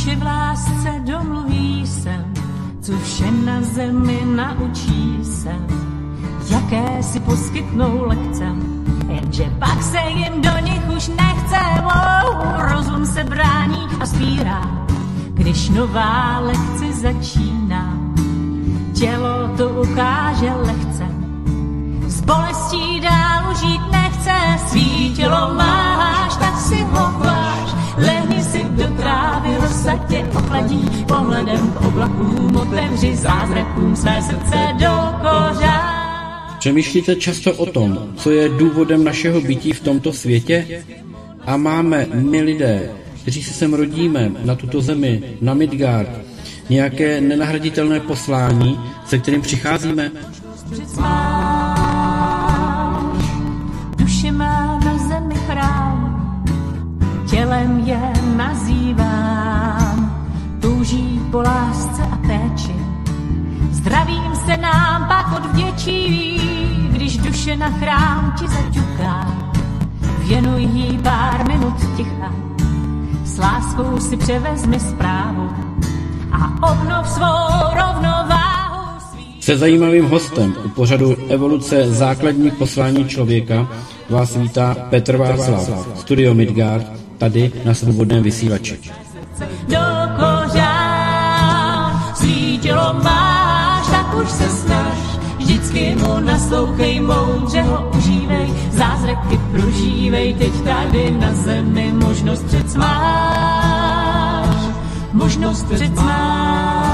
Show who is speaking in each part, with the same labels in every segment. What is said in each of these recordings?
Speaker 1: Duše v lásce domluví se, co vše na zemi naučí se, jaké si poskytnou lekce, jenže pak se jim do nich už nechce. Rozum se brání a spírá, když nová lekce začíná. Tělo to ukáže lehce, s bolestí dál žít nechce. Svý tělo máš, tak si ho váž, lehni si do trávy, rosa tě ochladí, pohledem k oblakům otevři zázrakům své srdce do kořán.
Speaker 2: Přemýšlíte často o tom, co je důvodem našeho bytí v tomto světě? A máme my lidé, kteří se sem rodíme na tuto zemi, na Midgard, nějaké nenahraditelné poslání, se kterým přicházíme?
Speaker 1: Duše má na zemi chrám, tělem je nazývám, touží po lásce a péči, zdravím se nám pak odvděčí, když duše na chrám ti zaťuká, věnuj jí pár minut ticha, s láskou si převezmi zprávu a obnov svou rovnováhu.
Speaker 2: Se zajímavým hostem u pořadu Evoluce základní poslání člověka vás vítá Petr Václav, Studio Midgard, tady na Svobodném vysílači.
Speaker 1: Do kořán, svý tělo máš, tak už se snaž, vždycky mu naslouchej, moudře ho užívej, zázraky prožívej, teď tady na zemi možnost přec máš, možnost přec máš.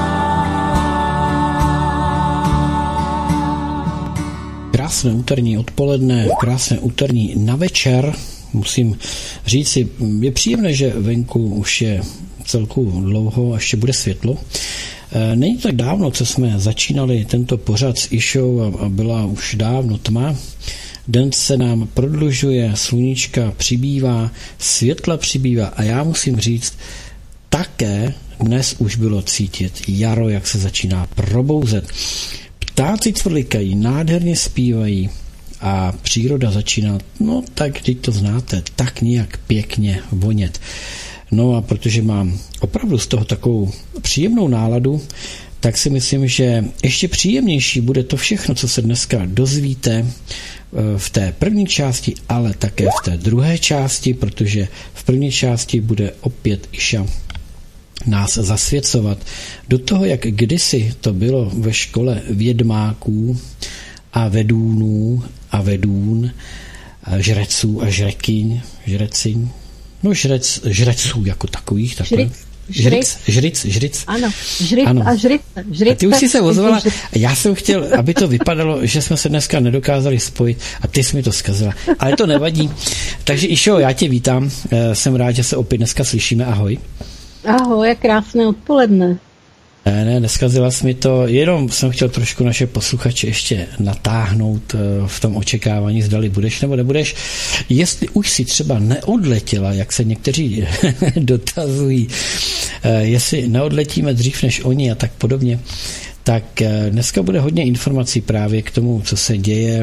Speaker 2: Krásné úterní odpoledne, krásné úterní na večer. Musím říci, je příjemné, že venku už je celku dlouho a ještě bude světlo. Není to tak dávno, co jsme začínali tento pořad s Išou a byla už dávno tma. Den se nám prodlužuje, sluníčka přibývá, světla přibývá a já musím říct, také dnes už bylo cítit jaro, jak se začíná probouzet. Ptáci cvrlikají, nádherně zpívají a příroda začíná, no tak, když to znáte, tak nějak pěkně vonět. No a protože mám opravdu z toho takovou příjemnou náladu, tak si myslím, že ještě příjemnější bude to všechno, co se dneska dozvíte v té první části, ale také v té druhé části, protože v první části bude opět Iša nás zasvěcovat do toho, jak kdysi to bylo ve škole vědmáků a vedůnů a vedůn, žreců a žrekyň, žreciň, no žreců jako takových, takhle. Žric.
Speaker 3: Ano, a žrice.
Speaker 2: A ty už jsi se ozvala. Já jsem chtěl, aby to vypadalo, že jsme se dneska nedokázali spojit a ty jsi mi to zkazila. Ale to nevadí. Takže Išo, já tě vítám. Jsem rád, že se opět dneska slyšíme. Ahoj.
Speaker 3: Ahoj, krásné odpoledne.
Speaker 2: Ne, neskazila jsi mi to, jenom jsem chtěl trošku naše posluchače ještě natáhnout v tom očekávání, zdali budeš nebo nebudeš. Jestli už si třeba neodletěla, jak se někteří dotazují, jestli neodletíme dřív než oni a tak podobně, tak dneska bude hodně informací právě k tomu, co se děje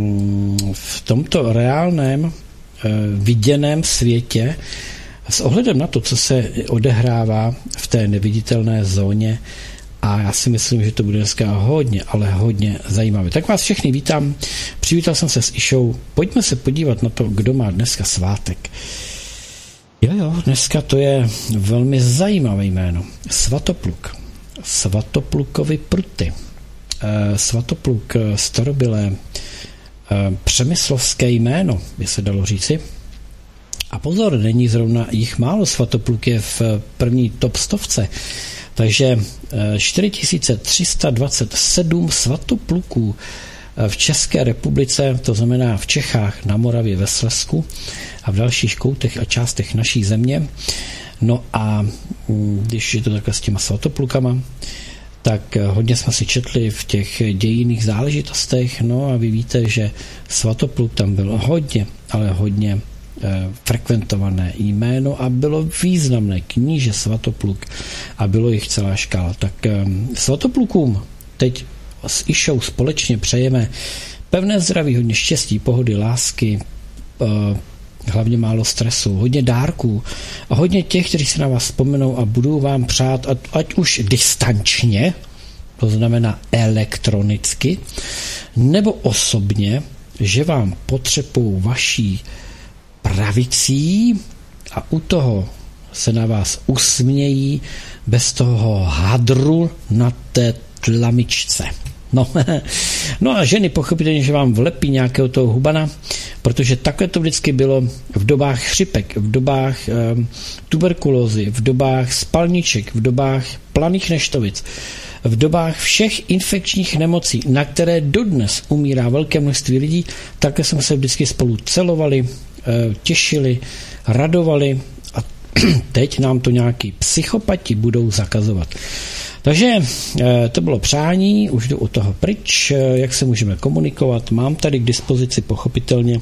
Speaker 2: v tomto reálném viděném světě, s ohledem na to, co se odehrává v té neviditelné zóně, a já si myslím, že to bude dneska hodně, ale hodně zajímavé. Tak vás všechny vítám, přivítal jsem se s Išou, pojďme se podívat na to, kdo má dneska svátek. Jo, dneska to je velmi zajímavé jméno. Svatopluk. Svatoplukovi pruty. Svatopluk, starobylé přemyslovské jméno, by se dalo říci. A pozor, není zrovna jich málo, Svatopluk je v první top 100, takže 4327 svatopluků v České republice, to znamená v Čechách, na Moravě, ve Slezsku a v dalších koutech a částech naší země. No a když je to takhle s těma svatoplukama, tak hodně jsme si četli v těch dějinných záležitostech, no a vy víte, že svatopluk tam byl hodně, ale hodně frekventované jméno a bylo významné, kníže Svatopluk, a bylo jich celá škála. Tak svatoplukům teď s Išou společně přejeme pevné zdraví, hodně štěstí, pohody, lásky, hlavně málo stresu, hodně dárků a hodně těch, kteří se na vás vzpomenou a budou vám přát, ať už distančně, to znamená elektronicky, nebo osobně, že vám potřepou vaší pravicí a u toho se na vás usmějí bez toho hadru na té tlamičce. No a ženy pochopitelně, že vám vlepí nějakého toho hubana, protože takhle to vždycky bylo v dobách chřipek, v dobách tuberkulózy, v dobách spalniček, v dobách planých neštovic, v dobách všech infekčních nemocí, na které dodnes umírá velké množství lidí. Takhle jsme se vždycky spolu celovali, těšili, radovali a teď nám to nějaký psychopati budou zakazovat. Takže to bylo přání, už jdu od toho pryč, jak se můžeme komunikovat. Mám tady k dispozici pochopitelně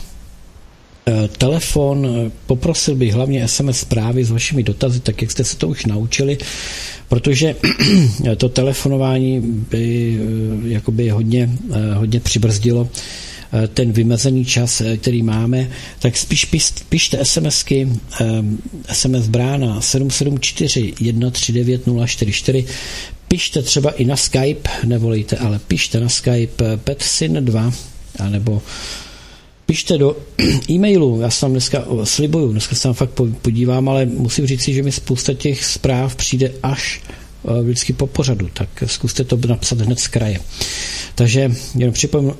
Speaker 2: telefon, poprosil bych hlavně SMS zprávy s vašimi dotazy, tak jak jste se to už naučili, protože to telefonování by jakoby hodně přibrzdilo ten vymezený čas, který máme, tak spíš pište SMSky, SMS brána 774 139 044, pište třeba i na Skype, nevolejte, ale pište na Skype PetSyn2, anebo pište do e-mailu, já se tam dneska slibuju, dneska se tam fakt podívám, ale musím říct si, že mi spousta těch zpráv přijde až vždycky po pořadu, tak zkuste to napsat hned z kraje. Takže jenom připomenu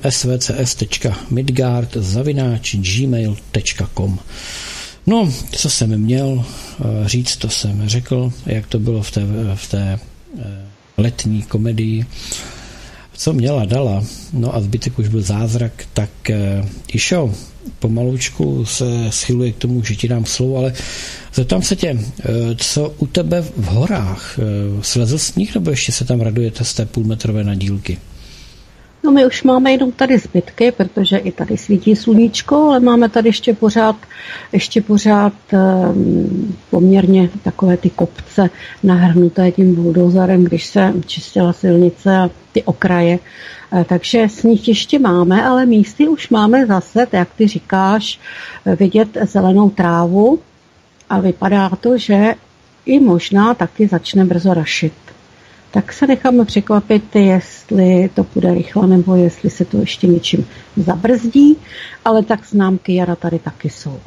Speaker 2: svcs.midgard@gmail.com. No, co jsem měl říct, to jsem řekl, jak to bylo v té letní komedii. Co měla, dala, no a zbytek už byl zázrak, tak Išo, pomalučku se schyluje k tomu, že ti dám slovo, ale zeptám se tě, co u tebe v horách? Slezl sníh, nebo ještě se tam radujete z té půlmetrové nadílky?
Speaker 3: No my už máme jenom tady zbytky, protože i tady svítí sluníčko, ale máme tady ještě pořád poměrně takové ty kopce nahrnuté tím buldozerem, když se čistila silnice a ty okraje. Takže sníh ještě máme, ale místy už máme zase, jak ty říkáš, vidět zelenou trávu a vypadá to, že i možná taky začne brzo rašit. Tak se necháme překvapit, jestli to půjde rychle, nebo jestli se to ještě něčím zabrzdí, ale tak známky jara tady taky jsou.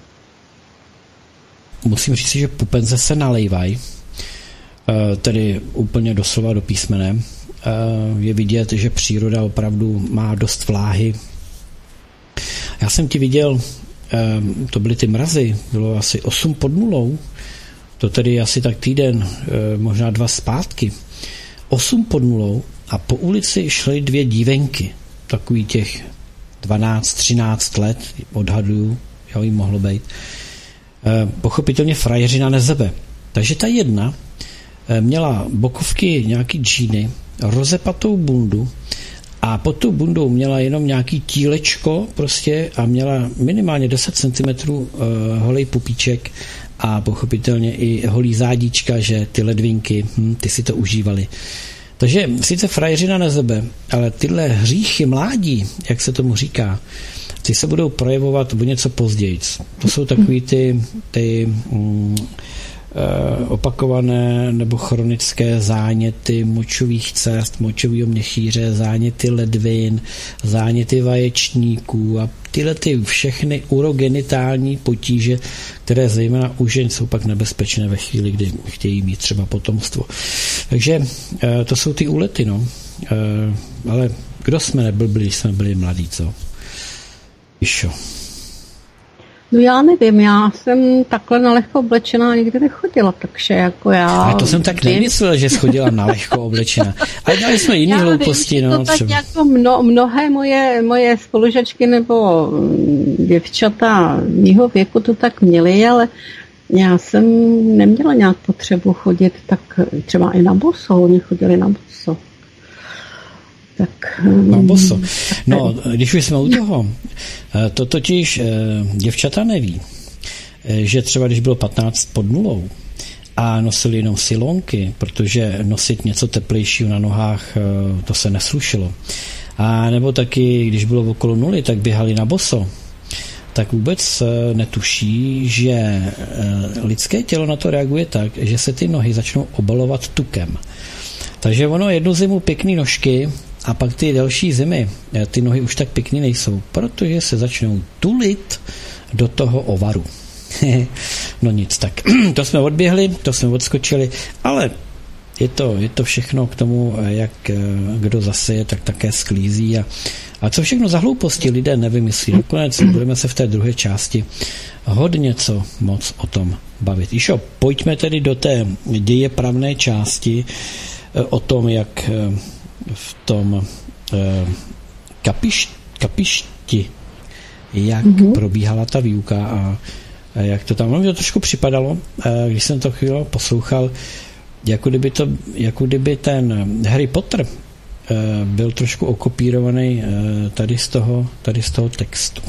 Speaker 2: Musím říct, že pupenze se nalejvají, tedy úplně doslova do písmene. Je vidět, že příroda opravdu má dost vláhy. Já jsem ti viděl, to byly ty mrazy, bylo asi 8 pod nulou, to tedy asi tak týden, možná 2 zpátky. 8 pod nulou a po ulici šly 2 dívenky, takový těch 12-13 let, odhaduju, jo, jim mohlo být. Pochopitelně frajeřina nezebe. Takže ta jedna měla bokovky nějaký džíny, rozepatou bundu a pod tou bundou měla jenom nějaký tílečko prostě a měla minimálně 10 cm holej pupíček a pochopitelně i holí zádíčka, že ty ledvinky, ty si to užívali. Takže sice frajeřina nezebe, ale tyhle hříchy mládí, jak se tomu říká, ty se budou projevovat o něco později. To jsou takový ty opakované nebo chronické záněty močových cest, močového měchýře, záněty ledvin, záněty vaječníků a tyhle ty všechny urogenitální potíže, které zejména u žen jsou pak nebezpečné ve chvíli, kdy chtějí mít třeba potomstvo. Takže to jsou ty úlety, no. Ale kdo jsme nebyli, když jsme byli mladí, co? Išo.
Speaker 3: No já nevím, já jsem takhle na lehko oblečená nikdy nechodila, takže jako já...
Speaker 2: A to jsem tak nemyslel, že schodila na lehko oblečená. Ale dělali jsme jiný hlouposti, no.
Speaker 3: To tak jako mnohé moje spolužačky nebo děvčata mýho věku to tak měly, ale já jsem neměla nějak potřebu chodit tak třeba i na boso, oni chodili na boso. Tak,
Speaker 2: na boso. No, když už jsme u toho, to totiž děvčata neví, že třeba když bylo 15 pod nulou a nosili jenom silonky, protože nosit něco teplejšího na nohách, to se neslušilo. A nebo taky, když bylo okolo nuly, tak běhali na boso. tak vůbec netuší, že lidské tělo na to reaguje tak, že se ty nohy začnou obalovat tukem. Takže ono jednu zimu pěkný nožky a pak ty další zimy, ty nohy už tak pěkný nejsou, protože se začnou tulit do toho ovaru. No nic, tak to jsme odběhli, to jsme odskočili, ale je to všechno k tomu, jak kdo zaseje, tak také sklízí a co všechno za hlouposti lidé nevymyslí. Nakonec budeme se v té druhé části hodně co moc o tom bavit. Išo, pojďme tedy do té dějepravné části o tom, jak v tom kapišti, jak probíhala ta výuka a jak to tam. Mně to trošku připadalo, když jsem to chvíli poslouchal, jako kdyby ten Harry Potter byl trošku okopírovaný tady z toho textu.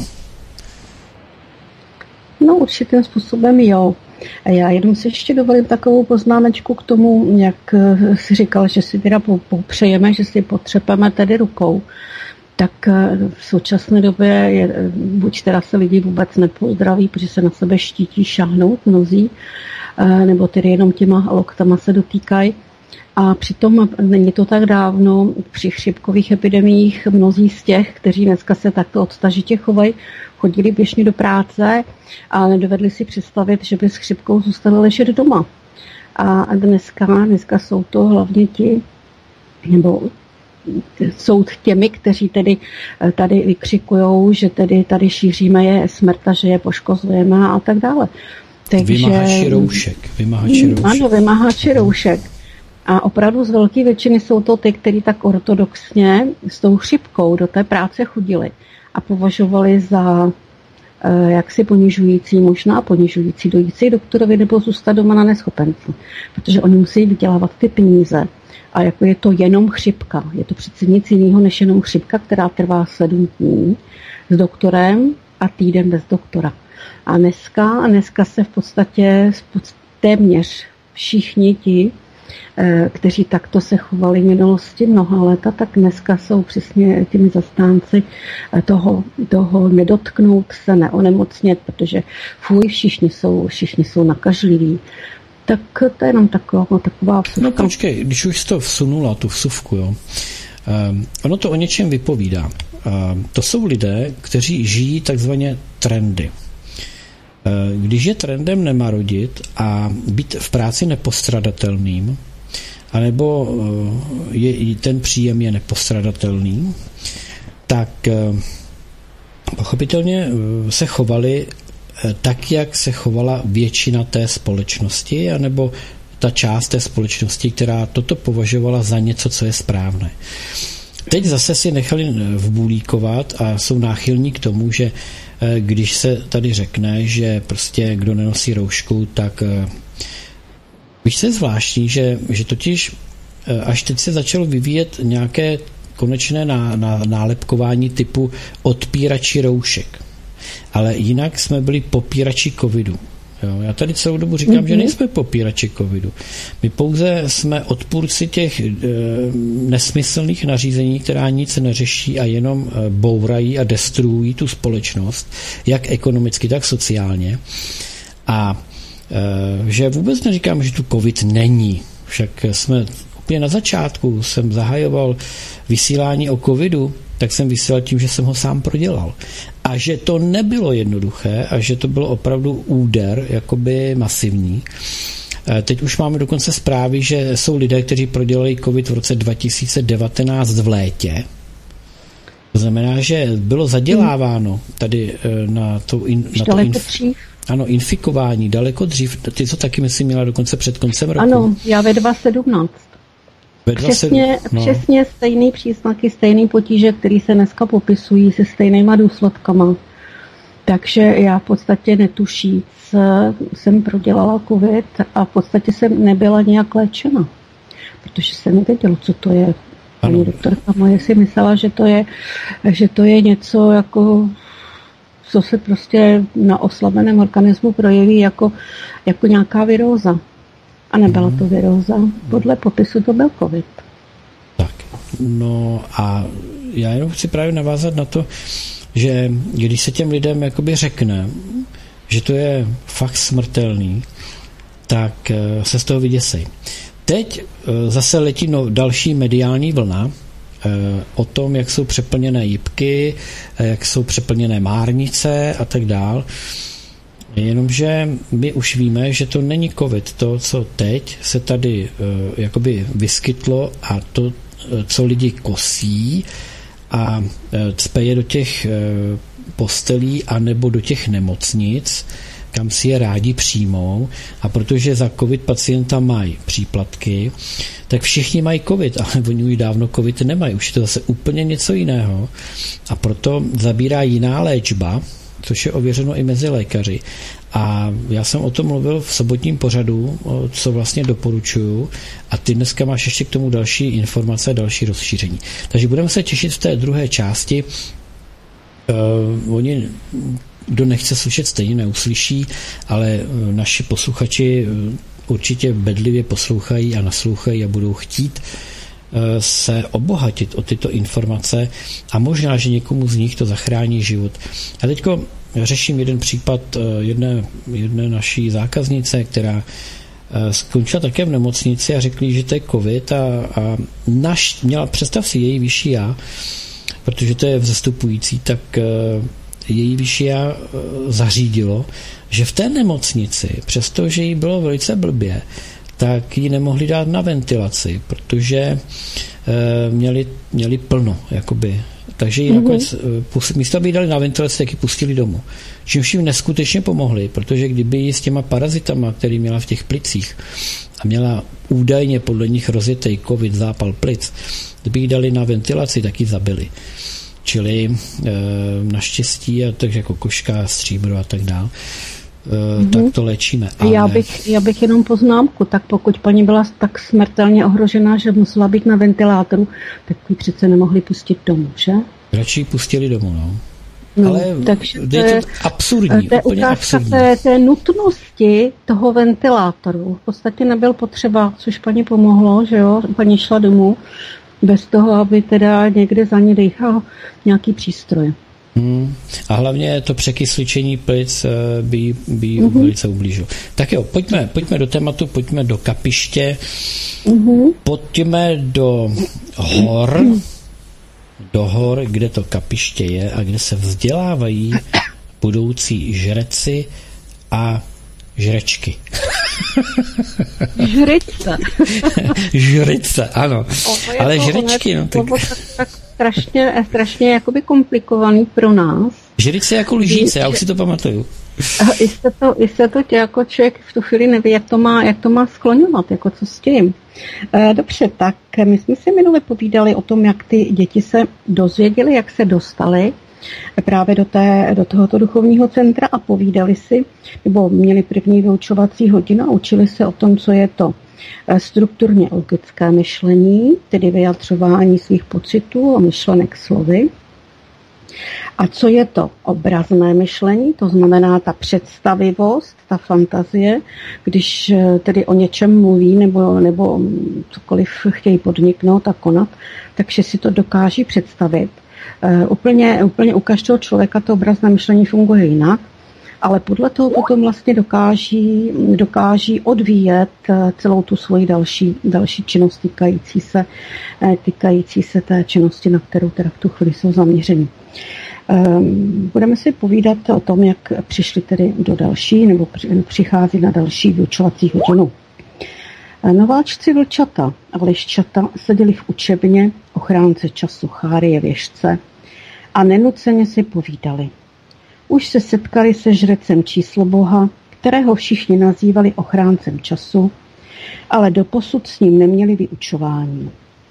Speaker 3: No určitým způsobem jo. A já jenom si ještě dovolím takovou poznámečku k tomu, jak si říkal, že si teda popřejeme, že si potřepeme tedy rukou. Tak v současné době buď teda se lidi vůbec nepozdraví, protože se na sebe štítí šáhnout mnozí, nebo tedy jenom těma loktama se dotýkají. A přitom není to tak dávno, při chřipkových epidemiích mnozí z těch, kteří dneska se takto odtažitě chovají, chodili běžně do práce a nedovedli si představit, že by s chřipkou zůstali ležet doma. A dneska jsou to hlavně ti, nebo jsou těmi, kteří tedy tady vykřikujou, že tedy tady šíříme je smrt a že je poškozujeme a tak dále. Takže,
Speaker 2: vymahači roušek.
Speaker 3: Ano, vymahači roušek. A opravdu z velké většiny jsou to ty, kteří tak ortodoxně s tou chřipkou do té práce chodili a považovali za jaksi ponižující, možná ponižující dojít si doktorovi nebo zůstat doma na neschopenci, protože oni musí vydělávat ty peníze. A jako je to jenom chřipka. Je to přece nic jiného než jenom chřipka, která trvá 7 dní s doktorem a týden bez doktora. A dneska se v podstatě téměř všichni ti, kteří takto se chovali v minulosti mnoha léta, tak dneska jsou přesně těmi zastánci toho nedotknout se, neonemocnět, protože všichni jsou nakažliví. Tak to je jenom taková vsuvka.
Speaker 2: No počkej, když už jsi to vsunula, tu vsuvku, jo. Ono to o něčem vypovídá. To jsou lidé, kteří žijí takzvaně trendy. Když je trendem nemarodit a být v práci nepostradatelným, anebo ten příjem je nepostradatelný, tak pochopitelně se chovali tak, jak se chovala většina té společnosti, anebo ta část té společnosti, která toto považovala za něco, co je správné. Teď zase si nechali vbulíkovat a jsou náchylní k tomu, že když se tady řekne, že prostě kdo nenosí roušku, tak víš, co je zvláštní, že totiž až teď se začalo vyvíjet nějaké konečné nálepkování typu odpírači roušek. Ale jinak jsme byli popírači covidu. Jo, já tady celou dobu říkám, že nejsme popírači covidu. My pouze jsme odpůrci těch nesmyslných nařízení, která nic neřeší a jenom bourají a destruují tu společnost, jak ekonomicky, tak sociálně. A že vůbec neříkám, že tu covid není. Však jsme úplně na začátku, jsem zahajoval vysílání o covidu, tak jsem vysílal tím, že jsem ho sám prodělal. A že to nebylo jednoduché a že to bylo opravdu úder, jakoby masivní. Teď už máme dokonce zprávy, že jsou lidé, kteří prodělali covid v roce 2019 v létě. To znamená, že bylo zaděláváno tady na to infikování daleko dřív. Ty to taky, myslím, měla dokonce před koncem roku.
Speaker 3: Ano, já ve 2017. Přesně stejný příznaky, stejný potíže, které se dneska popisují se stejnýma důsledkama. Takže já v podstatě netušíc jsem prodělala covid a v podstatě jsem nebyla nějak léčena. Protože jsem nevěděla, co to je. Paní doktorka moje si myslela, že to je něco jako, co se prostě na oslabeném organismu projeví jako nějaká viróza. A nebyla to viróza. Podle popisu to byl covid.
Speaker 2: Tak, no a já jenom chci právě navázat na to, že když se těm lidem jakoby řekne, že to je fakt smrtelný, tak se z toho vyděsej. Teď zase letí další mediální vlna o tom, jak jsou přeplněné jipky, jak jsou přeplněné márnice a tak dál. Jenomže my už víme, že to není covid. To, co teď se tady jakoby vyskytlo a to, co lidi kosí a cpe je do těch postelí a nebo do těch nemocnic, kam si je rádi přijmou, a protože za covid pacienta mají příplatky, tak všichni mají covid, ale oni už dávno covid nemají, už je to zase úplně něco jiného a proto zabírá jiná léčba, což je ověřeno i mezi lékaři. A já jsem o tom mluvil v sobotním pořadu, co vlastně doporučuju, a ty dneska máš ještě k tomu další informace, další rozšíření. Takže budeme se těšit v té druhé části. Oni, kdo nechce slyšet, stejně neuslyší, ale naši posluchači určitě bedlivě poslouchají a naslouchají a budou chtít se obohatit o tyto informace a možná, že někomu z nich to zachrání život. A teďko řeším jeden případ jedné naší zákaznice, která skončila také v nemocnici a řekli, že to je covid a měla, představ si, její vyšší já, protože to je vzestupující, tak její vyšší já zařídilo, že v té nemocnici, přestože jí bylo velice blbě, tak ji nemohli dát na ventilaci, protože měli plno, jakoby. Takže ji nakonec, místo aby ji dali na ventilaci, tak ji pustili domů. Čímž jim neskutečně pomohli, protože kdyby ji s těma parazitama, který měla v těch plicích a měla údajně podle nich rozjetý covid, zápal plic, kdyby ji dali na ventilaci, tak ji zabili. Čili naštěstí, a takže jako koška, stříbro a tak dál, tak to léčíme. Ale...
Speaker 3: Já bych jenom poznámku, tak pokud paní byla tak smrtelně ohrožená, že musela být na ventilátoru, tak ji přece nemohli pustit domů, že?
Speaker 2: Radši ji pustili domů, no.
Speaker 3: No,
Speaker 2: ale
Speaker 3: takže
Speaker 2: je to absurdní,
Speaker 3: to je
Speaker 2: úplně absurdní.
Speaker 3: Té nutnosti toho ventilátoru v podstatě nebyl potřeba, což paní pomohlo, že jo, paní šla domů bez toho, aby teda někde za ní dýchal nějaký přístroj.
Speaker 2: A hlavně to překysličení plic by velice ublížilo. Tak jo, pojďme do tématu, pojďme do kapiště, pojďme do hor, kde to kapiště je a kde se vzdělávají budoucí žreci a žrečky. Žrice, ano. Ale žrečky, no tak...
Speaker 3: tak strašně jakoby komplikovaný pro nás.
Speaker 2: Žrice jako lžíce, já už si to pamatuju.
Speaker 3: Jste to jako člověk v tu chvíli neví, jak to má skloňovat, jako co s tím. Dobře, tak my jsme si minule povídali o tom, jak ty děti se dozvěděly, jak se dostali právě do tohoto duchovního centra a povídali si, nebo měli první vyučovací hodinu a učili se o tom, co je to strukturně logické myšlení, tedy vyjadřování svých pocitů a myšlenek slovy. A co je to obrazné myšlení, to znamená ta představivost, ta fantazie, když tedy o něčem mluví nebo cokoliv chtějí podniknout a konat, takže si to dokáží představit. Úplně u každého člověka to obrazné myšlení funguje jinak, ale podle toho potom vlastně dokáží odvíjet celou tu svoji další činnost týkající se té činnosti, na kterou teda v tu chvíli jsou zaměření. Budeme si povídat o tom, jak přišli tedy do další, nebo přichází na další vyučovací hodinu. Nováčci vlčata a liščata seděli v učebně ochránce času Chárie Věžce a nenuceně si povídali. Už se setkali se žrecem Čísloboha, kterého všichni nazývali ochráncem času, ale doposud s ním neměli vyučování.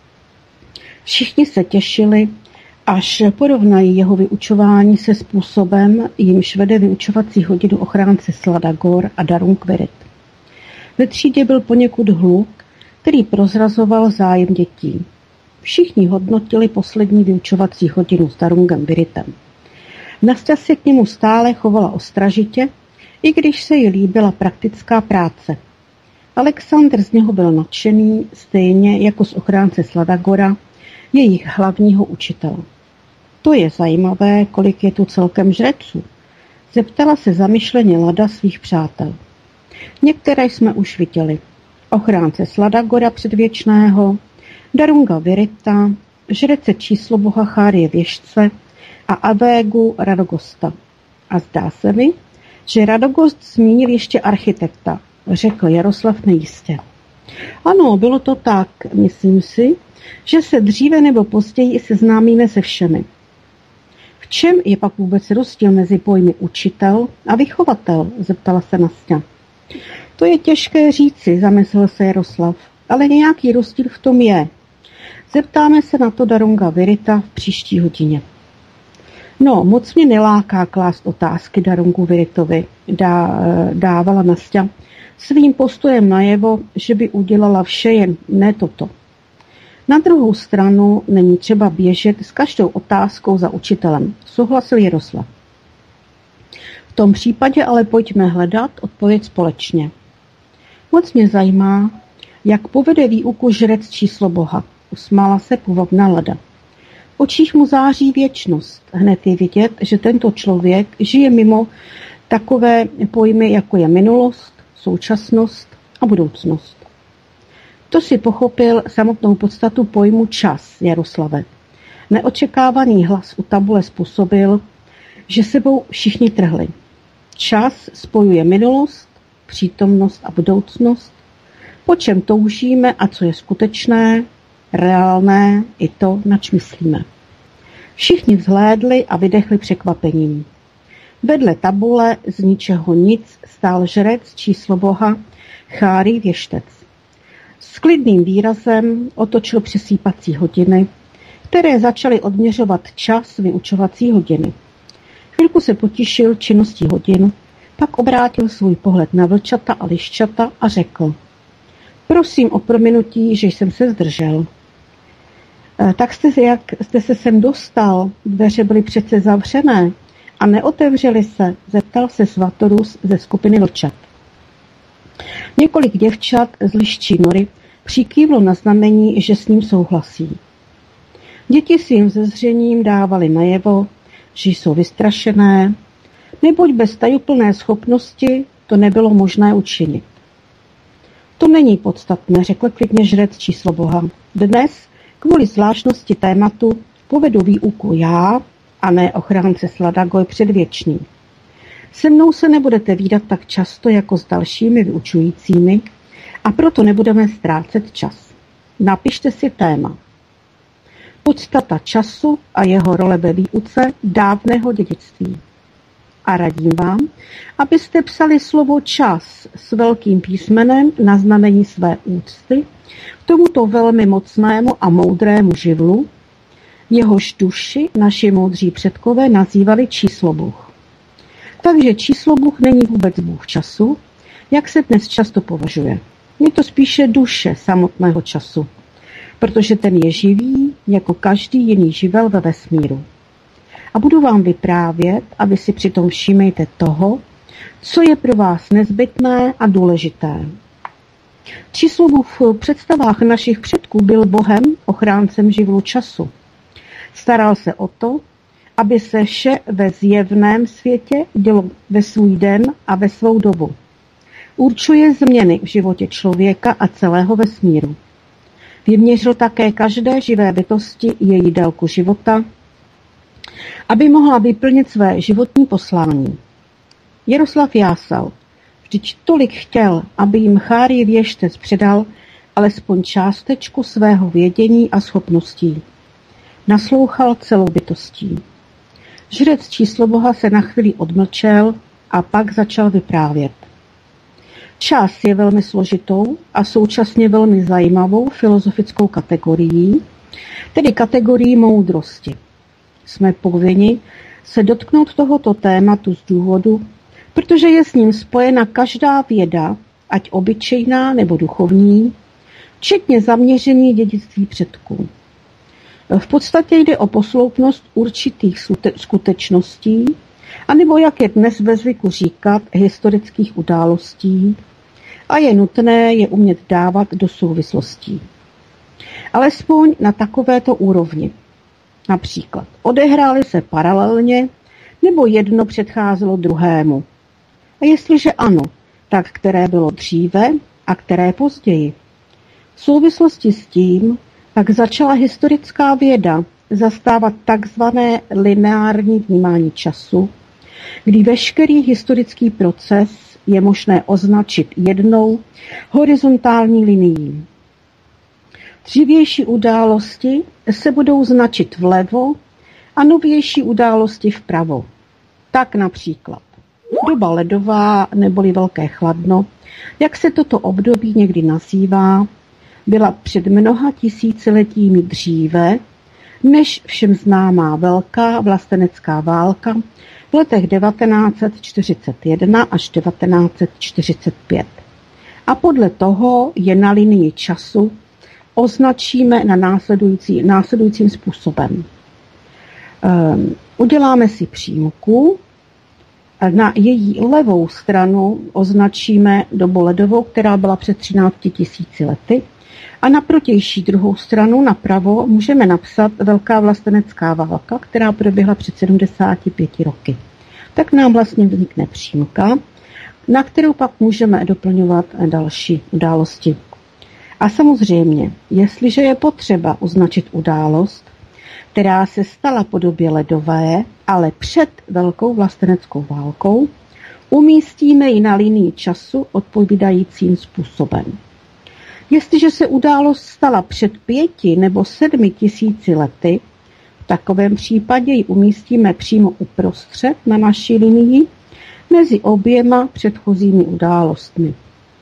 Speaker 3: Všichni se těšili, až porovnají jeho vyučování se způsobem, jimž vede vyučovací hodinu ochránce Sladagor a Darunkvirit. Ve třídě byl poněkud hluk, který prozrazoval zájem dětí. Všichni hodnotili poslední vyučovací hodinu s Darungem Viritem. Nasťa se k němu stále chovala ostražitě, i když se jí líbila praktická práce. Alexandr z něho byl nadšený, stejně jako z ochránce Sladagora, jejich hlavního učitele. To je zajímavé, kolik je tu celkem žreců. Zeptala se zamyšleně Lada svých přátel. Některé jsme už viděli. Ochránce Sladagora předvěčného, Darunga Virita, žrece čísloboha Chárie Věštce a Avégu Radogosta. A zdá se mi, že Radogost zmínil ještě architekta, řekl Jaroslav nejistě. Ano, bylo to tak. Myslím si, že se dříve nebo později seznámíme se všemi. V čem je pak vůbec rozdíl mezi pojmy učitel a vychovatel? Zeptala se Nasťa. To je těžké říci, zamyslel se Jaroslav, ale nějaký rozdíl v tom je. Zeptáme se na to Darunga Virita v příští hodině. No, moc mě neláká klást otázky Darungu Viritovi, dávala Nasťa svým postojem najevo, že by udělala vše, jen ne toto. Na druhou stranu není třeba běžet s každou otázkou za učitelem, souhlasil Jaroslav. V tom případě ale pojďme hledat odpověď společně. Moc mě zajímá, jak povede výuku žrec čísloboha, usmála se půvabná Lada. V očích mu září věčnost. Hned je vidět, že tento člověk žije mimo takové pojmy, jako je minulost, současnost a budoucnost. To si pochopil samotnou podstatu pojmu čas, Jaroslave. Neočekávaný hlas u tabule způsobil, že sebou všichni trhli. Čas spojuje minulost, přítomnost a budoucnost, po čem toužíme a co je skutečné, reálné i to, nač myslíme. Všichni vzhlédli a vydechli překvapením. Vedle tabule z ničeho nic stál žrec čísloboha Chárie Věštec. S klidným výrazem otočil přesýpací hodiny, které začaly odměřovat čas vyučovací hodiny. Chvilku se potišil činností hodin, pak obrátil svůj pohled na vlčata a liščata a řekl: Prosím o prominutí, že jsem se zdržel. Tak jak jste se sem dostal? Dveře byly přece zavřené a neotevřely se, zeptal se Svatorus ze skupiny vlčat. Několik děvčat z liščí nory přikývlo na znamení, že s ním souhlasí. Děti svým zezřením dávali najevo, že jsou vystrašené, neboť bez tajuplné schopnosti to nebylo možné učinit. To není podstatné, řekl klidně žrec čísloboha. Dnes, kvůli zvláštnosti tématu, povedu výuku já a ne ochránce Sladagor předvěčný. Se mnou se nebudete vídat tak často jako s dalšími vyučujícími a proto nebudeme ztrácet čas. Napište si téma. Podstata času a jeho role ve výuce dávného dědictví. A radím vám, abyste psali slovo čas s velkým písmenem na znamení své úcty k tomuto velmi mocnému a moudrému živlu, jehož duši naši moudří předkové nazývali číslobůh. Takže číslobůh není vůbec bůh času, jak se dnes často považuje. Je to spíše duše samotného času, protože ten je živý jako každý jiný živel ve vesmíru. A budu vám vyprávět, a vy si přitom všímejte toho, co je pro vás nezbytné a důležité. Číslobůh v představách našich předků byl bohem, ochráncem živlu času. Staral se o to, aby se vše ve zjevném světě dělo ve svůj den a ve svou dobu. Určuje změny v životě člověka a celého vesmíru. Vyměřil také každé živé bytosti její délku života, aby mohla vyplnit své životní poslání. Jaroslav jásal. Vždyť tolik chtěl, aby jim Chárie Věštec předal alespoň částečku svého vědění a schopností. Naslouchal celou bytostí. Žrec čísloboha se na chvíli odmlčel a pak začal vyprávět. Čas je velmi složitou a současně velmi zajímavou filozofickou kategorií, tedy kategorií moudrosti. Jsme povinni se dotknout tohoto tématu z důvodu, protože je s ním spojena každá věda, ať obyčejná nebo duchovní, včetně zaměření dědictví předků. V podstatě jde o posloupnost určitých skutečností, anebo, jak je dnes ve zvyku říkat, historických událostí, a je nutné je umět dávat do souvislostí. Alespoň na takovéto úrovni. Například odehrály se paralelně nebo jedno předcházelo druhému. A jestliže ano, tak které bylo dříve a které později. V souvislosti s tím pak začala historická věda zastávat takzvané lineární vnímání času, kdy veškerý historický proces je možné označit jednou horizontální linií. Dřívější události se budou značit vlevo a novější události vpravo. Tak například doba ledová neboli velké chladno, jak se toto období někdy nazývá, byla před mnoha tisíciletími dříve než všem známá velká vlastenecká válka v letech 1941 až 1945. A podle toho je na linii času označíme na následujícím způsobem. Uděláme si přímku, na její levou stranu označíme dobu ledovou, která byla před 13 000 lety, a na protější druhou stranu napravo můžeme napsat Velká vlastenecká válka, která proběhla před 75 roky. Tak nám vlastně vznikne přímka, na kterou pak můžeme doplňovat další události. A samozřejmě, jestliže je potřeba označit událost, která se stala po době ledové, ale před Velkou vlasteneckou válkou, umístíme ji na linii času odpovídajícím způsobem. Jestliže se událost stala před 5 nebo 7 000 lety, v takovém případě ji umístíme přímo uprostřed na naší linii mezi oběma předchozími událostmi.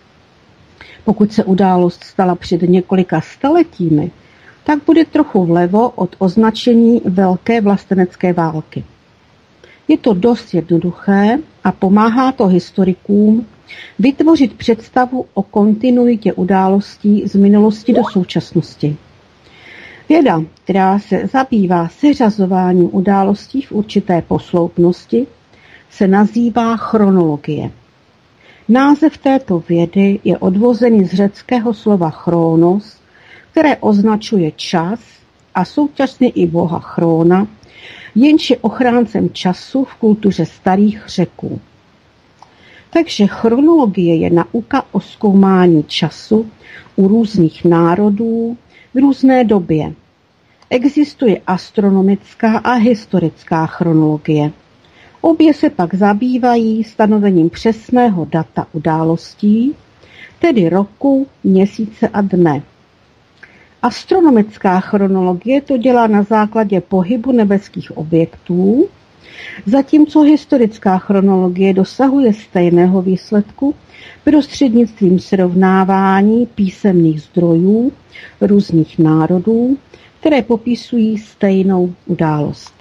Speaker 3: Pokud se událost stala před několika staletími, tak bude trochu vlevo od označení Velké vlastenecké války. Je to dost jednoduché a pomáhá to historikům vytvořit představu o kontinuitě událostí z minulosti do současnosti. Věda, která se zabývá seřazováním událostí v určité posloupnosti, se nazývá chronologie. Název této vědy je odvozený z řeckého slova chronos, které označuje čas a současně i boha Chrona, jenž je ochráncem času v kultuře starých Řeků. Takže chronologie je nauka o zkoumání času u různých národů v různé době. Existuje astronomická a historická chronologie. Obě se pak zabývají stanovením přesného data událostí, tedy roku, měsíce a dne. Astronomická chronologie to dělá na základě pohybu nebeských objektů, zatímco historická chronologie dosahuje stejného výsledku prostřednictvím srovnávání písemných zdrojů různých národů, které popisují stejnou událost.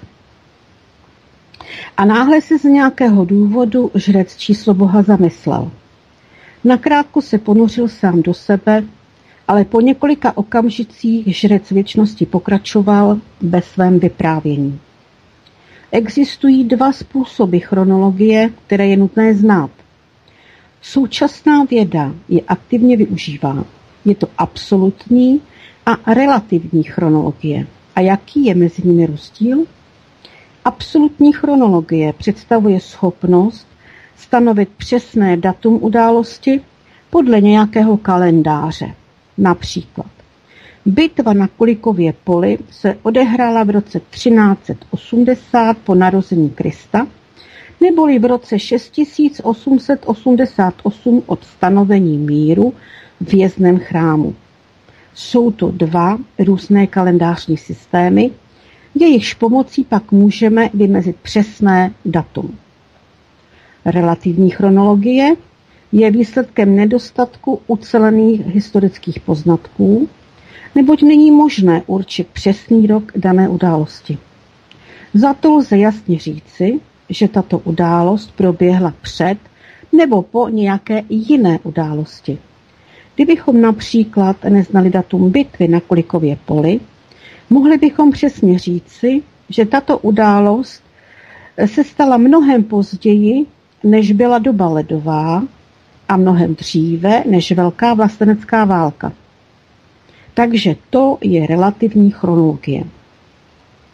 Speaker 3: A náhle se z nějakého důvodu žrec číslo Boha zamyslel. Nakrátko se ponořil sám do sebe, ale po několika okamžicích žrec věčnosti pokračoval ve svém vyprávění. Existují 2 způsoby chronologie, které je nutné znát. Současná věda je aktivně využívá. Je to absolutní a relativní chronologie. A jaký je mezi nimi rozdíl? Absolutní chronologie představuje schopnost stanovit přesné datum události podle nějakého kalendáře. Například bitva na Kulikově poli se odehrála v roce 1380 po narození Krista, neboli v roce 6888 od stanovení míru v Vězném chrámu. Jsou to 2 různé kalendářní systémy, jejichž pomocí pak můžeme vymezit přesné datum. Relativní chronologie je výsledkem nedostatku ucelených historických poznatků, neboť není možné určit přesný rok dané události. Za to lze jasně říci, že tato událost proběhla před nebo po nějaké jiné události. Kdybychom například neznali datum bitvy na Kulikově poli, mohli bychom přesně říci, že tato událost se stala mnohem později, než byla doba ledová, a mnohem dříve než Velká vlastenecká válka. Takže to je relativní chronologie.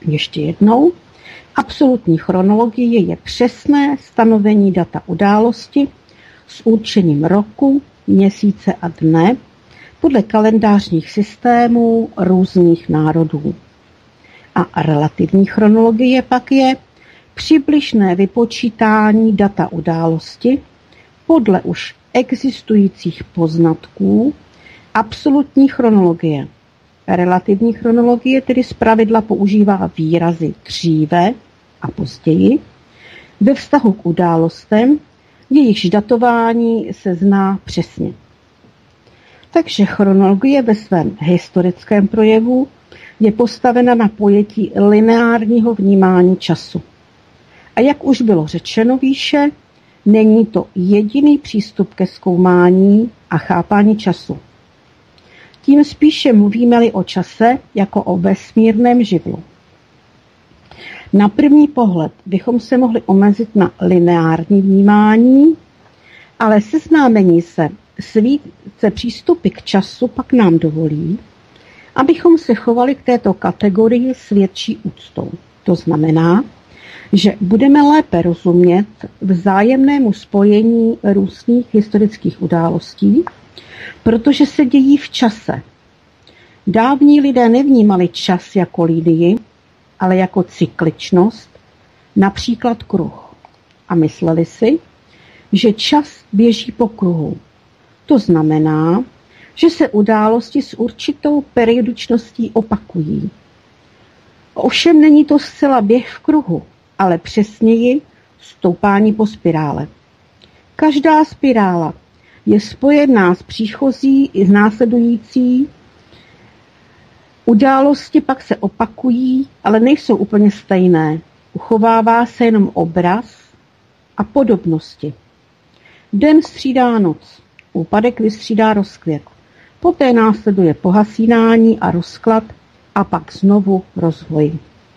Speaker 3: Ještě jednou, absolutní chronologie je přesné stanovení data události s určením roku, měsíce a dne podle kalendářních systémů různých národů. A relativní chronologie pak je přibližné vypočítání data události podle už existujících poznatků absolutní chronologie. Relativní chronologie tedy zpravidla používá výrazy dříve a později ve vztahu k událostem, jejichž datování se zná přesně. Takže chronologie ve svém historickém projevu je postavena na pojetí lineárního vnímání času. A jak už bylo řečeno výše, není to jediný přístup ke zkoumání a chápání času. Tím spíše mluvíme-li o čase jako o vesmírném živlu. Na první pohled bychom se mohli omezit na lineární vnímání, ale seznámení se s více přístupy k času pak nám dovolí, abychom se chovali k této kategorii s větší úctou. To znamená, že budeme lépe rozumět vzájemnému spojení různých historických událostí, protože se dějí v čase. Dávní lidé nevnímali čas jako linii, ale jako cykličnost, například kruh. A mysleli si, že čas běží po kruhu. To znamená, že se události s určitou periodičností opakují. Ovšem není to zcela běh v kruhu, ale přesněji stoupání po spirále. Každá spirála je spojená s příchozí i s následující. Události pak se opakují, ale nejsou úplně stejné. Uchovává se jenom obraz a podobnosti. Den střídá noc, úpadek vystřídá rozkvět. Poté následuje pohasínání a rozklad a pak znovu rozvoj.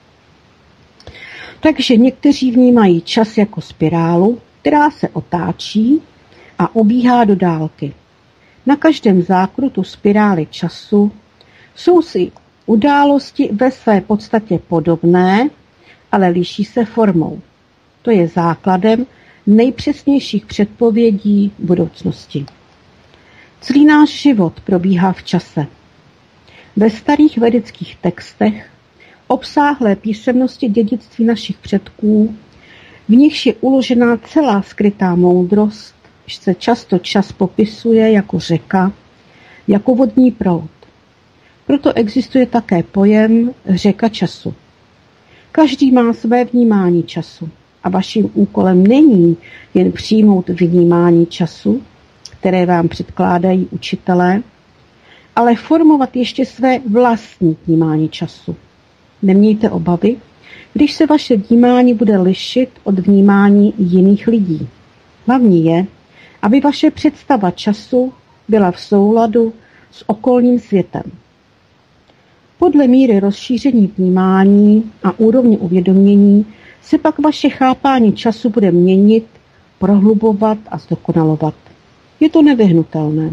Speaker 3: Takže někteří vnímají čas jako spirálu, která se otáčí a obíhá do dálky. Na každém zákrutu spirály času jsou si události ve své podstatě podobné, ale liší se formou. To je základem nejpřesnějších předpovědí budoucnosti. Celý náš život probíhá v čase. Ve starých vedických textech obsáhlé písemnosti dědictví našich předků, v nichž je uložená celá skrytá moudrost, se často čas popisuje jako řeka, jako vodní proud. Proto existuje také pojem řeka času. Každý má své vnímání času a vaším úkolem není jen přijmout vnímání času, které vám předkládají učitelé, ale formovat ještě své vlastní vnímání času. Nemějte obavy, když se vaše vnímání bude lišit od vnímání jiných lidí. Hlavní je, aby vaše představa času byla v souladu s okolním světem. Podle míry rozšíření vnímání a úrovně uvědomění se pak vaše chápání času bude měnit, prohlubovat a zdokonalovat. Je to nevyhnutelné.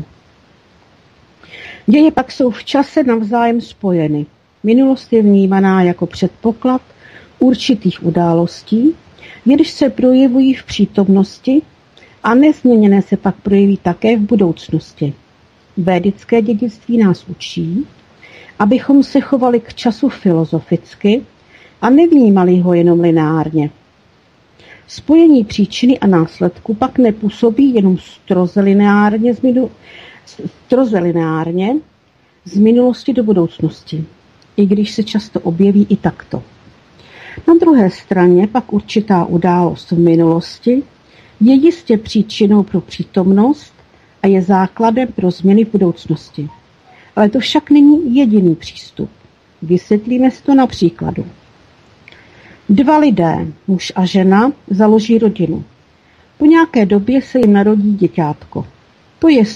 Speaker 3: Děje pak jsou v čase navzájem spojeny. Minulost je vnímaná jako předpoklad určitých událostí, jenž se projevují v přítomnosti a nezměněné se pak projeví také v budoucnosti. Védické dědictví nás učí, abychom se chovali k času filozoficky a nevnímali ho jenom lineárně. Spojení příčiny a následku pak nepůsobí jenom stroze lineárně z minulosti do budoucnosti, i když se často objeví i takto. Na druhé straně pak určitá událost v minulosti je jistě příčinou pro přítomnost a je základem pro změny v budoucnosti. Ale to však není jediný přístup. Vysvětlíme si to na příkladu. Dva lidé, muž a žena, založí rodinu. Po nějaké době se jim narodí děťátko. To je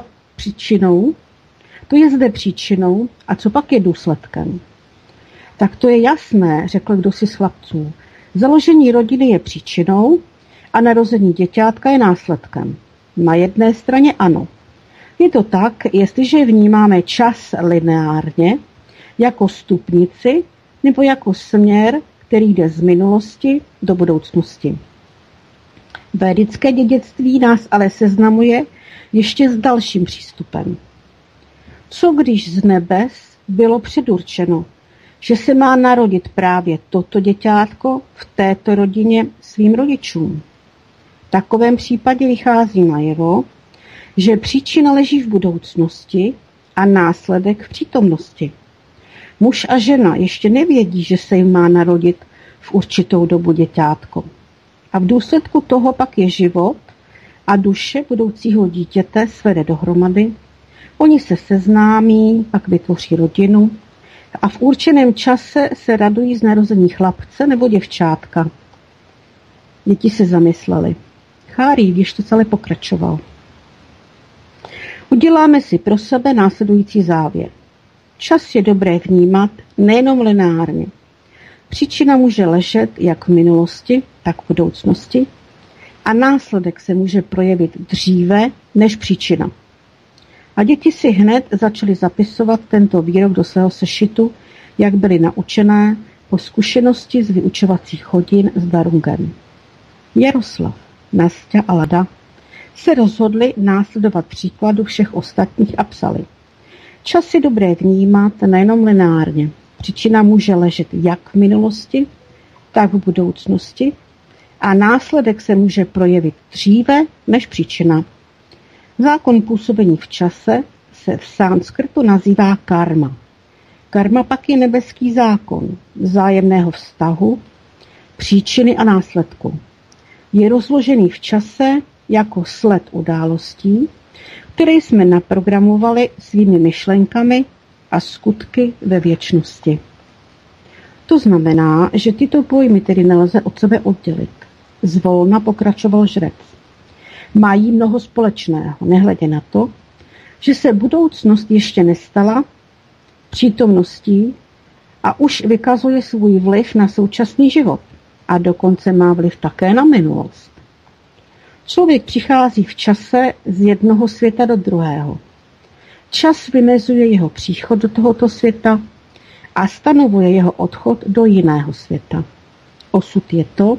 Speaker 3: zde příčinou a co pak je důsledkem? Tak to je jasné, řekl kdosi z chlapců. Založení rodiny je příčinou a narození děťátka je následkem. Na jedné straně ano. Je to tak, jestliže vnímáme čas lineárně jako stupnici, nebo jako směr, který jde z minulosti do budoucnosti. Védické dědictví nás ale seznamuje ještě s dalším přístupem. Co když z nebes bylo předurčeno, že se má narodit právě toto děťátko v této rodině svým rodičům? V takovém případě vychází najevo, že příčina leží v budoucnosti a následek v přítomnosti. Muž a žena ještě nevědí, že se jim má narodit v určitou dobu děťátko. A v důsledku toho pak je život a duše budoucího dítěte svede dohromady. Oni se seznámí, pak vytvoří rodinu a v určeném čase se radují z narození chlapce nebo děvčátka. Děti se zamysleli. Chárí, když to celé pokračoval. Uděláme si pro sebe následující závěr. Čas je dobré vnímat nejenom lineárně. Příčina může ležet jak v minulosti, tak v budoucnosti a následek se může projevit dříve než příčina. A děti si hned začaly zapisovat tento výrok do svého sešitu, jak byly naučené po zkušenosti z vyučovacích hodin s Darungem. Jaroslav, Nasťa a Lada se rozhodli následovat příkladu všech ostatních a psali. Čas je dobré vnímat nejenom lineárně. Příčina může ležet jak v minulosti, tak v budoucnosti a následek se může projevit dříve než příčina. Zákon působení v čase se v sanskrtu nazývá karma. Karma pak je nebeský zákon vzájemného vztahu, příčiny a následku. Je rozložený v čase jako sled událostí, které jsme naprogramovali svými myšlenkami a skutky ve věčnosti. To znamená, že tyto pojmy tedy nelze od sebe oddělit. Zvolna pokračoval žrec. Mají mnoho společného, nehledě na to, že se budoucnost ještě nestala přítomností a už vykazuje svůj vliv na současný život a dokonce má vliv také na minulost. Člověk přichází v čase z jednoho světa do druhého. Čas vymezuje jeho příchod do tohoto světa a stanovuje jeho odchod do jiného světa. Osud je to,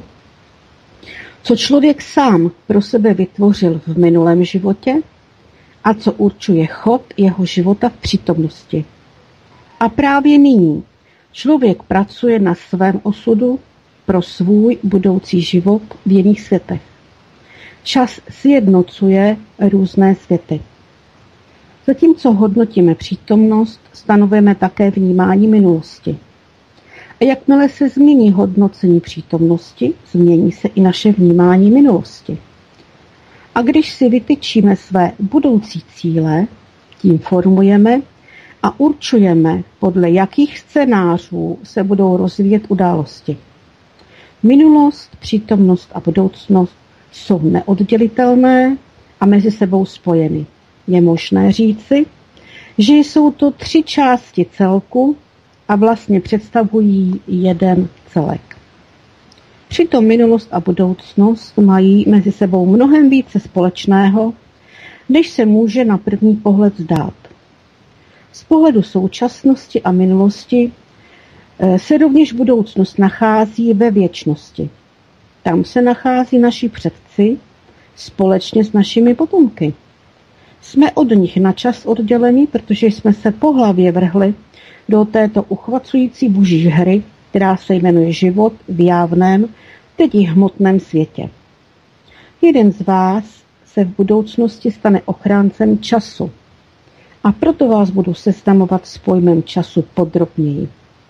Speaker 3: co člověk sám pro sebe vytvořil v minulém životě a co určuje chod jeho života v přítomnosti. A právě nyní člověk pracuje na svém osudu pro svůj budoucí život v jiných světech. Čas sjednocuje různé světy. Zatímco hodnotíme přítomnost, stanovujeme také vnímání minulosti. A jakmile se změní hodnocení přítomnosti, změní se i naše vnímání minulosti. A když si vytyčíme své budoucí cíle, tím formujeme a určujeme, podle jakých scénářů se budou rozvíjet události. Minulost, přítomnost a budoucnost jsou neoddělitelné a mezi sebou spojeny. Je možné říci, že jsou to 3 části celku a vlastně představují jeden celek. Přitom minulost a budoucnost mají mezi sebou mnohem více společného, než se může na první pohled zdát. Z pohledu současnosti a minulosti se rovněž budoucnost nachází ve věčnosti. Tam se nachází naši předci společně s našimi potomky. Jsme od nich na čas odděleni, protože jsme se po hlavě vrhli do této uchvacující boží hry, která se jmenuje život v jávném, tedy hmotném světě. Jeden z vás se v budoucnosti stane ochráncem času a proto vás budu seznamovat s pojmem času podrobněji.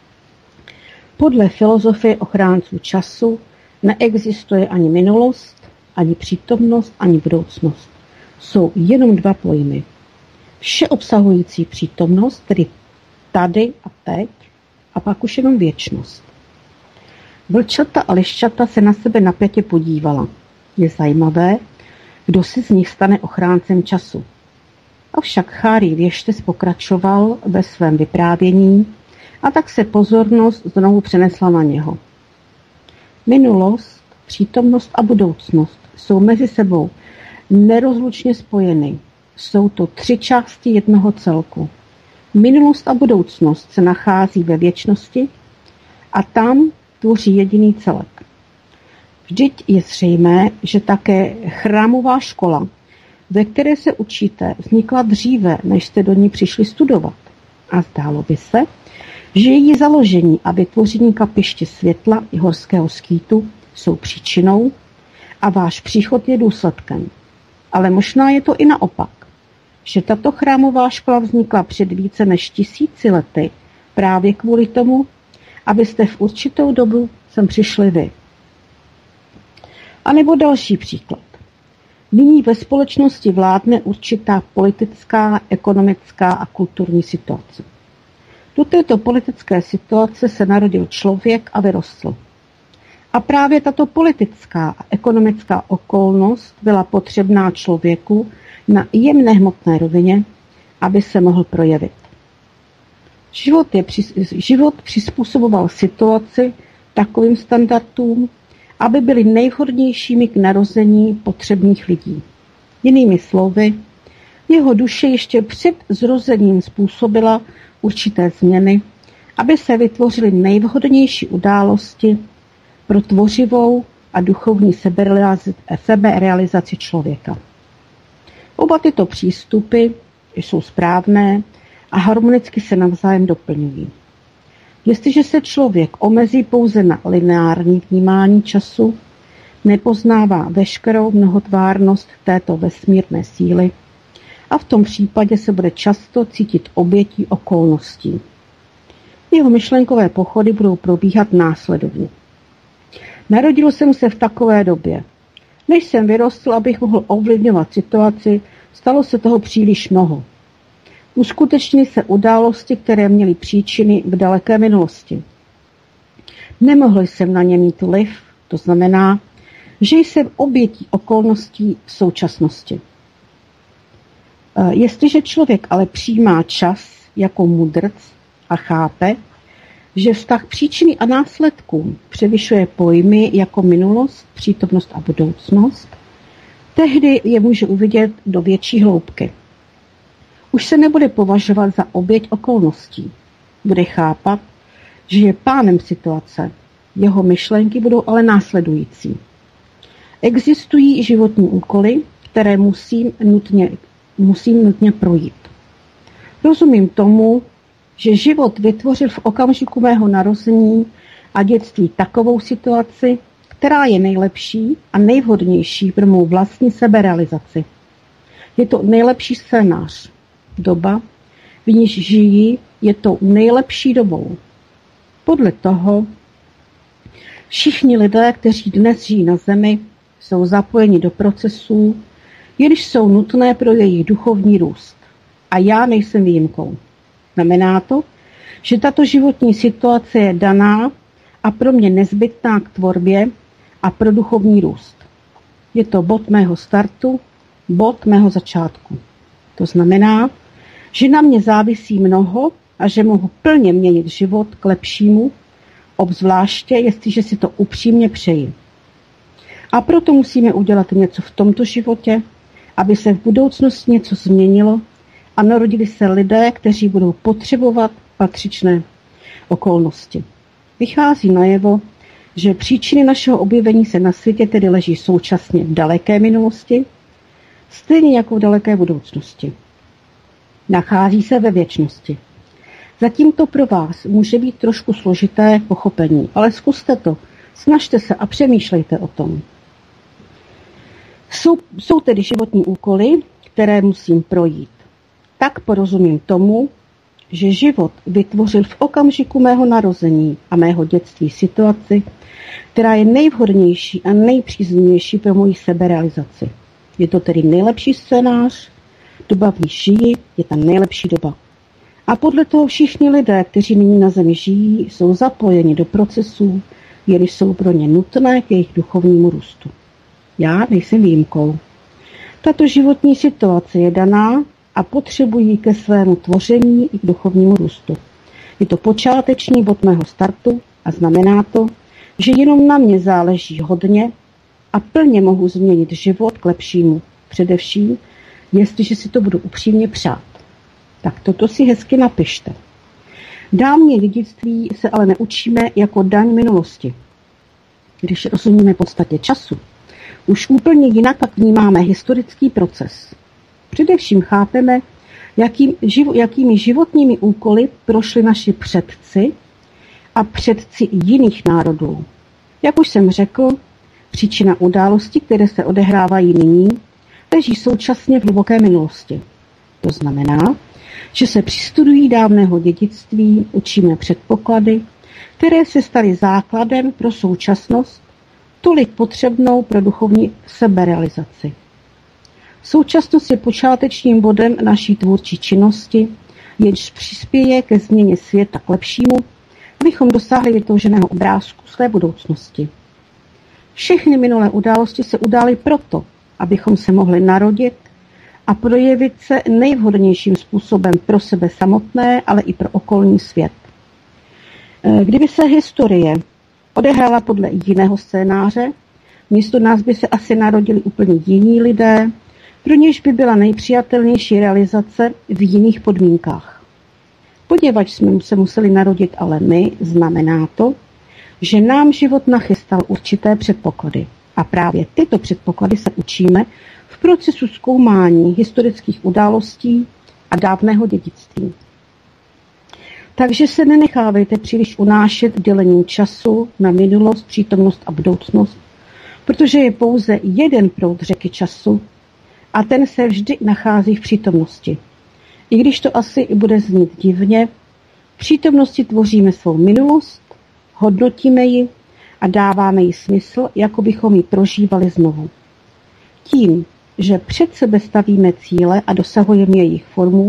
Speaker 3: Podle filozofie ochránců času neexistuje ani minulost, ani přítomnost, ani budoucnost. Jsou jenom 2 pojmy. Všeobsahující přítomnost, tedy tady a teď, a pak už jenom věčnost. Vlčata a liščata se na sebe napjatě podívala. Je zajímavé, kdo se z nich stane ochráncem času. Avšak Chárí věštec pokračoval ve svém vyprávění a tak se pozornost znovu přenesla na něho. Minulost, přítomnost a budoucnost jsou mezi sebou nerozlučně spojeny. Jsou to 3 části jednoho celku. Minulost a budoucnost se nachází ve věčnosti a tam tvoří jediný celek. Vždyť je zřejmé, že také chrámová škola, ve které se učíte, vznikla dříve, než jste do ní přišli studovat. A zdálo by se, že její založení a vytvoření kapiště světla i horského skýtu jsou příčinou a váš příchod je důsledkem. Ale možná je to i naopak, že tato chrámová škola vznikla před více než 1000 lety právě kvůli tomu, abyste v určitou dobu sem přišli vy. A nebo další příklad. Nyní ve společnosti vládne určitá politická, ekonomická a kulturní situace. Do této politické situace se narodil člověk a vyrostl. A právě tato politická a ekonomická okolnost byla potřebná člověku na jemné hmotné rovině, aby se mohl projevit. Život přizpůsoboval situaci takovým standardům, aby byly nejvhodnějšími k narození potřebných lidí. Jinými slovy, jeho duše ještě před zrozením způsobila určité změny, aby se vytvořily nejvhodnější události pro tvořivou a duchovní seberealizaci člověka. Oba tyto přístupy jsou správné a harmonicky se navzájem doplňují. Jestliže se člověk omezí pouze na lineární vnímání času, nepoznává veškerou mnohotvárnost této vesmírné síly a v tom případě se bude často cítit obětí okolností. Jeho myšlenkové pochody budou probíhat následovně. Narodil jsem se v takové době. Než jsem vyrostl, abych mohl ovlivňovat situaci, stalo se toho příliš mnoho. Uskutečnily se události, které měly příčiny v daleké minulosti. Nemohl jsem na ně mít vliv, to znamená, že jsem obětí okolností v současnosti. Jestliže člověk ale přijímá čas jako mudrc a chápe, že vztah příčiny a následků převyšuje pojmy jako minulost, přítomnost a budoucnost, tehdy je může uvidět do větší hloubky. Už se nebude považovat za oběť okolností. Bude chápat, že je pánem situace. Jeho myšlenky budou ale následující. Existují životní úkoly, které musím nutně projít. Rozumím tomu, že život vytvořil v okamžiku mého narození a dětství takovou situaci, která je nejlepší a nejvhodnější pro mou vlastní seberealizaci. Je to nejlepší scénář. Doba, v níž žijí, je to nejlepší dobou. Podle toho všichni lidé, kteří dnes žijí na zemi, jsou zapojeni do procesů, jež jsou nutné pro jejich duchovní růst. A já nejsem výjimkou. Znamená to, že tato životní situace je daná a pro mě nezbytná k tvorbě a pro duchovní růst. Je to bod mého startu, bod mého začátku. To znamená, že na mě závisí mnoho a že mohu plně měnit život k lepšímu, obzvláště jestliže si to upřímně přeji. A proto musíme udělat něco v tomto životě, aby se v budoucnosti něco změnilo a narodili se lidé, kteří budou potřebovat patřičné okolnosti. Vychází najevo, že příčiny našeho objevení se na světě tedy leží současně v daleké minulosti, stejně jako v daleké budoucnosti. Nachází se ve věčnosti. Zatím to pro vás může být trošku složité pochopení, ale zkuste to, snažte se a přemýšlejte o tom. Jsou tedy životní úkoly, které musím projít. Tak porozumím tomu, že život vytvořil v okamžiku mého narození a mého dětství situaci, která je nejvhodnější a nejpříznivější pro moji seberealizaci. Je to tedy nejlepší scénář, doba, v níž žijí, je ta nejlepší doba. A podle toho všichni lidé, kteří nyní na zemi žijí, jsou zapojeni do procesů, jež jsou pro ně nutné k jejich duchovnímu růstu. Já nejsem výjimkou. Tato životní situace je daná a potřebují ke svému tvoření i k duchovnímu růstu. Je to počáteční bod mého startu a znamená to, že jenom na mě záleží hodně a plně mohu změnit život k lepšímu. Především, jestliže si to budu upřímně přát. Tak toto si hezky napište. Dávné dědictví se ale neučíme jako daň minulosti. Když rozumíme podstatě času, už úplně jinak pak vnímáme historický proces. Především chápeme, jakými životními úkoly prošli naši předci a předci jiných národů. Jak už jsem řekl, příčina událostí, které se odehrávají nyní, leží současně v hluboké minulosti. To znamená, že se při studiu dávného dědictví učíme předpoklady, které se staly základem pro současnost, tolik potřebnou pro duchovní seberealizaci. Současnost je počátečním bodem naší tvůrčí činnosti, jenž přispěje ke změně světa k lepšímu, abychom dosáhli vytouženého obrázku své budoucnosti. Všechny minulé události se udály proto, abychom se mohli narodit a projevit se nejvhodnějším způsobem pro sebe samotné, ale i pro okolní svět. Kdyby se historie odehrála podle jiného scénáře, místo nás by se asi narodili úplně jiní lidé, pro něž by byla nejpřijatelnější realizace v jiných podmínkách. Poněvadž jsme se museli narodit ale my, znamená to, že nám život nachystal určité předpoklady. A právě tyto předpoklady se učíme v procesu zkoumání historických událostí a dávného dědictví. Takže se nenechávejte příliš unášet dělením času na minulost, přítomnost a budoucnost, protože je pouze jeden proud řeky času a ten se vždy nachází v přítomnosti. I když to asi bude znít divně, v přítomnosti tvoříme svou minulost, hodnotíme ji a dáváme jí smysl, jako bychom ji prožívali znovu. Tím, že před sebe stavíme cíle a dosahujeme jejich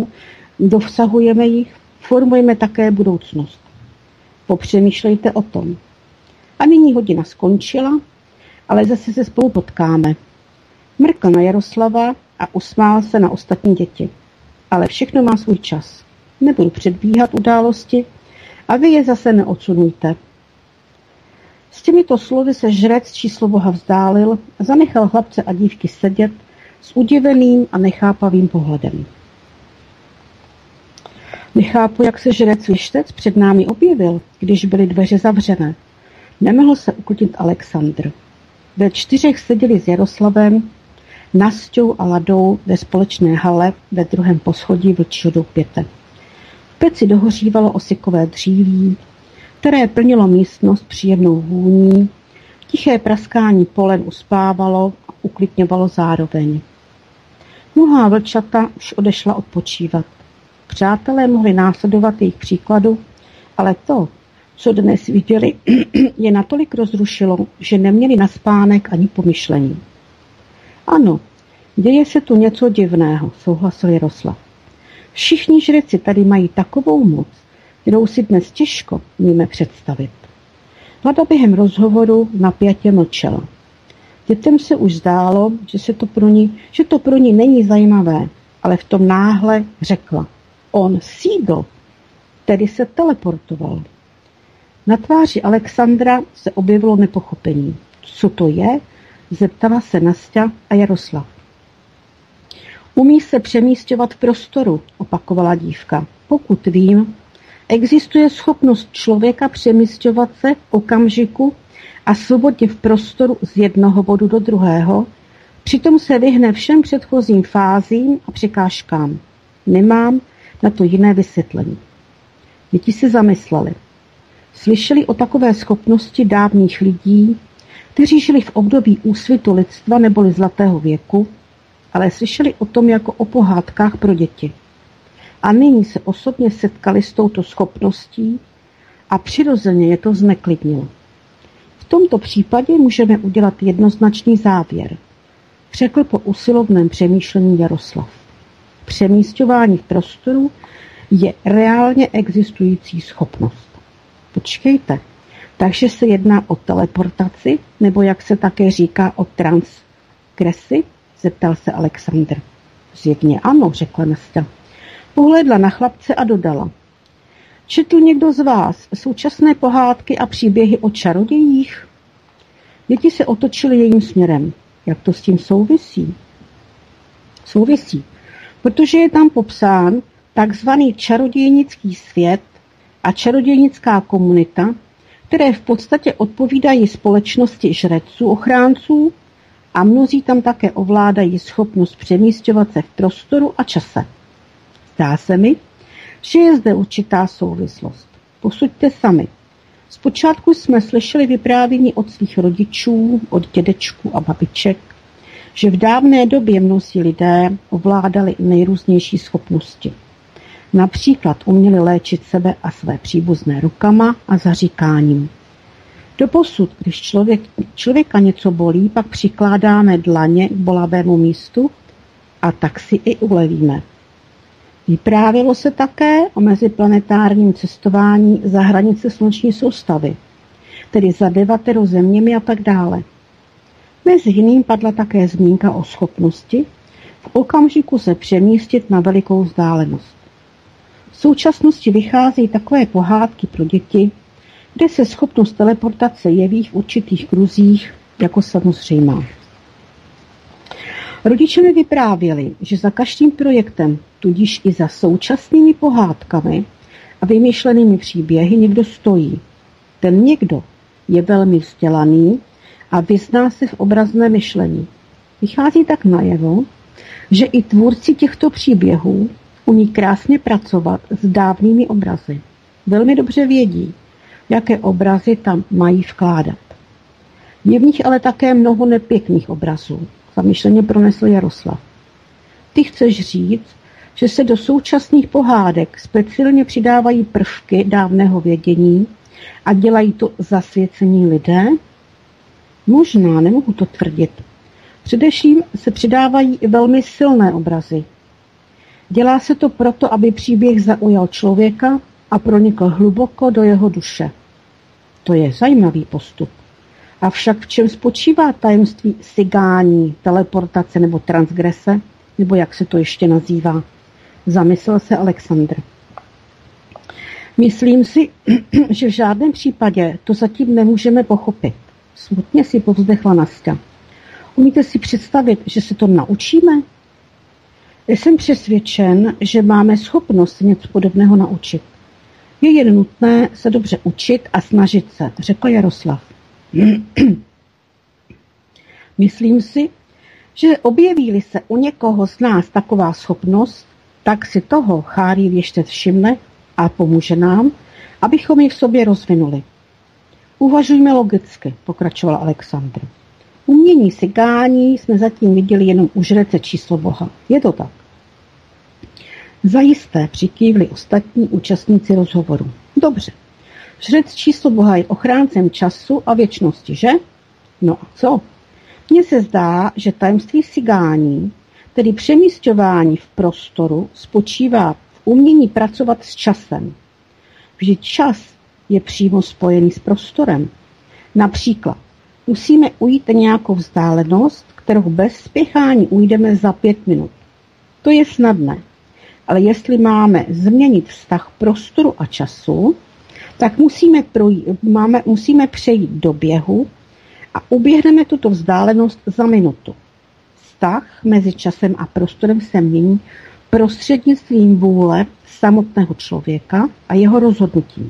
Speaker 3: formujeme také budoucnost. Popřemýšlejte o tom. A nyní hodina skončila, ale zase se spolu potkáme. Mrkl na Jaroslava a usmál se na ostatní děti. Ale všechno má svůj čas. Nebudu předbíhat události a vy je zase neodsunujte. S těmito slovy se žrec číslo Boha vzdálil a zanechal chlapce a dívky sedět s udiveným a nechápavým pohledem. Nechápu, jak se žrec Věštec před námi objevil, když byly dveře zavřené. Nemohl se uklidnit Alexandr. Ve 4 seděli s Jaroslavem, Nasťou a Ladou ve společné hale ve 2. poschodí Vlčího doupěte. V peci dohořívalo osykové dříví, které plnilo místnost příjemnou vůní, tiché praskání polen uspávalo a uklidňovalo zároveň. Mnohá vlčata už odešla odpočívat. Přátelé mohli následovat jejich příkladu, ale to, co dnes viděli, je natolik rozrušilo, že neměli na spánek ani pomyšlení. Ano, děje se tu něco divného, souhlasil Jaroslav. Všichni žreci tady mají takovou moc, kterou si dnes těžko umíme představit. Lada během rozhovoru napjatě mlčela. Dětem se už zdálo, že to pro ní není zajímavé, ale v tom náhle řekla. On sídl, tedy se teleportoval. Na tváři Alexandra se objevilo nepochopení. Co to je? Zeptala se Nasťa a Jaroslav. Umí se přemísťovat v prostoru, opakovala dívka. Pokud vím, existuje schopnost člověka přemísťovat se v okamžiku a svobodně v prostoru z jednoho bodu do druhého, přitom se vyhne všem předchozím fázím a překážkám. Nemám na to jiné vysvětlení. Děti se zamysleli. Slyšeli o takové schopnosti dávných lidí, kteří žili v období úsvitu lidstva neboli zlatého věku, ale slyšeli o tom jako o pohádkách pro děti. A nyní se osobně setkali s touto schopností a přirozeně je to zneklidnilo. V tomto případě můžeme udělat jednoznačný závěr, řekl po usilovném přemýšlení Jaroslav. Přemísťování v prostoru je reálně existující schopnost. Počkejte, takže se jedná o teleportaci, nebo jak se také říká o transgresi? Zeptal se Alexandr. Zjevně ano, řekla Nasťa. Pohlédla na chlapce a dodala. Četl někdo z vás současné pohádky a příběhy o čarodějích? Děti se otočily jejím směrem. Jak to s tím souvisí? Souvisí, protože je tam popsán takzvaný čarodějnický svět a čarodějnická komunita, které v podstatě odpovídají společnosti žreců, ochránců a mnozí tam také ovládají schopnost přemísťovat se v prostoru a čase. Zdá se mi, že je zde určitá souvislost. Posuďte sami. Zpočátku jsme slyšeli vyprávění od svých rodičů, od dědečků a babiček, že v dávné době mnozí lidé ovládali nejrůznější schopnosti. Například uměli léčit sebe a své příbuzné rukama a zaříkáním. Doposud, když člověka něco bolí, pak přikládáme dlaně k bolavému místu a tak si i ulevíme. Vyprávělo se také o meziplanetárním cestování za hranice sluneční soustavy, tedy za 9 zeměmi a tak dále. Mezi jiným padla také zmínka o schopnosti v okamžiku se přemístit na velikou vzdálenost. V současnosti vycházejí takové pohádky pro děti, kde se schopnost teleportace jeví v určitých kruzích jako samozřejmá. Rodiče mi vyprávěli, že za každým projektem, tudíž i za současnými pohádkami a vymyšlenými příběhy někdo stojí. Ten někdo je velmi vzdělaný a vyzná se v obrazné myšlení. Vychází tak najevo, že i tvůrci těchto příběhů umí krásně pracovat s dávnými obrazy. Velmi dobře vědí, jaké obrazy tam mají vkládat. Je v nich ale také mnoho nepěkných obrazů. Zamyšleně pronesl Jaroslav. Ty chceš říct, že se do současných pohádek speciálně přidávají prvky dávného vědění a dělají to zasvěcení lidé? Možná, nemohu to tvrdit. Především se přidávají i velmi silné obrazy. Dělá se to proto, aby příběh zaujal člověka a pronikl hluboko do jeho duše. To je zajímavý postup. Avšak v čem spočívá tajemství sigání, teleportace nebo transgrese, nebo jak se to ještě nazývá? Zamyslel se Alexandr. Myslím si, že v žádném případě to zatím nemůžeme pochopit. Smutně si povzdechla Nasťa. Umíte si představit, že se to naučíme? Jsem přesvědčen, že máme schopnost něco podobného naučit. Je jen nutné se dobře učit a snažit se, řekl Jaroslav. Myslím si, že objeví-li se u někoho z nás taková schopnost, tak si toho Chárí věštec všimne a pomůže nám, abychom ji v sobě rozvinuli. Uvažujme logicky, pokračoval Alexandr. Umění sigání jsme zatím viděli jenom u žrece číslo Boha. Je to tak? Zajisté přikývli ostatní účastníci rozhovoru. Dobře. Žrec číslo Boha je ochráncem času a věčnosti, že? No a co? Mně se zdá, že tajemství sigání, tedy přemísťování v prostoru, spočívá v umění pracovat s časem. Vždyť čas je přímo spojený s prostorem. Například musíme ujít nějakou vzdálenost, kterou bez spěchání ujdeme za 5 minut. To je snadné. Ale jestli máme změnit vztah prostoru a času, tak musíme přejít do běhu a uběhneme tuto vzdálenost za minutu. Vztah mezi časem a prostorem se mění prostřednictvím vůle samotného člověka a jeho rozhodnutí.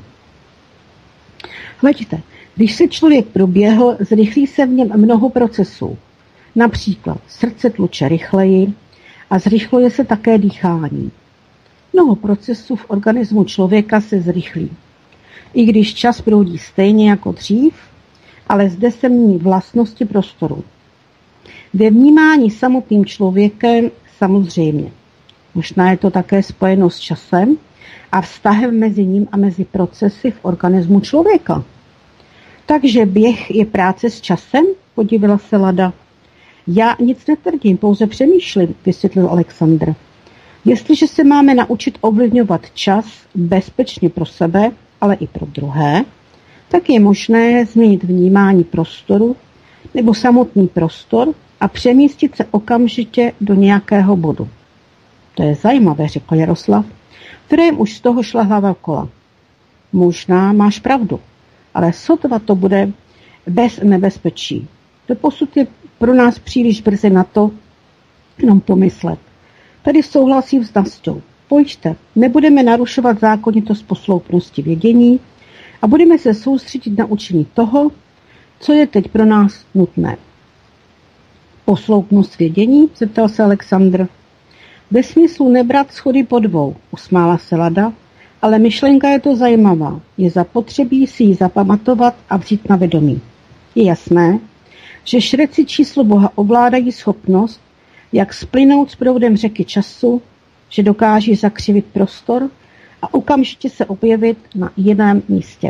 Speaker 3: Hleďte, když se člověk proběhl, zrychlí se v něm mnoho procesů. Například srdce tluče rychleji a zrychluje se také dýchání. Mnoho procesů v organismu člověka se zrychlí. I když čas proudí stejně jako dřív, ale zde se mění vlastnosti prostoru. Ve vnímání samotným člověkem samozřejmě. Možná je to také spojeno s časem a vztahem mezi ním a mezi procesy v organismu člověka. Takže běh je práce s časem, podívila se Lada. Já nic netvrdím, pouze přemýšlím, vysvětlil Alexandr. Jestliže se máme naučit ovlivňovat čas bezpečně pro sebe, ale i pro druhé, tak je možné změnit vnímání prostoru nebo samotný prostor a přemístit se okamžitě do nějakého bodu. To je zajímavé, řekl Jaroslav, kterém už z toho šla hlava kola. Možná máš pravdu, ale sotva to bude bez nebezpečí. Doposud je pro nás příliš brzy na to jenom pomyslet. Tady souhlasím s Nasťou. Pojďte, nebudeme narušovat zákonitost posloupnosti vědění a budeme se soustředit na učení toho, co je teď pro nás nutné. Posloupnost vědění? Zeptal se Alexandr. Ve smyslu nebrat schody po dvou, usmála se Lada, ale myšlenka je to zajímavá. Je zapotřebí si ji zapamatovat a vzít na vědomí. Je jasné, že šreci číslo Boha ovládají schopnost, jak splynout s proudem řeky času, že dokáží zakřivit prostor a okamžitě se objevit na jiném místě.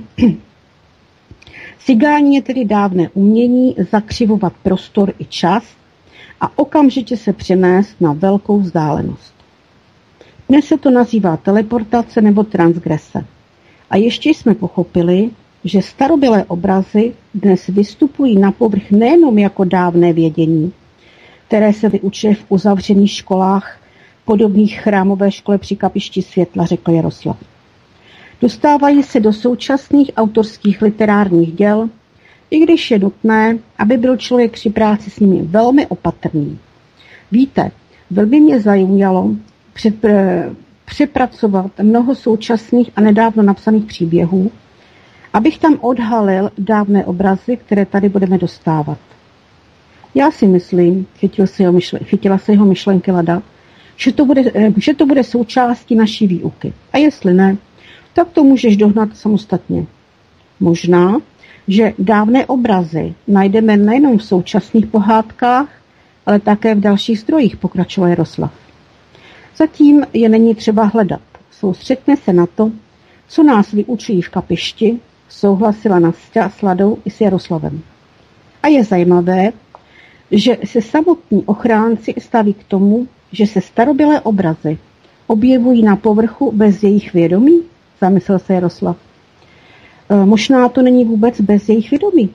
Speaker 3: Cigání je tedy dávné umění zakřivovat prostor i čas a okamžitě se přenést na velkou vzdálenost. Dnes se to nazývá teleportace nebo transgrese. A ještě jsme pochopili, že starobylé obrazy dnes vystupují na povrch nejenom jako dávné vědění, které se vyučuje v uzavřených školách podobných chrámové škole při Kapišti světla, řekl Jaroslav. Dostávají se do současných autorských literárních děl, i když je nutné, aby byl člověk při práci s nimi velmi opatrný. Víte, velmi mě zajímalo přepracovat mnoho současných a nedávno napsaných příběhů, abych tam odhalil dávné obrazy, které tady budeme dostávat. Já si myslím, chytila se jeho myšlenky Lada, že to bude součástí naší výuky. A jestli ne, tak to můžeš dohnat samostatně. Možná, že dávné obrazy najdeme nejenom v současných pohádkách, ale také v dalších zdrojích, pokračoval Jaroslav. Zatím je není třeba hledat. Soustřeďme se na to, co nás vyučují v Kapišti, souhlasila Nasťa s Ladou i s Jaroslavem. A je zajímavé, že se samotní ochránci staví k tomu, že se starobylé obrazy objevují na povrchu bez jejich vědomí, zamyslel se Jaroslav. Možná to není vůbec bez jejich vědomí,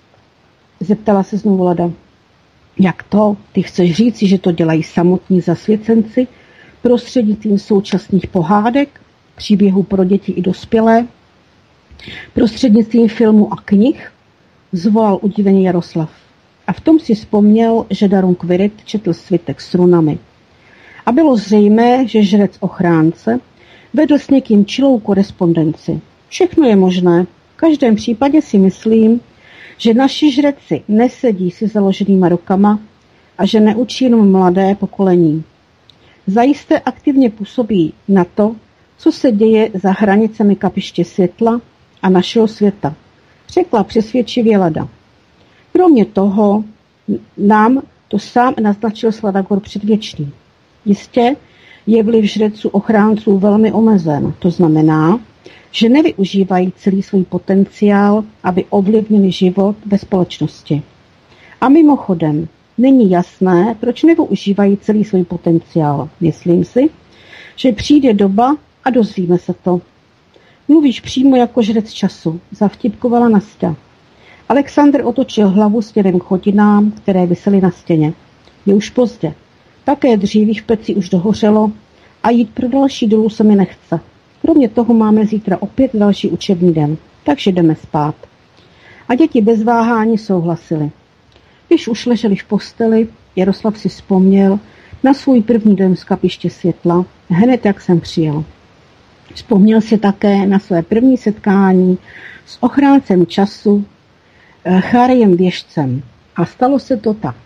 Speaker 3: zeptala se znovu Lada. Jak to? Ty chceš říci, že to dělají samotní zasvěcenci prostřednictvím současných pohádek, příběhů pro děti i dospělé, prostřednictvím filmu a knih? Zvolal udivený Jaroslav. A v tom si vzpomněl, že Darun Kvirit četl svitek s runami. A bylo zřejmé, že žrec ochránce vedl s někým čilou korespondenci. Všechno je možné. V každém případě si myslím, že naši žreci nesedí si založenýma rukama a že neučí jenom mladé pokolení. Zajisté aktivně působí na to, co se děje za hranicemi Kapiště světla a našeho světa, řekla přesvědčivě Lada. Kromě toho nám to sám naznačil Sladagor Předvěčný. Jistě je vliv žreců ochránců velmi omezen. To znamená, že nevyužívají celý svůj potenciál, aby ovlivnili život ve společnosti. A mimochodem, není jasné, proč nevyužívají celý svůj potenciál. Myslím si, že přijde doba a dozvíme se to. Mluvíš přímo jako žrec času, zavtipkovala Nasťa. Alexandr otočil hlavu směrem k hodinám, které visely na stěně. Je už pozdě. Také dříví v peci už dohořelo a jít pro další dolů se mi nechce. Kromě toho máme zítra opět další učební den, takže jdeme spát. A děti bez váhání souhlasily. Když už leželi v posteli, Jaroslav si vzpomněl na svůj první den z Kapiště světla, hned jak jsem přijel. Vzpomněl si také na své první setkání s ochráncem času, Charijem Věžcem. A stalo se to tak.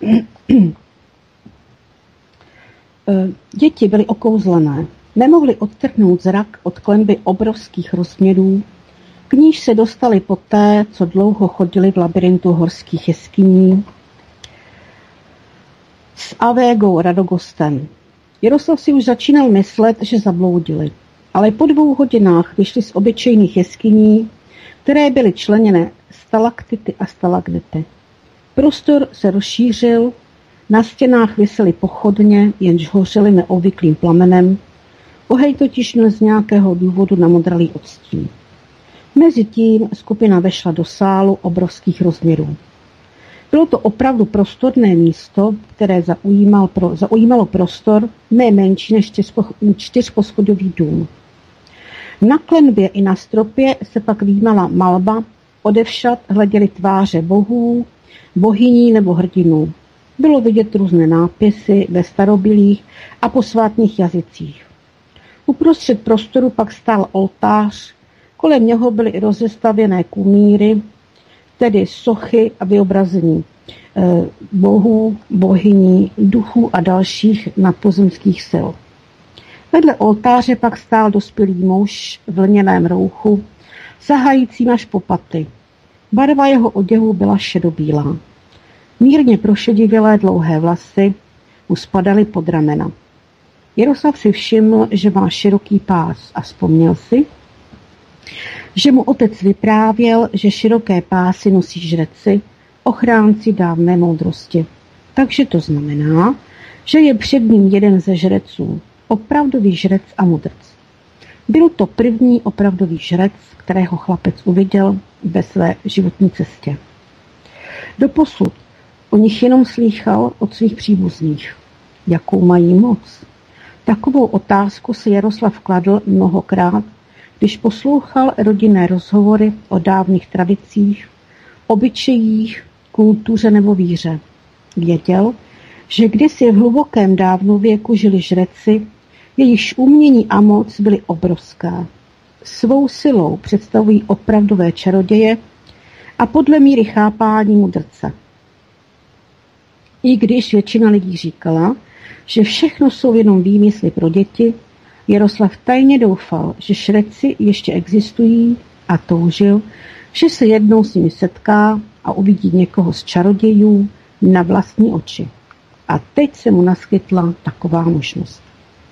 Speaker 3: Děti byly okouzlené. Nemohli odtrhnout zrak od klenby obrovských rozměrů, k níž se dostali poté, co dlouho chodili v labirintu horských jeskyní s Avégou Radogostem. Jaroslav si už začínal myslet, že zabloudili, ale po 2 hodinách vyšli z obyčejných jeskyní, které byly členěné stalaktity a stalagnity. Prostor se rozšířil, na stěnách visely pochodně, jenž hořely neobvyklým plamenem. Oheň totiž měl z nějakého důvodu namodralý odstín. Mezitím skupina vešla do sálu obrovských rozměrů. Bylo to opravdu prostorné místo, které zaujímalo prostor ne menší než 4poschodový dům. Na klenbě i na stropě se pak výjímala malba, odevšad hleděly tváře bohů, bohyní nebo hrdinů. Bylo vidět různé nápisy ve starobylých a posvátných jazycích. Uprostřed prostoru pak stál oltář, kolem něho byly rozestavěné kumíry, tedy sochy a vyobrazení bohů, bohyní, duchů a dalších nadpozemských sil. Vedle oltáře pak stál dospělý muž v lněném rouchu, sahajícím až po paty. Barva jeho oděvu byla šedobílá. Mírně prošedivělé dlouhé vlasy mu spadaly pod ramena. Jaroslav si všiml, že má široký pás a vzpomněl si, že mu otec vyprávěl, že široké pásy nosí žreci, ochránci dávné moudrosti. Takže to znamená, že je před ním jeden ze žreců, opravdový žrec a mudrc. Byl to první opravdový žrec, kterého chlapec uviděl ve své životní cestě. Doposud o nich jenom slýchal od svých příbuzných. Jakou mají moc? Takovou otázku si Jaroslav kladl mnohokrát, když poslouchal rodinné rozhovory o dávných tradicích, obyčejích, kultuře nebo víře. Věděl, že kdysi v hlubokém dávnověku žili žreci, jejichž umění a moc byly obrovské. Svou silou představují opravdové čaroděje a podle míry chápání mudrce. I když většina lidí říkala, že všechno jsou jenom výmysly pro děti, Jaroslav tajně doufal, že žreci ještě existují a toužil, že se jednou s nimi setká a uvidí někoho z čarodějů na vlastní oči. A teď se mu naskytla taková možnost.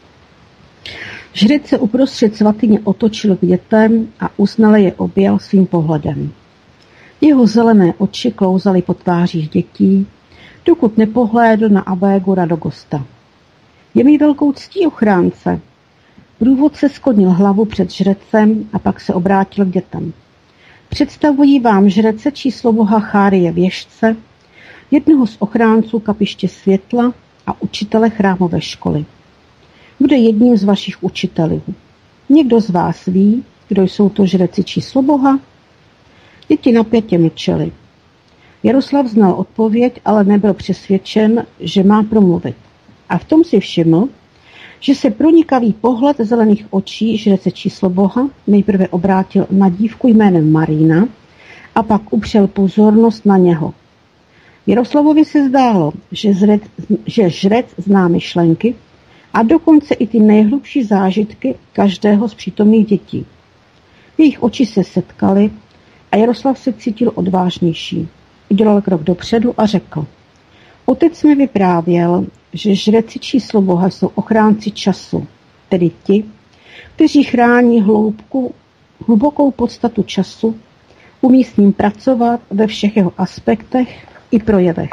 Speaker 3: Žrec se uprostřed svatyně otočil k dětem a uznale je objel svým pohledem. Jeho zelené oči klouzaly po tvářích dětí, dokud nepohlédl na abégu Radogosta. Je mi velkou ctí, ochránce. Průvodce sklonil hlavu před žrecem a pak se obrátil k dětem. Představuji vám žrece číslo boha Chárie Věžce, jednoho z ochránců kapiště světla a učitele chrámové školy. Bude jedním z vašich učitelů. Někdo z vás ví, kdo jsou to žreci číslo boha? Děti napětě mlčely. Jaroslav znal odpověď, ale nebyl přesvědčen, že má promluvit. A v tom si všiml, že se pronikavý pohled zelených očí žrece číslo boha nejprve obrátil na dívku jménem Marína a pak upřel pozornost na něho. Jaroslavovi se zdálo, že žrec zná myšlenky a dokonce i ty nejhlubší zážitky každého z přítomných dětí. Jejich oči se setkaly a Jaroslav se cítil odvážnější. Udělal krok dopředu a řekl: Otec mi vyprávěl, že žreci číslo boha jsou ochránci času, tedy ti, kteří chrání hlubokou podstatu času, umí s ním pracovat ve všech jeho aspektech i projevech.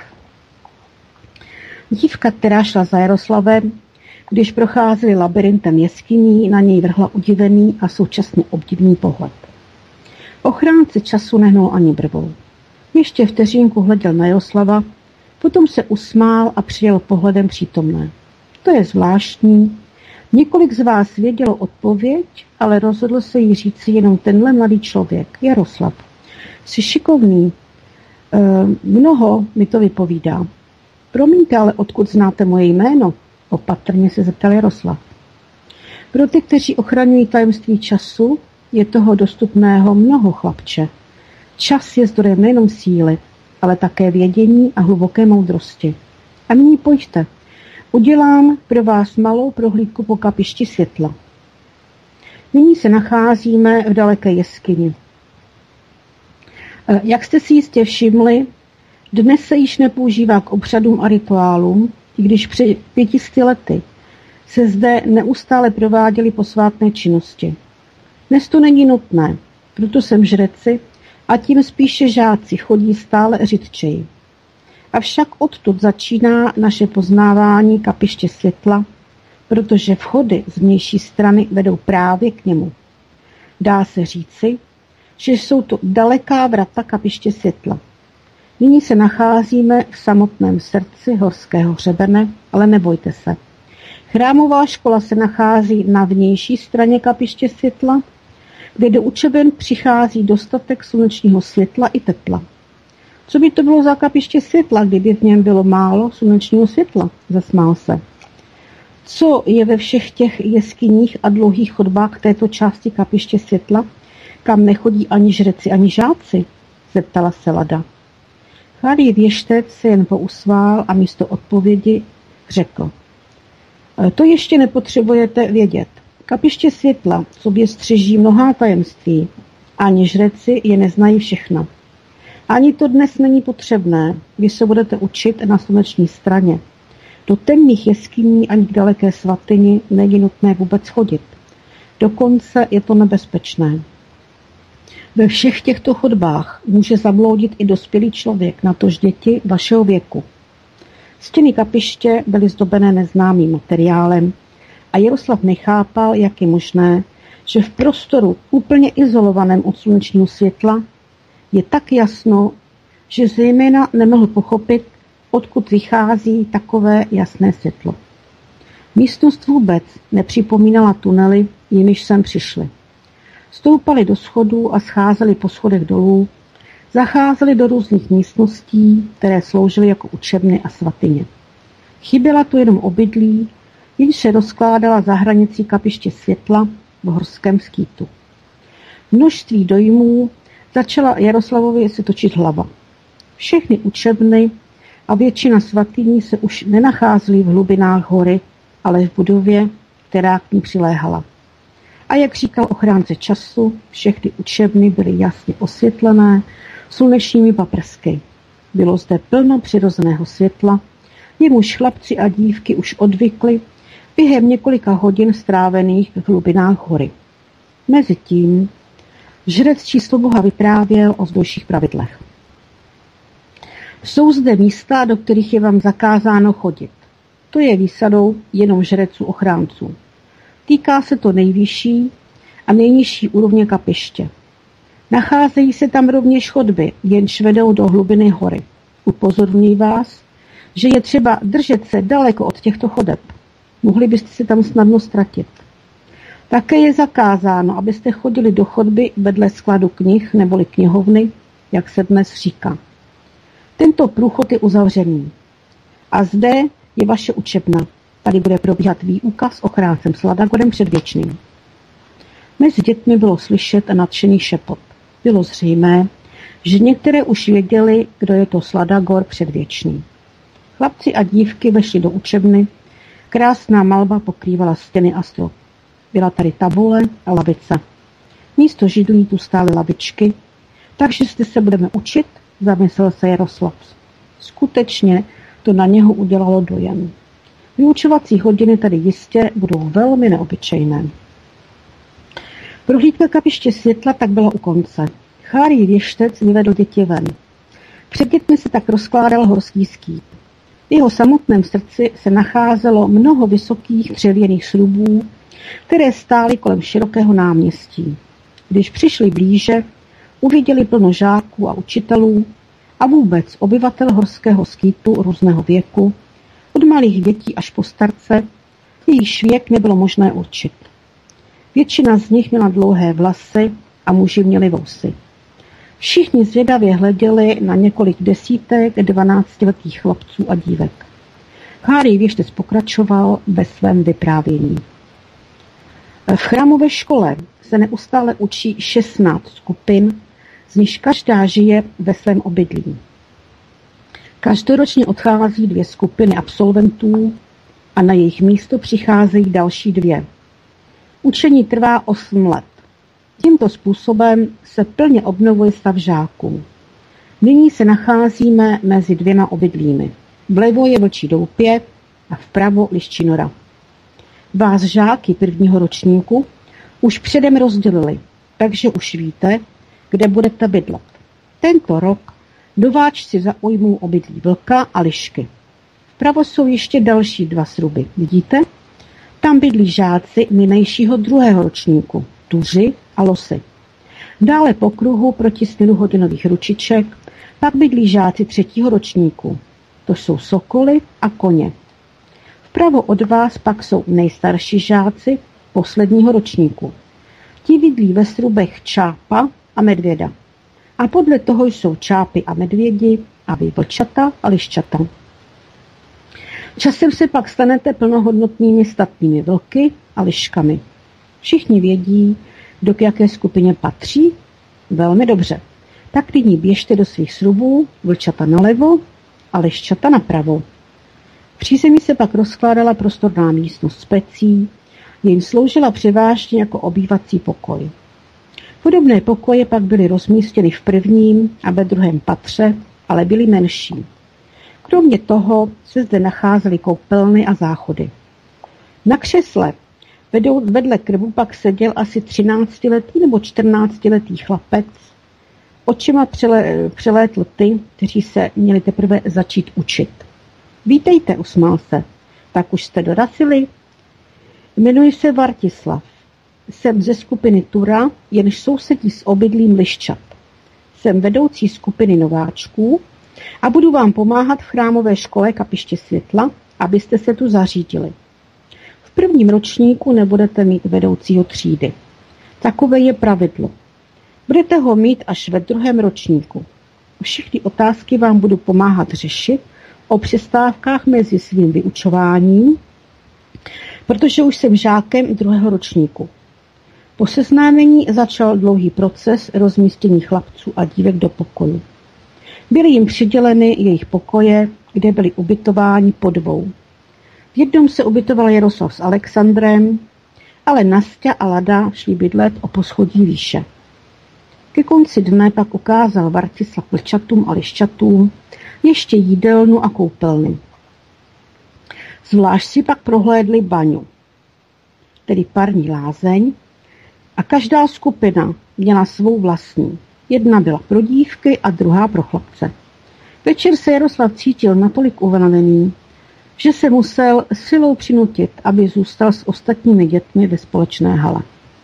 Speaker 3: Dívka, která šla za Jaroslavem, když procházeli labirintem jeskyní, na něj vrhla udivený a současně obdivný pohled. Ochránce času nehnul ani brvou. Ještě vteřinku hleděl na Jaroslava, potom se usmál a přijel pohledem přítomné. To je zvláštní. Několik z vás vědělo odpověď, ale rozhodl se jí říci jenom tenhle mladý člověk, Jaroslav. Jsi šikovný. Mnoho mi to vypovídá. Promiňte, ale odkud znáte moje jméno? Opatrně se zeptal Jaroslav. Pro ty, kteří ochraňují tajemství času, je toho dostupného mnoho, chlapče. Čas je zdrojem nejenom síly, ale také vědění a hluboké moudrosti. A nyní pojďte. Udělám pro vás malou prohlídku po kapišti světla. Nyní se nacházíme v daleké jeskyni. Jak jste si jistě všimli, dnes se již nepoužívá k obřadům a rituálům, i když před 500 lety se zde neustále prováděly posvátné činnosti. Dnes to není nutné, proto sem žreci a tím spíše žáci chodí stále řidčeji. Avšak odtud začíná naše poznávání kapiště světla, protože vchody z vnější strany vedou právě k němu. Dá se říci, že jsou to daleká vrata kapiště světla. Nyní se nacházíme v samotném srdci horského hřebene, ale nebojte se. Chrámová škola se nachází na vnější straně kapiště světla, kde do učeben přichází dostatek slunečního světla i tepla. Co by to bylo za kapiště světla, kdyby v něm bylo málo slunečního světla? Zasmál se. Co je ve všech těch jeskyních a dlouhých chodbách této části kapiště světla, kam nechodí ani žreci, ani žáci? Zeptala se Lada. Chárý věštec se jen pousmál a místo odpovědi řekl. To ještě nepotřebujete vědět. Kapiště světla v sobě střeží mnohá tajemství. Ani žreci je neznají všechna. Ani to dnes není potřebné, když se budete učit na sluneční straně. Do temných jeskyní ani k daleké svatyni není nutné vůbec chodit. Dokonce je to nebezpečné. Ve všech těchto chodbách může zabloudit i dospělý člověk, natož děti vašeho věku. Stěny kapiště byly zdobené neznámým materiálem a Jaroslav nechápal, jak je možné, že v prostoru úplně izolovaném od slunečního světla je tak jasno, že zejména nemohl pochopit, odkud vychází takové jasné světlo. Místnost vůbec nepřipomínala tunely, jimiž sem přišli. Stoupali do schodů a scházeli po schodech dolů, zacházeli do různých místností, které sloužily jako učebny a svatyně. Chyběla tu jenom obydlí, jenž se rozkládala za hranicí kapiště světla v horském skýtu. Množství dojmů začala Jaroslavovi se točit hlava. Všechny učebny a většina svatyní se už nenacházely v hlubinách hory, ale v budově, která k ní přiléhala. A jak říkal ochránce času, všechny učebny byly jasně osvětlené slunečními paprsky. Bylo zde plno přirozeného světla, jemuž chlapci a dívky už odvykli během několika hodin strávených v hlubinách hory. Mezitím žrec číslo Boha vyprávěl o zdejších pravidlech. Jsou zde místa, do kterých je vám zakázáno chodit. To je výsadou jenom žreců ochránců. Týká se to nejvyšší a nejnižší úrovně kapiště. Nacházejí se tam rovněž chodby, jenž vedou do hlubiny hory. Upozorňuji vás, že je třeba držet se daleko od těchto chodeb. Mohli byste se tam snadno ztratit. Také je zakázáno, abyste chodili do chodby vedle skladu knih neboli knihovny, jak se dnes říká. Tento průchod je uzavřený. A zde je vaše učebna. Tady bude probíhat výuka s ochráncem Sladagorem předvěčným. Mezi dětmi bylo slyšet nadšený šepot. Bylo zřejmé, že některé už věděli, kdo je to Sladagor předvěčný. Chlapci a dívky vešli do učebny. Krásná malba pokrývala stěny a strop. Byla tady tabule a lavice. Místo židlí tu stály lavičky. Takže zde se budeme učit, zamyslel se Jaroslav. Skutečně to na něho udělalo dojem. Vyučovací hodiny tady jistě budou velmi neobyčejné. Prohlídka kapiště světla tak byla u konce. Chárý věštec vyvedl děti ven. Před dětmi se tak rozkládal horský skýt. V jeho samotném srdci se nacházelo mnoho vysokých dřevěných srubů, které stály kolem širokého náměstí. Když přišli blíže, uviděli plno žáků a učitelů a vůbec obyvatel horského skýtu různého věku, od malých dětí až po starce, jejichž věk nebylo možné určit. Většina z nich měla dlouhé vlasy a muži měli vousy. Všichni zvědavě hleděli na několik desítek 12letých chlapců a dívek. Chárý věštec pokračoval ve svém vyprávění. V chrámové škole se neustále učí 16 skupin, z nichž každá žije ve svém obydlí. Každoročně odchází 2 skupiny absolventů a na jejich místo přicházejí další 2. Učení trvá 8 let. Tímto způsobem se plně obnovuje stav žáků. Nyní se nacházíme mezi 2 obydlími. Vlevo je Vlčí doupě a vpravo Liščí nora. Vás žáky prvního ročníku už předem rozdělili, takže už víte, kde budete bydlet. Tento rok nováčci zaujmou obydlí Vlka a Lišky. Vpravo jsou ještě další 2 sruby. Vidíte? Tam bydlí žáci nynějšího 2. ročníku, Tuři a Losy. Dále po kruhu proti směru hodinových ručiček pak bydlí žáci 3. ročníku. To jsou Sokoly a Koně. Vpravo od vás pak jsou nejstarší žáci posledního ročníku. Ti bydlí ve srubech Čápa a Medvěda. A podle toho jsou Čápy a Medvědi a vy Vlčata a Liščata. Časem se pak stanete plnohodnotnými statnými vlky a liškami. Všichni vědí, kdo k jaké skupině patří? Velmi dobře. Tak nyní běžte do svých srubů, vlčata nalevo a liščata napravo. V přízemí se pak rozkládala prostorná místnost s pecí, jim sloužila převážně jako obývací pokoj. Podobné pokoje pak byly rozmístěny v prvním a ve druhém patře, ale byly menší. Kromě toho se zde nacházely koupelny a záchody. Na křesle vedle krbu pak seděl asi 13letý nebo 14letý chlapec. Očima přelétl ty, kteří se měli teprve začít učit. Vítejte, usmál se. Tak už jste dorazili? Jmenuji se Vartislav. Jsem ze skupiny Tura, jenž sousedí s obydlím Liščat. Jsem vedoucí skupiny nováčků a budu vám pomáhat v chrámové škole Kapiště světla, abyste se tu zařídili. V prvním ročníku nebudete mít vedoucího třídy. Takové je pravidlo. Budete ho mít až ve druhém ročníku. Všechny otázky vám budu pomáhat řešit o přestávkách mezi svým vyučováním, protože už jsem žákem druhého ročníku. Po seznámení začal dlouhý proces rozmístění chlapců a dívek do pokoju. Byly jim přiděleny jejich pokoje, kde byli ubytováni po dvou. V jednom se ubytoval Jaroslav s Alexandrem, ale Nasťa a Lada šli bydlet o poschodí výše. Ke konci dne pak ukázal Vartislav vlčatům a liščatům ještě jídelnu a koupelny. Zvlášť si pak prohlédli baňu, tedy parní lázeň, a každá skupina měla svou vlastní. Jedna byla pro dívky a druhá pro chlapce. Večer se Jaroslav cítil natolik unavený, že se musel silou přinutit, aby zůstal s ostatními dětmi ve společné hale.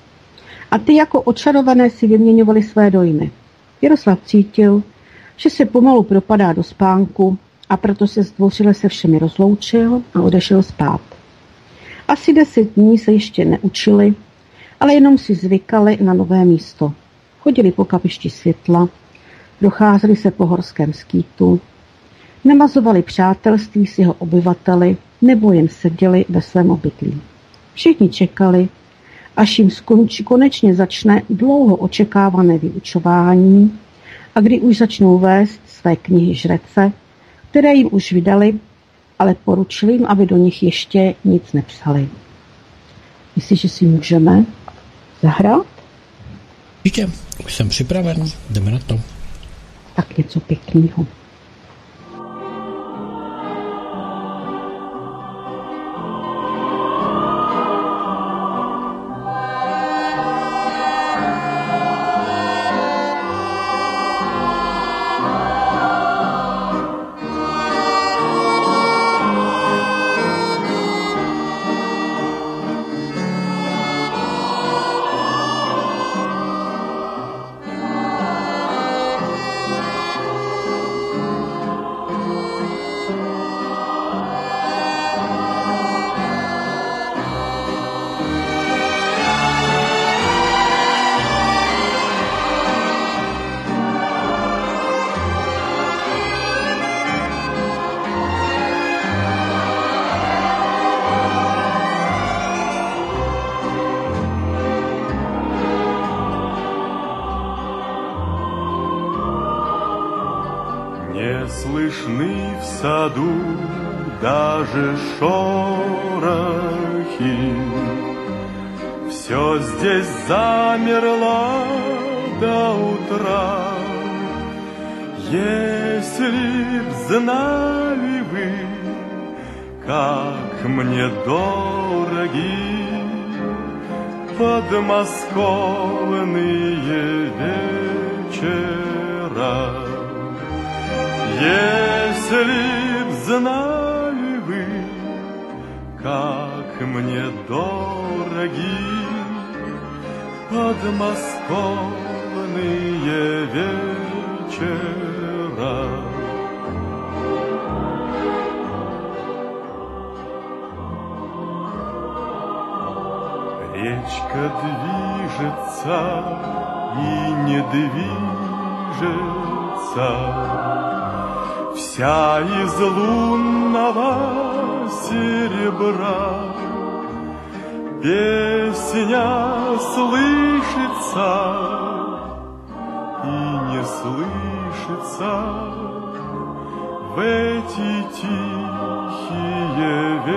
Speaker 3: A ty jako očarované si vyměňovali své dojmy. Jaroslav cítil, že se pomalu propadá do spánku, a proto se zdvořile se všemi rozloučil a odešel spát. Asi 10 dní se ještě neučili, ale jenom si zvykali na nové místo. Chodili po Kapišti světla, procházeli se po horském skýtu, namazovali přátelství s jeho obyvateli nebo jen seděli ve svém obydlí. Všichni čekali, až jim konečně začne dlouho očekávané vyučování a kdy už začnou vést své knihy žrece, které jim už vydali, ale poručili jim, aby do nich ještě nic nepsali. Myslíš, že si můžeme zahrát?
Speaker 2: Určitě, už jsem připraven, jdeme na to.
Speaker 3: Tak něco pěkného.
Speaker 4: слышны в саду даже шорохи. Все здесь замерло до утра. Если б знали вы, как мне дороги подмосковные вечера. Если б знали вы, как мне дороги подмосковные вечера. Речка движется и не движется, вся из лунного серебра. Песня слышится и не слышится в эти тихие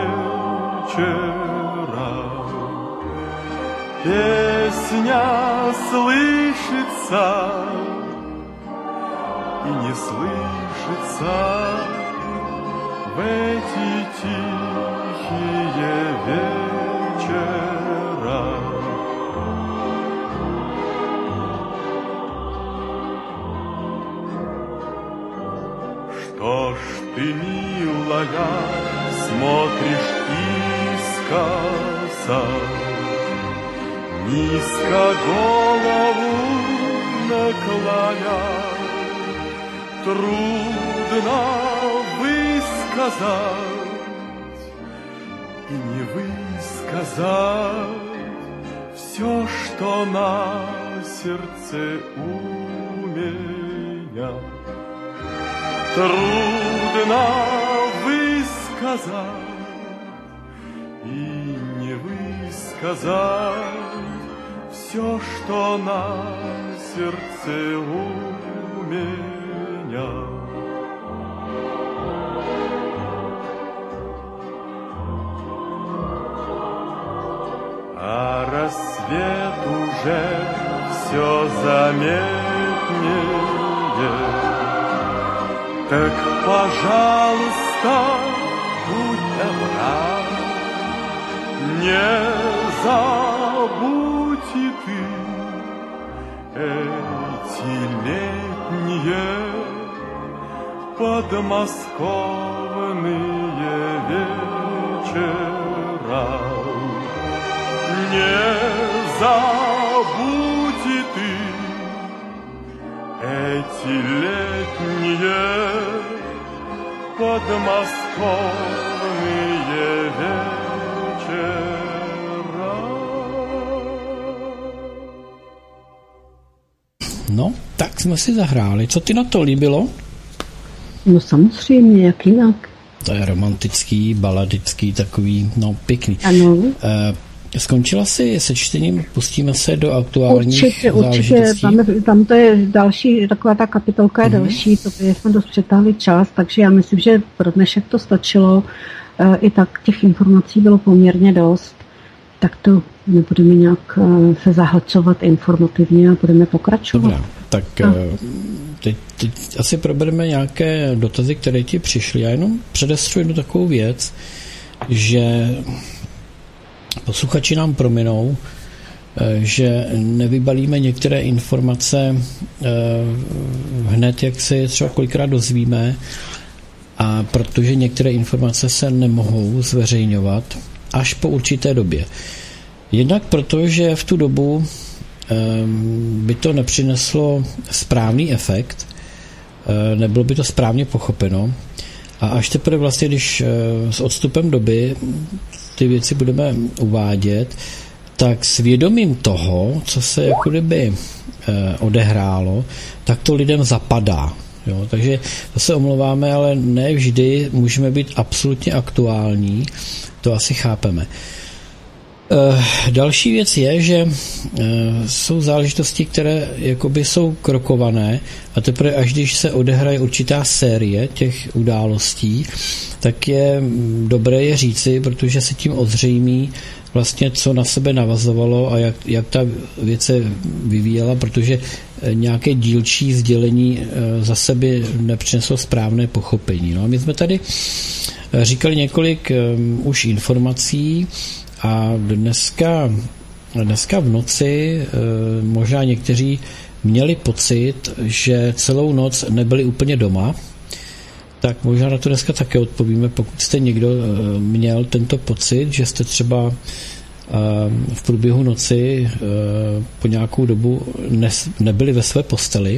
Speaker 4: вечера. Песня слышится и не слышится в эти тихие вечера. Что ж ты, милая, смотришь искоса, низко голову наклоня? Трудно высказать и не высказать все, что на сердце у меня. Трудно высказать и не высказать все, что на сердце у меня. А рассвет уже все заметнее. Так, пожалуйста, будь добра, не забудь и ты эти летние подмосковные вечера. Не забудь и ты эти летние подмосковные вечера.
Speaker 2: No, tak jsme si zahráli. Co ty na to líbilo?
Speaker 3: No samozřejmě, jak jinak.
Speaker 2: To je romantický, baladický, takový, no pěkný.
Speaker 3: Ano.
Speaker 2: Skončila si se čtením, pustíme se do aktuálních
Speaker 3: záležitostí. Tam to je další, taková ta kapitolka je další, to jsme dost přetáhli čas, takže já myslím, že pro dnešek to stačilo. I tak těch informací bylo poměrně dost, tak to nebudeme nějak se zahlcovat informativně a budeme pokračovat.
Speaker 2: Dobrá, tak teď asi probereme nějaké dotazy, které ti přišly. Já jenom předestřu jednu takovou věc, že posluchači nám prominou, že nevybalíme některé informace hned, jak se je třeba kolikrát dozvíme, a protože některé informace se nemohou zveřejňovat až po určité době. Jednak proto, že v tu dobu by to nepřineslo správný efekt, nebylo by to správně pochopeno, a až teprve vlastně, když s odstupem doby ty věci budeme uvádět, tak s vědomím toho, co se jako kdyby odehrálo, tak to lidem zapadá. Jo? Takže to se omlouváme, ale ne vždy můžeme být absolutně aktuální, to asi chápeme. Další věc je, že jsou záležitosti, které jakoby jsou krokované, a teprve až když se odehraje určitá série těch událostí, tak je dobré je říci, protože se tím ozřejmí vlastně, co na sebe navazovalo a jak ta věc se vyvíjela, protože nějaké dílčí sdělení za sebe nepřineslo správné pochopení. No a my jsme tady říkali několik už informací, a dneska v noci možná někteří měli pocit, že celou noc nebyli úplně doma, tak možná na to dneska také odpovíme, pokud jste někdo měl tento pocit, že jste třeba v průběhu noci po nějakou dobu nebyli ve své posteli,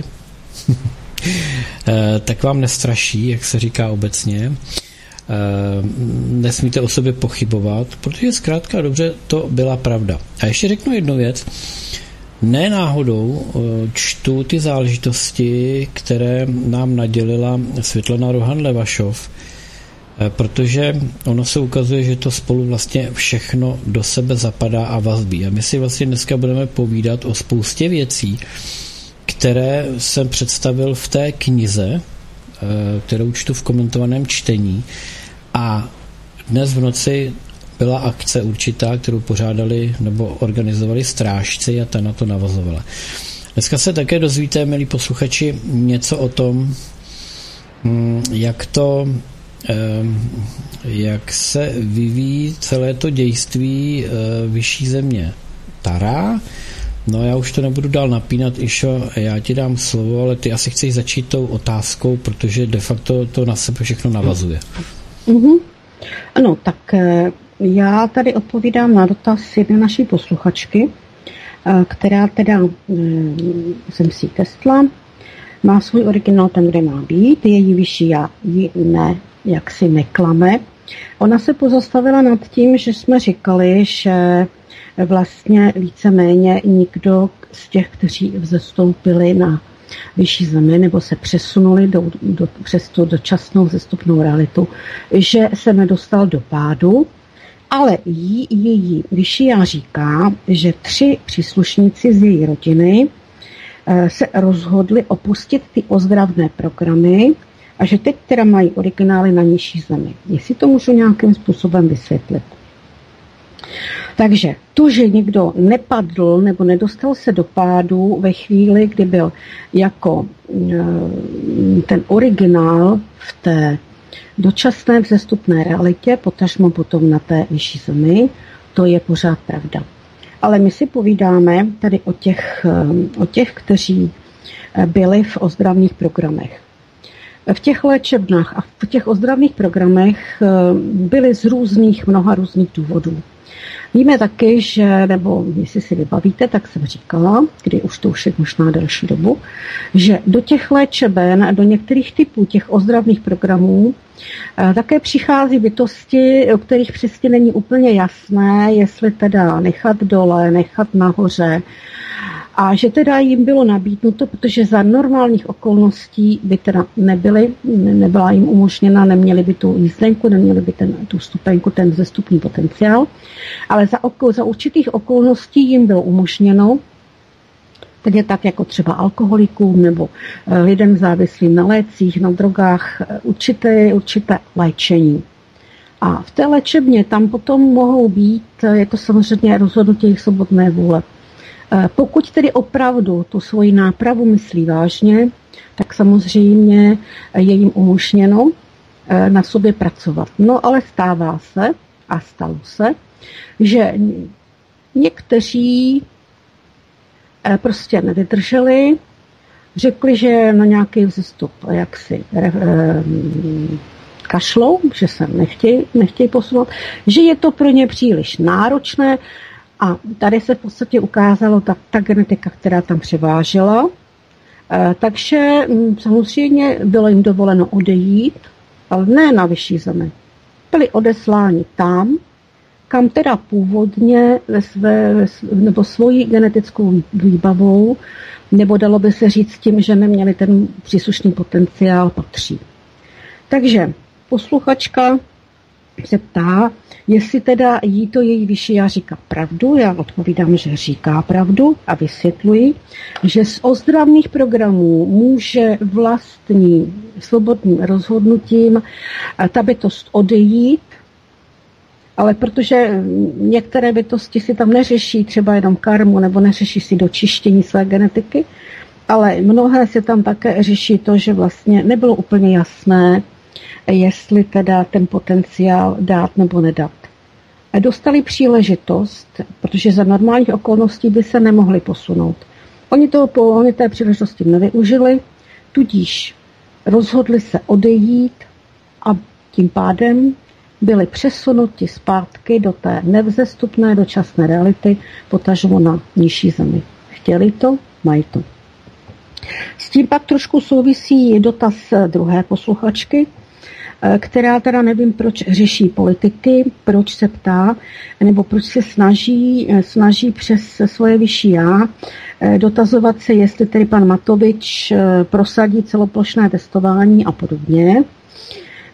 Speaker 2: tak vám nestraší, jak se říká obecně. Nesmíte o sobě pochybovat, protože zkrátka dobře to byla pravda. A ještě řeknu jednu věc. Ne náhodou čtu ty záležitosti, které nám nadělila Světlana Rohan Levašov, protože ono se ukazuje, že to spolu vlastně všechno do sebe zapadá a vazbí. A my si vlastně dneska budeme povídat o spoustě věcí, které jsem představil v té knize, kterou čtu v komentovaném čtení, a dnes v noci byla akce určitá, kterou pořádali nebo organizovali strážci a ta na to navazovala. Dneska se také dozvíte, milí posluchači, něco o tom, jak se vyvíjí celé to dějství vyšší země Tara. No já už to nebudu dál napínat, Išo, já ti dám slovo, ale ty asi chceš začít tou otázkou, protože de facto to na sebe všechno navazuje.
Speaker 3: Mm-hmm. Ano, tak já tady odpovídám na dotaz jedné naší posluchačky, která teda jsem si testla, má svůj originál tam, kde má být, její vyšší já ji jaksi neklame. Ona se pozastavila nad tím, že jsme říkali, že vlastně víceméně nikdo z těch, kteří vzestoupili na vyšší zemi nebo se přesunuli přes tu dočasnou vzestupnou realitu, že se nedostal do pádu, ale její vyšší já říká, že 3 příslušníci z její rodiny se rozhodli opustit ty ozdravné programy a že teď teda mají originály na nižší zemi. Jestli to můžu nějakým způsobem vysvětlit. Takže to, že někdo nepadl nebo nedostal se do pádu ve chvíli, kdy byl jako ten originál v té dočasné vzestupné realitě, potažmo potom na té vyšší zemi, to je pořád pravda. Ale my si povídáme tady o těch, kteří byli v ozdravných programech. V těch léčebnách a v těch ozdravných programech byly z mnoha různých důvodů. Víme taky, že, nebo jestli si vybavíte, tak jsem říkala, kdy už to už je možná delší dobu, že do těch léčeben, do některých typů těch ozdravných programů také přichází bytosti, o kterých přesně není úplně jasné, jestli teda nechat dole, nechat nahoře. A že teda jim bylo nabídnuto, protože za normálních okolností by teda nebyla jim umožněna, neměli by tu jízdenku, neměli by tu stupenku, ten vzestupný potenciál, ale za určitých okolností jim bylo umožněno, tedy tak jako třeba alkoholikům nebo lidem závislým na lécích, na drogách, určité léčení. A v té léčebně tam potom mohou být, je to samozřejmě rozhodnutí jejich svobodné vůle. Pokud tedy opravdu tu svoji nápravu myslí vážně, tak samozřejmě je jim umožněno na sobě pracovat. No ale stává se, a stalo se, že někteří prostě nevydrželi, řekli, že na nějaký vzestup jaksi kašlou, že se nechtějí posunout, že je to pro ně příliš náročné. A tady se v podstatě ukázalo ta genetika, která tam převážela. Takže samozřejmě bylo jim dovoleno odejít, ale ne na vyšší zemi. Byli odesláni tam, kam teda původně nebo svojí genetickou výbavou, nebo dalo by se říct tím, že neměli ten příslušný potenciál, patří. Takže posluchačka se ptá, jestli teda jí to její vyšší já říká pravdu. Já odpovídám, že říká pravdu a vysvětluji, že z ozdravných programů může vlastním svobodným rozhodnutím ta bytost odejít, ale protože některé bytosti si tam neřeší třeba jenom karmu nebo neřeší si dočištění své genetiky, ale mnohé se tam také řeší to, že vlastně nebylo úplně jasné, jestli teda ten potenciál dát nebo nedat. Dostali příležitost, protože za normálních okolností by se nemohli posunout. Oni té příležitosti nevyužili, tudíž rozhodli se odejít a tím pádem byli přesunuti zpátky do té nevzestupné dočasné reality, potažmo na nižší zemi. Chtěli to, mají to. S tím pak trošku souvisí dotaz druhé posluchačky, která teda nevím, proč řeší politiky, proč se ptá, nebo proč se snaží přes svoje vyšší já dotazovat se, jestli tedy pan Matovič prosadí celoplošné testování a podobně.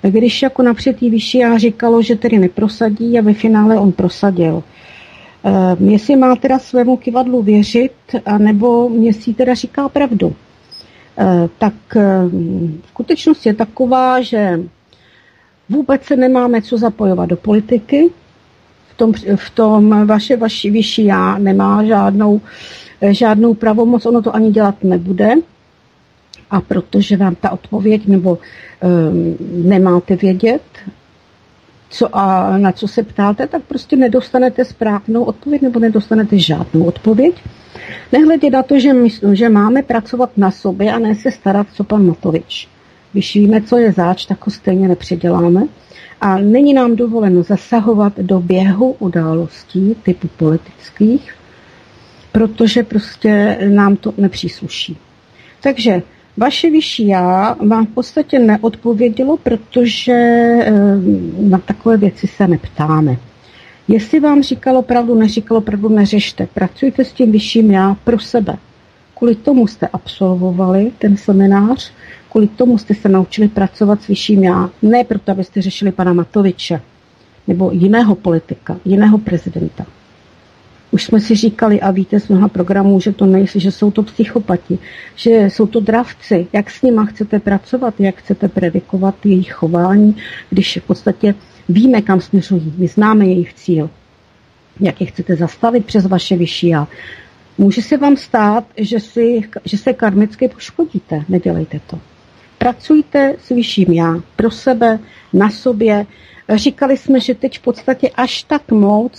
Speaker 3: Když jako napřed jí vyšší já říkalo, že tedy neprosadí a ve finále on prosadil. Jestli má teda svému kyvadlu věřit, anebo mě si teda říká pravdu. Tak skutečnost je taková, že vůbec se nemáme co zapojovat do politiky. V tom vaše vyšší já nemá žádnou pravomoc, ono to ani dělat nebude. A protože vám ta odpověď, nebo nemáte vědět, na co se ptáte, tak prostě nedostanete správnou odpověď nebo nedostanete žádnou odpověď. Nehledě na to, že máme pracovat na sobě a ne se starat, co pan Matovič. Když víme, co je zač, tak ho stejně nepředěláme. A není nám dovoleno zasahovat do běhu událostí typu politických, protože prostě nám to nepřísluší. Takže vaše vyšší já vám v podstatě neodpovědělo, protože na takové věci se neptáme. Jestli vám říkalo pravdu, neřešte. Pracujte s tím vyšším já pro sebe. Kvůli tomu jste absolvovali ten seminář, kvůli tomu jste se naučili pracovat s vyšším já. Ne proto, abyste řešili pana Matoviče nebo jiného politika, jiného prezidenta. Už jsme si říkali a víte z mnoha programů, že to nejsou, že jsou to psychopati, že jsou to dravci. Jak s nima chcete pracovat, jak chcete predikovat jejich chování, když v podstatě víme, kam směřují. My známe jejich cíl. Jak je chcete zastavit přes vaše vyšší já. Může se vám stát, že se karmicky poškodíte. Nedělejte to. Pracujte s vyšším já pro sebe, na sobě. Říkali jsme, že teď v podstatě až tak moc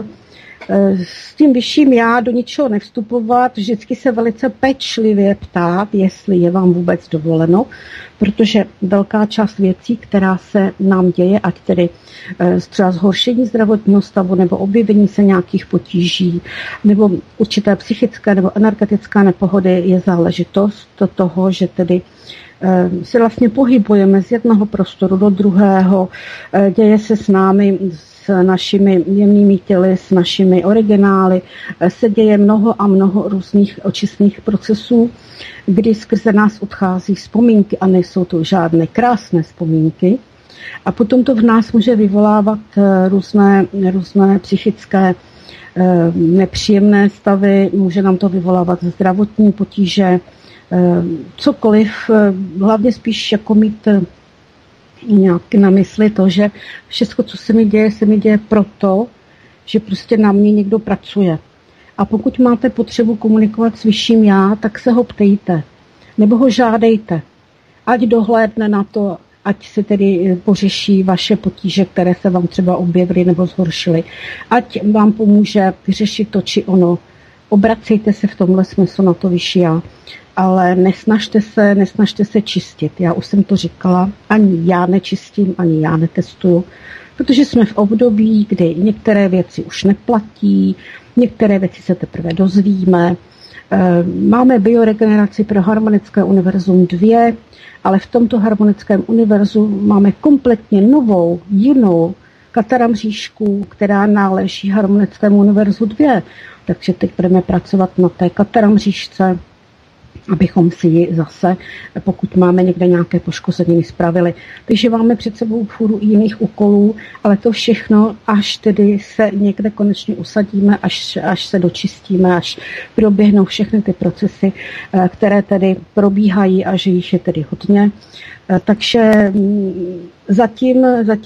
Speaker 3: s tím vyšším já do ničeho nevstupovat, vždycky se velice pečlivě ptát, jestli je vám vůbec dovoleno, protože velká část věcí, která se nám děje, ať tedy třeba zhoršení zdravotního stavu nebo objevení se nějakých potíží nebo určité psychické nebo energetické nepohody, je záležitost toho, že tedy se vlastně pohybujeme z jednoho prostoru do druhého, děje se s námi, s našimi jemnými těly, s našimi originály, se děje mnoho a mnoho různých očistných procesů, kdy skrze nás odchází vzpomínky a nejsou to žádné krásné vzpomínky. A potom to v nás může vyvolávat různé psychické nepříjemné stavy, může nám to vyvolávat zdravotní potíže, cokoliv, hlavně spíš jako mít nějak na mysli to, že všechno, co se mi děje proto, že prostě na mě někdo pracuje. A pokud máte potřebu komunikovat s vyšším já, tak se ho ptejte. Nebo ho žádejte. Ať dohlédne na to, ať se tedy pořeší vaše potíže, které se vám třeba objevily nebo zhoršily. Ať vám pomůže vyřešit to či ono. Obracejte se v tomhle smyslu na to vyšší já. Ale nesnažte se čistit. Já už jsem to říkala, ani já nečistím, ani já netestuju, protože jsme v období, kdy některé věci už neplatí, některé věci se teprve dozvíme. Máme bioregeneraci pro harmonické univerzum 2, ale v tomto harmonickém univerzu máme kompletně novou, jinou kataramříšku, která náleží harmonickému univerzu 2. Takže teď budeme pracovat na té kataramříšce, abychom si ji zase, pokud máme někde nějaké poškození, spravili. Takže máme před sebou fůru jiných úkolů, ale to všechno, až tedy se někde konečně usadíme, až se dočistíme, až proběhnou všechny ty procesy, které tedy probíhají a že jich je tedy hodně. Takže zatím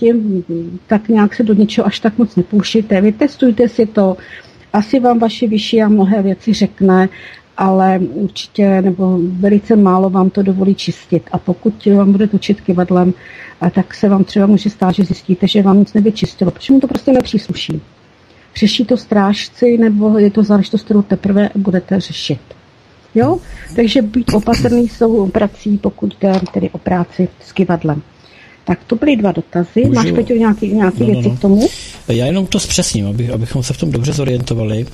Speaker 3: tak nějak se do něčeho až tak moc nepouštějte. Vytestujte si to, asi vám vaše vyšší a mnohé věci řekne, ale určitě nebo velice málo vám to dovolí čistit. A pokud vám bude točit kyvadlem, tak se vám třeba může stát, že zjistíte, že vám nic nevyčistilo, protože mu to prostě nepřísluší. Řeší to strážci, nebo je to záležitost, kterou teprve budete řešit. Jo? Takže být opatrný s tou prací, pokud jde tedy o práci s kyvadlem. Tak to byly 2 dotazy. Máš, Peťo, nějaké věci k tomu?
Speaker 2: Já jenom to zpřesním, abychom se v tom dobře zorientovali.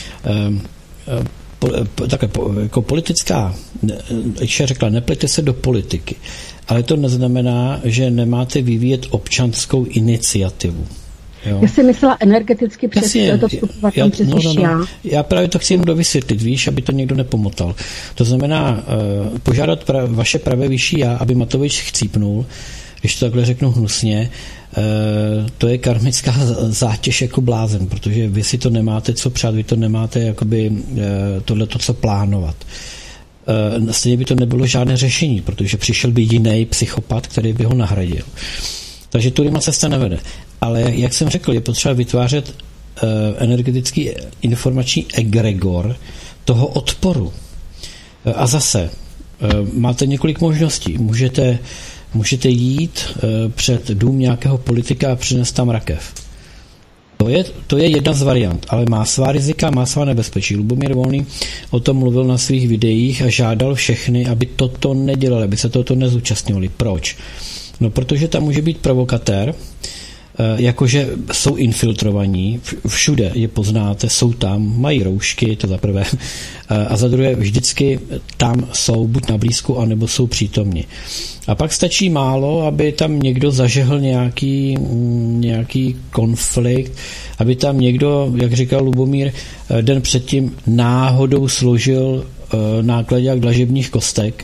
Speaker 2: Jako politická, ještě řekla, neplete se do politiky, ale to neznamená, že nemáte vyvíjet občanskou iniciativu. Jo?
Speaker 3: Já jsem myslela energeticky přes to vstupovat tam přes já.
Speaker 2: Já právě to chci jenom dovysvětlit, víš, aby to někdo nepomotal. To znamená požádat vaše pravé vyšší já, aby Matovič chcípnul, když to takhle řeknu hnusně, to je karmická zátěž jako blázen, protože vy si to nemáte co přát, vy to nemáte jakoby tohleto co plánovat. Stejně by to nebylo žádné řešení, protože přišel by jiný psychopat, který by ho nahradil. Takže tudy cesta nevede. Ale jak jsem řekl, je potřeba vytvářet energetický informační egregor toho odporu. A zase máte několik možností. Můžete jít před dům nějakého politika a přinést tam rakev. To je jedna z variant, ale má svá rizika, má svá nebezpečí. Lubomír Volný o tom mluvil na svých videích a žádal všechny, aby toto nedělali, aby se toto nezúčastňovali. Proč? No, protože tam může být provokatér, jakože jsou infiltrovaní, všude je poznáte, jsou tam, mají roušky, to za prvé, a za druhé vždycky tam jsou buď na blízku, anebo jsou přítomni. A pak stačí málo, aby tam někdo zažehl nějaký konflikt, aby tam někdo, jak říkal Lubomír, den předtím náhodou složil nákladák dlažebních kostek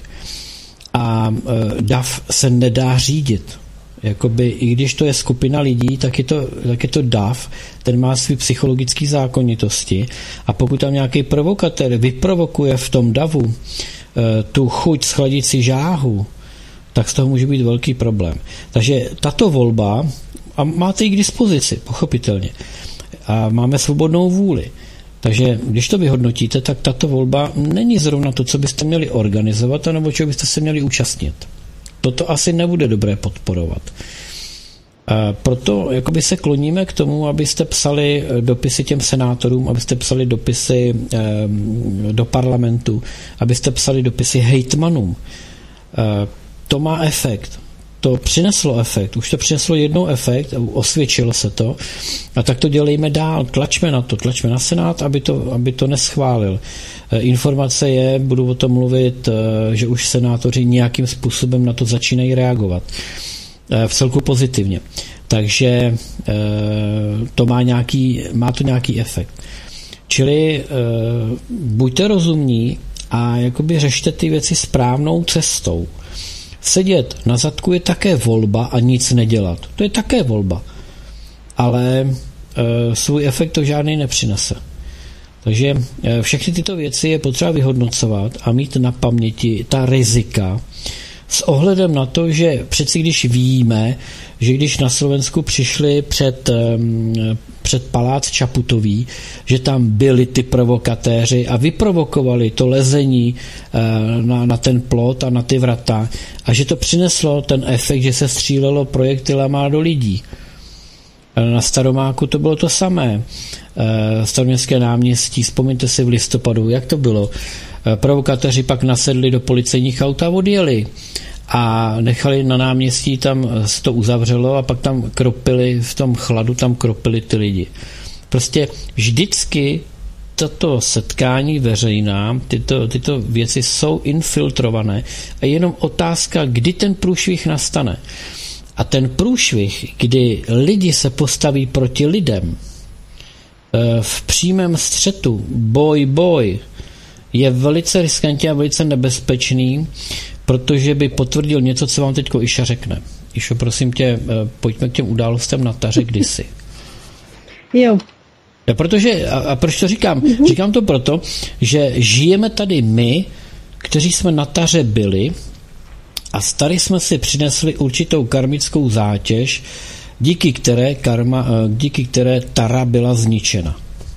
Speaker 2: a dav se nedá řídit. Jakoby, i když to je skupina lidí, tak je to dav, ten má svý psychologické zákonitosti a pokud tam nějaký provokatér vyprovokuje v tom davu tu chuť schladit si žáhu, tak z toho může být velký problém. Takže tato volba, a máte ji k dispozici, pochopitelně, a máme svobodnou vůli. Takže když to vyhodnotíte, tak tato volba není zrovna to, co byste měli organizovat, anebo čeho byste se měli účastnit. Toto asi nebude dobré podporovat. Proto jakoby se kloníme k tomu, abyste psali dopisy těm senátorům, abyste psali dopisy do parlamentu, abyste psali dopisy hejtmanům. To má efekt. To přineslo efekt. Už to přineslo jednou efekt, osvědčilo se to. A tak to dělejme dál. Tlačme na to, tlačme na Senát, aby to neschválil. Informace je, budu o tom mluvit, že už senátoři nějakým způsobem na to začínají reagovat. V celku pozitivně. Takže to má to nějaký efekt. Čili buďte rozumní a jakoby řešte ty věci správnou cestou. Sedět na zadku je také volba a nic nedělat. To je také volba. Ale svůj efekt to žádný nepřinese. Takže všechny tyto věci je potřeba vyhodnocovat a mít na paměti ta rizika s ohledem na to, že přeci když víme, že když na Slovensku přišli před palác Čaputový, že tam byli ty provokatéři a vyprovokovali to lezení na ten plot a na ty vrata a že to přineslo ten efekt, že se střílelo projektilama do lidí. Na Staromáku to bylo to samé. Staroměstské náměstí, vzpomeňte si v listopadu, jak to bylo. Provokatéři pak nasedli do policejních aut a odjeli a nechali na náměstí, tam se to uzavřelo a pak tam kropili, v tom chladu tam kropili ty lidi. Prostě vždycky tato setkání veřejná, tyto věci jsou infiltrované a je jenom otázka, kdy ten průšvih nastane. A ten průšvih, kdy lidi se postaví proti lidem v přímém střetu, boj, je velice riskantní a velice nebezpečný, protože by potvrdil něco, co vám teďko Iša řekne. Išo, prosím tě, pojďme k těm událostem na Taře kdysi.
Speaker 3: Jo.
Speaker 2: Protože, a proč to říkám? Říkám to proto, že žijeme tady my, kteří jsme na Taře byli a tady jsme si přinesli určitou karmickou zátěž, díky které Tara byla zničena.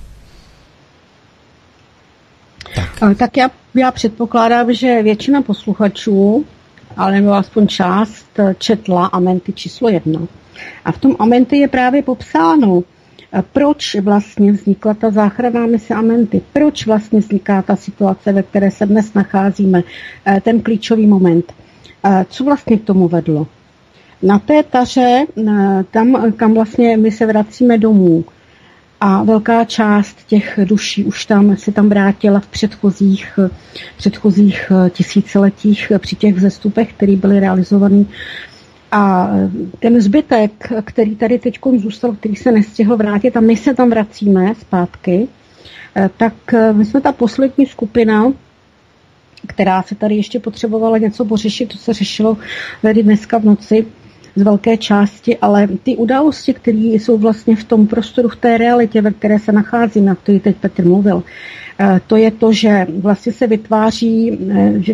Speaker 3: Tak já předpokládám, že většina posluchačů, ale nebo aspoň část, četla Amenty číslo 1. A v tom Amenty je právě popsáno, proč vlastně vznikla ta záchranná mise Amenty, proč vlastně vzniká ta situace, ve které se dnes nacházíme, ten klíčový moment. Co vlastně k tomu vedlo? Na té Taře, tam, kam vlastně my se vracíme domů, a velká část těch duší už se tam vrátila v předchozích tisíciletích při těch vzestupech, které byly realizovaný. A ten zbytek, který tady teď zůstal, který se nestihl vrátit, a my se tam vracíme zpátky, tak my jsme ta poslední skupina, která se tady ještě potřebovala něco pořešit, to se řešilo tady dneska v noci, z velké části, ale ty události, které jsou vlastně v tom prostoru, v té realitě, ve které se nacházíme, jak to teď Petr mluvil, to je to, že vlastně se vytváří, že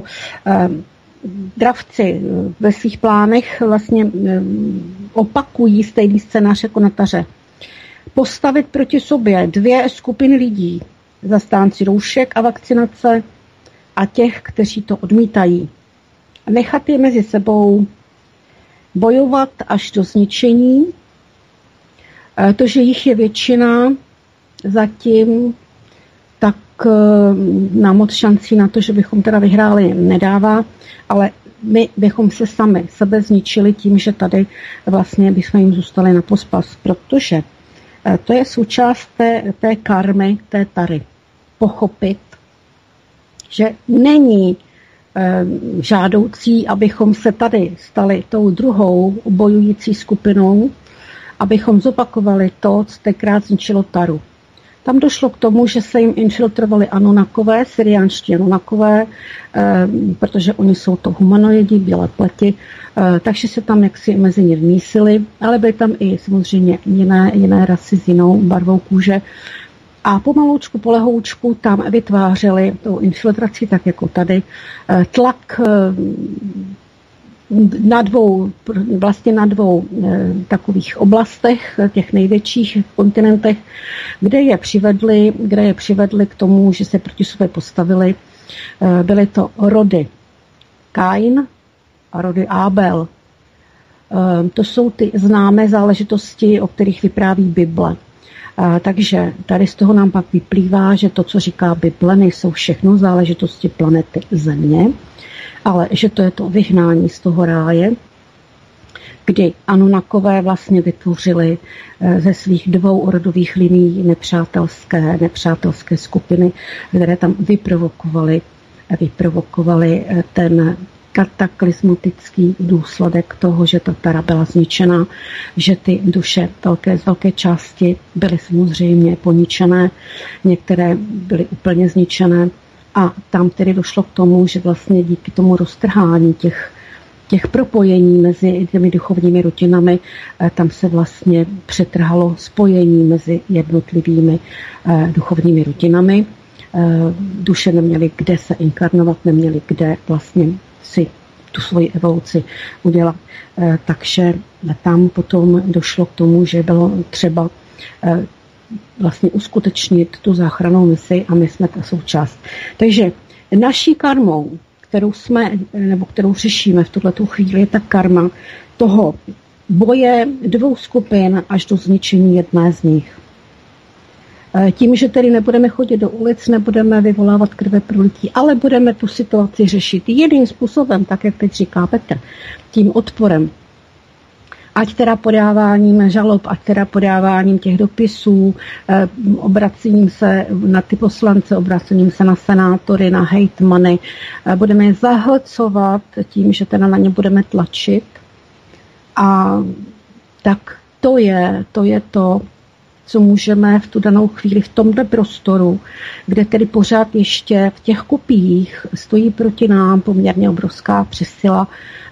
Speaker 3: dravci ve svých plánech vlastně opakují stejný scénář jako na taře. Postavit proti sobě dvě skupiny lidí, zastánci roušek a vakcinace a těch, kteří to odmítají. Nechat je mezi sebou, bojovat až do zničení. To, že jich je většina, zatím tak nám moc šancí na to, že bychom teda vyhráli, nedává, ale my bychom se sami sebe zničili tím, že tady vlastně bychom jim zůstali na pospas, protože to je součást té karmy, té tary. Pochopit, že není žádoucí, abychom se tady stali tou druhou bojující skupinou, abychom zopakovali to, co tenkrát zničilo taru. Tam došlo k tomu, že se jim infiltrovali Anunakové, syriánští Anunakové, protože oni jsou to humanoidi, bílé pleti, takže se tam jaksi mezi ně vmísili, ale byly tam i samozřejmě jiné rasy s jinou barvou kůže. A pomaloučku, polehoučku tam vytvářeli tou infiltrací, tak jako tady, tlak na dvou takových oblastech, těch největších kontinentech, kde je přivedli k tomu, že se proti sobě postavili. Byly to rody Kain a rody Abel. To jsou ty známé záležitosti, o kterých vypráví Bible. Takže tady z toho nám pak vyplývá, že to, co říká Bible, nejsou všechno záležitosti planety Země, ale že to je to vyhnání z toho ráje, kdy Anunakové vlastně vytvořili ze svých dvou rodových linií nepřátelské skupiny, které tam vyprovokovali ten kataklizmatický důsledek toho, že ta tara byla zničená, že ty duše z velké části byly samozřejmě poničené, některé byly úplně zničené a tam tedy došlo k tomu, že vlastně díky tomu roztrhání těch propojení mezi těmi duchovními rutinami, tam se vlastně přetrhalo spojení mezi jednotlivými duchovními rutinami. Duše neměly kde se inkarnovat, neměly kde vlastně si tu svoji evoluci udělat. Takže tam potom došlo k tomu, že bylo třeba vlastně uskutečnit tu záchrannou misi a my jsme ta součást. Takže naší karmou, kterou řešíme v tuhletu chvíli, je ta karma toho boje dvou skupin až do zničení jedné z nich. Tím, že tedy nebudeme chodit do ulic, nebudeme vyvolávat krveprolití, ale budeme tu situaci řešit jiným způsobem, tak jak teď říká Petr, tím odporem. Ať teda podáváním žalob, ať teda podáváním těch dopisů, obracením se na ty poslance, obracením se na senátory, na hejtmany. Budeme je zahlcovat tím, že teda na ně budeme tlačit. A tak to je to, co můžeme v tu danou chvíli v tomto prostoru, kde tedy pořád ještě v těch kopiích stojí proti nám poměrně obrovská přesila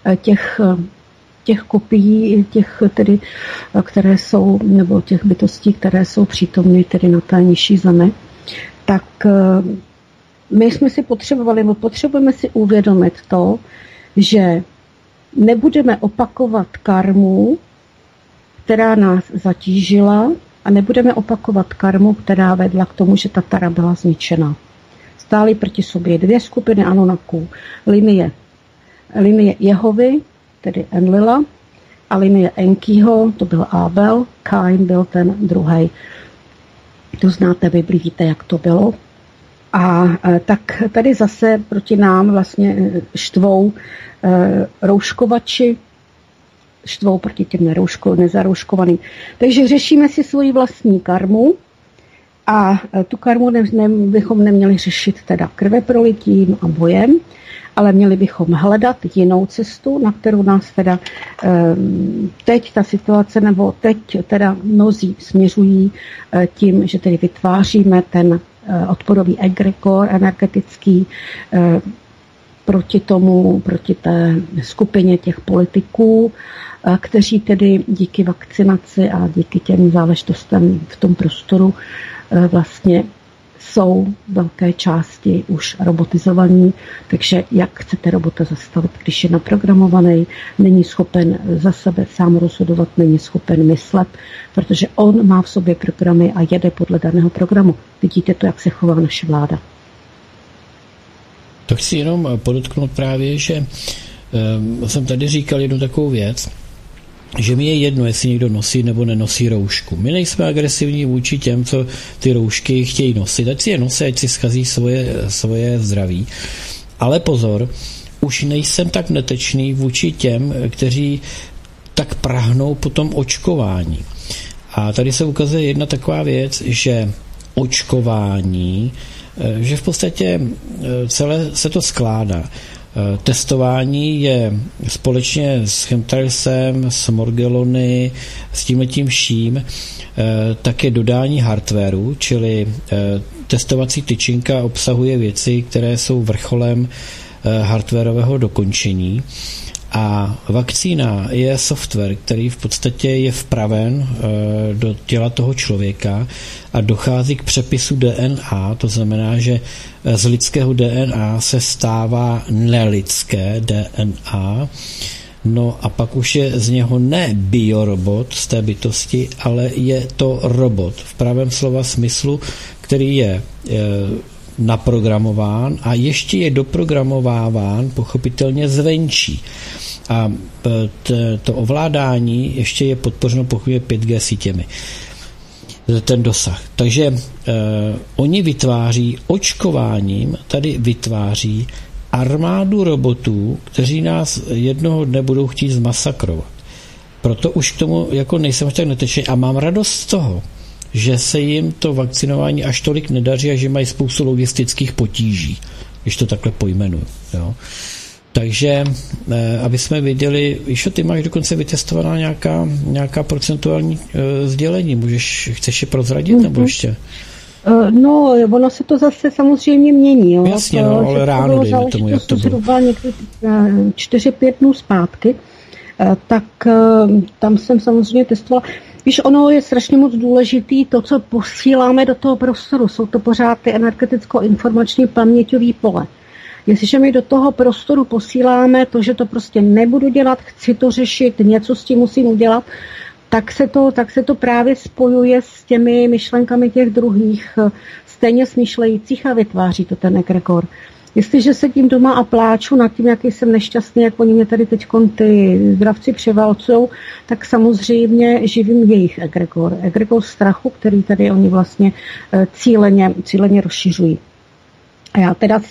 Speaker 3: těch kopií, tedy, které jsou, nebo těch bytostí, které jsou přítomny tedy na té nižší zemi, tak my jsme si potřebujeme si uvědomit to, že nebudeme opakovat karmu, která nás zatížila, a nebudeme opakovat karmu, která vedla k tomu, že ta tara byla zničena. Stály proti sobě dvě skupiny Anunaků. Linie Jehovy, tedy Enlila, a linie Enkiho, to byl Abel, Kain byl ten druhý. To znáte Bibli, víte, jak to bylo. A tak tady zase proti nám vlastně štvou rouškovači, štvou proti těm nezarouškovaným. Takže řešíme si svoji vlastní karmu a tu karmu bychom neměli řešit teda krveprolitím a bojem, ale měli bychom hledat jinou cestu, na kterou nás teda teď ta situace, nebo teď teda mnozí směřují tím, že tedy vytváříme ten odporový egregor energetický, proti té skupině těch politiků, kteří tedy díky vakcinaci a díky těm záležitostem v tom prostoru vlastně jsou velké části už robotizovaní, takže jak chcete robota zastavit, když je naprogramovaný, není schopen za sebe sám rozhodovat, není schopen myslet, protože on má v sobě programy a jede podle daného programu. Vidíte to, jak se chová naše vláda.
Speaker 2: To chci jenom podotknout právě, že jsem tady říkal jednu takovou věc, že mi je jedno, jestli někdo nosí nebo nenosí roušku. My nejsme agresivní vůči těm, co ty roušky chtějí nosit. Ať si je nosí, ať si zkazí svoje zdraví. Ale pozor, už nejsem tak netečný vůči těm, kteří tak prahnou po tom očkování. A tady se ukazuje jedna taková věc, že očkování, že v podstatě celé se to skládá. Testování je společně s chemtrailsem, s Morgellony, s tímhletím vším, také dodání hardwareu, čili testovací tyčinka obsahuje věci, které jsou vrcholem hardwarového dokončení. A vakcína je software, který v podstatě je vpraven do těla toho člověka a dochází k přepisu DNA, to znamená, že z lidského DNA se stává nelidské DNA, no a pak už je z něho ne biorobot z té bytosti, ale je to robot v pravém slova smyslu, který je naprogramován a ještě je doprogramováván pochopitelně zvenčí. A to ovládání ještě je podpořeno pochopitelně 5G sítěmi. Ten dosah. Takže oni vytváří očkováním, tady vytváří armádu robotů, kteří nás jednoho dne budou chtít zmasakrovat. Proto už k tomu jako nejsem až tak netečný a mám radost z toho, že se jim to vakcinování až tolik nedaří a že mají spoustu logistických potíží, když to takhle pojmenuju. Jo. Takže, aby jsme viděli, Išo, ty máš dokonce vytestovaná nějaká procentuální sdělení. Chceš je prozradit, nebo ještě?
Speaker 3: No, ono se to zase samozřejmě mění. Jo.
Speaker 2: Jasně, no, ale ráno dejme tomu, jak to bylo.
Speaker 3: Zhruba někdy 4-5 dnů zpátky, tak tam jsem samozřejmě testovala. Víš, ono je strašně moc důležitý to, co posíláme do toho prostoru. Jsou to pořád ty energeticko-informační paměťové pole. Jestliže my do toho prostoru posíláme to, že to prostě nebudu dělat, chci to řešit, něco s tím musím udělat, tak se to právě spojuje s těmi myšlenkami těch druhých, stejně smýšlejících a vytváří to ten egregor. Jestliže sedím doma a pláču nad tím, jaký jsem nešťastný, jak oni mě tady teď ty zdravci převálcujou, tak samozřejmě živím jejich egregor strachu, který tady oni vlastně cíleně rozšiřují. A já teda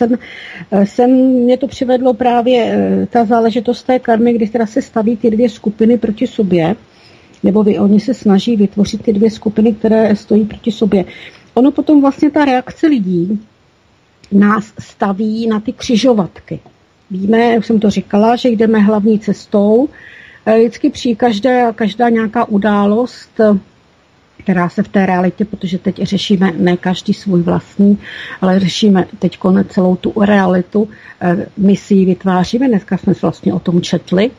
Speaker 3: mě to přivedlo právě ta záležitost té karmy, kdy teda se staví ty dvě skupiny proti sobě, nebo oni se snaží vytvořit ty dvě skupiny, které stojí proti sobě. Ono potom vlastně ta reakce lidí nás staví na ty křižovatky. Víme, už jsem to říkala, že jdeme hlavní cestou. Vždycky přijde každá nějaká událost, která se v té realitě, protože teď řešíme ne každý svůj vlastní, ale řešíme teď celou tu realitu, my si ji vytváříme, dneska jsme vlastně o tom četli,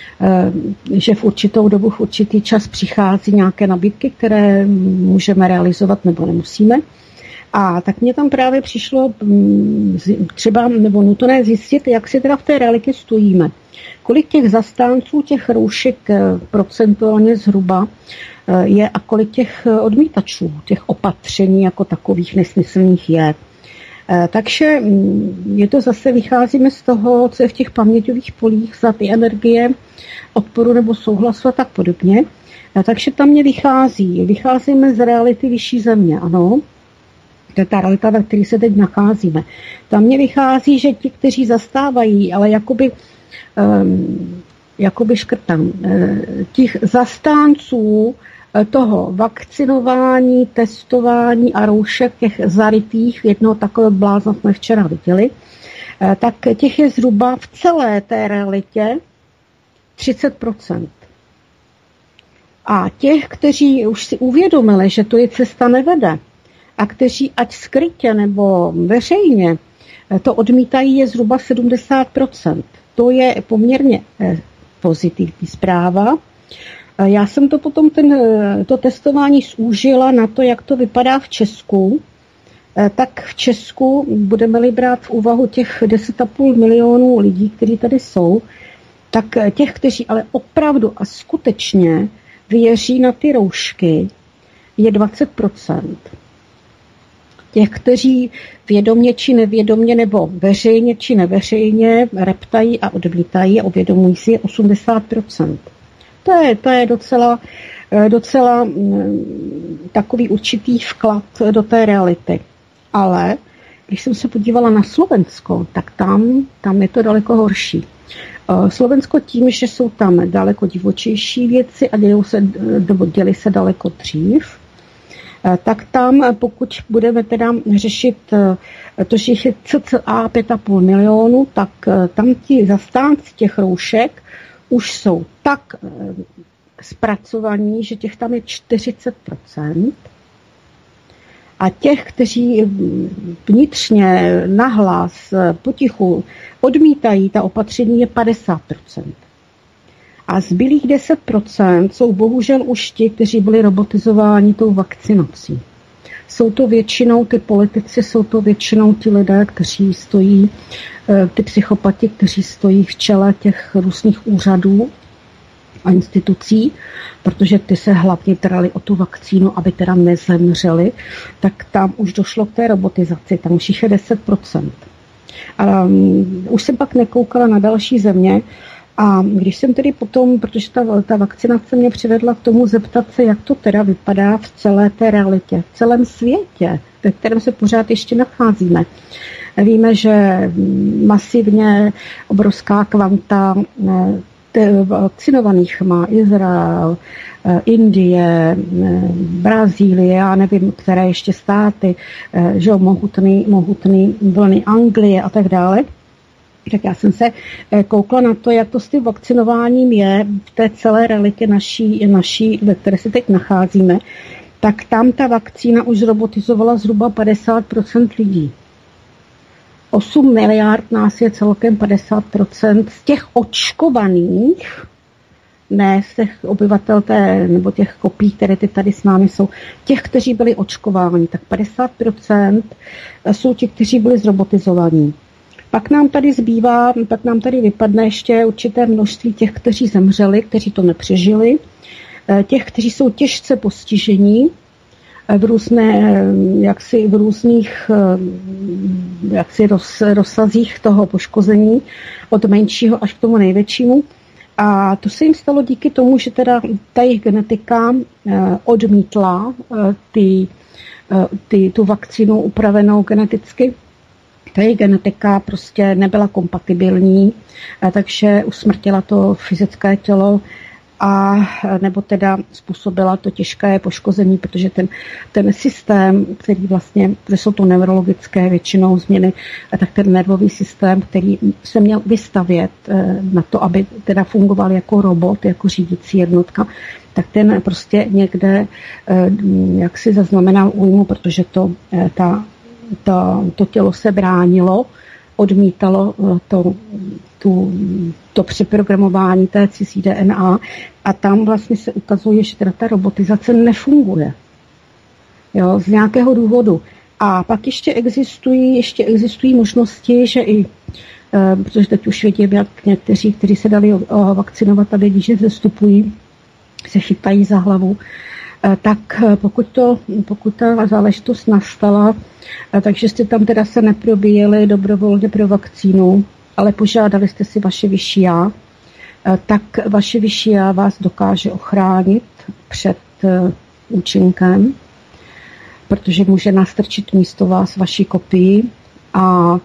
Speaker 3: že v určitou dobu, v určitý čas přichází nějaké nabídky, které můžeme realizovat nebo nemusíme. A tak mě tam právě přišlo třeba nebo nutné zjistit, jak si teda v té realitě stojíme. Kolik těch zastánců, těch roušek procentuálně zhruba je a kolik těch odmítačů, těch opatření jako takových nesmyslných je. Takže je to zase, vycházíme z toho, co je v těch paměťových polích za ty energie, odporu nebo souhlasu a tak podobně. Takže tam mě vycházíme z reality vyšší země, ano. To je ta realita, ve které se teď nacházíme. Tam mě vychází, že ti, kteří zastávají, ale jakoby škrtám, těch zastánců toho vakcinování, testování a roušek, těch zarytých, jednoho takového blázna jsme včera viděli, tak těch je zhruba v celé té realitě 30%. A těch, kteří už si uvědomili, že to je cesta nevede, a kteří ať skrytě nebo veřejně To odmítají je zhruba 70%. To je poměrně pozitivní zpráva. Já jsem to potom to testování zúžila na to, jak to vypadá v Česku. Tak v Česku budeme-li brát v úvahu těch 10,5 milionů lidí, kteří tady jsou, tak těch, kteří ale opravdu a skutečně věří na ty roušky, je 20%. Těch, kteří vědomě či nevědomě nebo veřejně či neveřejně reptají a odmítají a uvědomují si, je 80%. To je docela takový určitý vklad do té reality. Ale když jsem se podívala na Slovensko, tak tam je to daleko horší. Slovensko tím, že jsou tam daleko divočejší věci a děli se daleko dřív, tak tam, pokud budeme teda řešit to, že je cca 5,5 milionu, tak tam ti zastánci těch roušek už jsou tak zpracovaní, že těch tam je 40%. A těch, kteří vnitřně nahlas potichu odmítají ta opatření, je 50%. A zbylých 10% jsou bohužel už ti, kteří byli robotizováni tou vakcinací. Jsou to většinou ty politici, jsou to většinou ti lidé, kteří stojí, ty psychopati, kteří stojí v čele těch různých úřadů a institucí, protože ty se hlavně trali o tu vakcínu, aby teda nezemřeli, tak tam už došlo k té robotizaci, tam už je 10%. A už jsem pak nekoukala na další země a když jsem tedy potom, protože ta vakcinace mě přivedla k tomu zeptat se, jak to teda vypadá v celé té realitě, v celém světě, ve kterém se pořád ještě nacházíme. Víme, že masivně obrovská kvanta vakcinovaných má Izrael, Indie, Brazílie, já nevím, které ještě státy, že mohutný vlny Anglie a tak dále. Tak já jsem se koukla na to, jak to s tím vakcinováním je v té celé realitě naší, ve které se teď nacházíme. Tak tam ta vakcína už zrobotizovala zhruba 50% lidí. 8 miliard nás je celkem 50% z těch očkovaných, ne z těch obyvatel nebo těch kopií, které tady s námi jsou, těch, kteří byli očkováni, tak 50% jsou ti, kteří byli zrobotizovaní. Pak nám tady vypadne ještě určité množství těch, kteří zemřeli, kteří to nepřežili, těch, kteří jsou těžce postižení, v různých rozsazích toho poškození, od menšího až k tomu největšímu. A to se jim stalo díky tomu, že teda ta jejich genetika odmítla tu vakcínu upravenou geneticky. Ta jejich genetika prostě nebyla kompatibilní, takže usmrtila to fyzické tělo a nebo teda způsobila to těžké poškození, protože ten systém, který vlastně, protože jsou to neurologické většinou změny, tak ten nervový systém, který se měl vystavět na to, aby teda fungoval jako robot, jako řídící jednotka, tak ten prostě někde jaksi zaznamenal újmu, protože to tělo se bránilo, odmítalo to přeprogramování té cizí DNA a tam vlastně se ukazuje, že teda ta robotizace nefunguje. Jo, z nějakého důvodu. A pak ještě existují možnosti, že i, protože teď už vidím, jak někteří, kteří se dali vakcinovat a vědí, že zestupují, se chytají za hlavu, tak pokud ta záležitost nastala, takže jste tam teda se neprobíjeli dobrovolně pro vakcínu, ale požádali jste si vaše vyšší já, tak vaše vyšší já vás dokáže ochránit před účinkem, protože může nastrčit místo vás vaši kopii a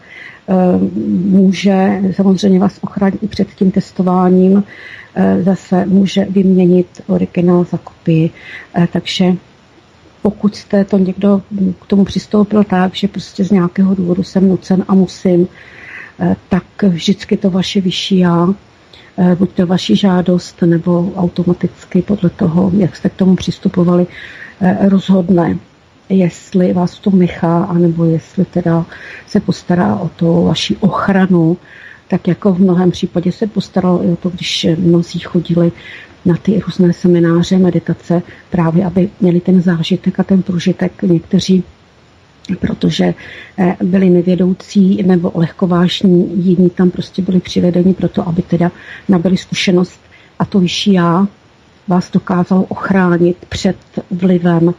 Speaker 3: může samozřejmě vás ochránit i před tím testováním, zase může vyměnit originál za kopii. Takže pokud jste to někdo k tomu přistoupil tak, že prostě z nějakého důvodu jsem nucen a musím, tak vždycky to vaše vyšší já, buď to vaši žádost, nebo automaticky podle toho, jak jste k tomu přistupovali, rozhodne. jestli vás to nechá, anebo jestli teda se postará o to vaši ochranu, tak jako v mnohém případě se postaralo i o to, když mnozí chodili na ty různé semináře, meditace, právě aby měli ten zážitek a ten prožitek. Někteří, protože byli nevědoucí nebo lehkovážní, jiní tam prostě byli přivedeni proto, aby teda nabyli zkušenost a to vyšší já vás dokázalo ochránit před vlivem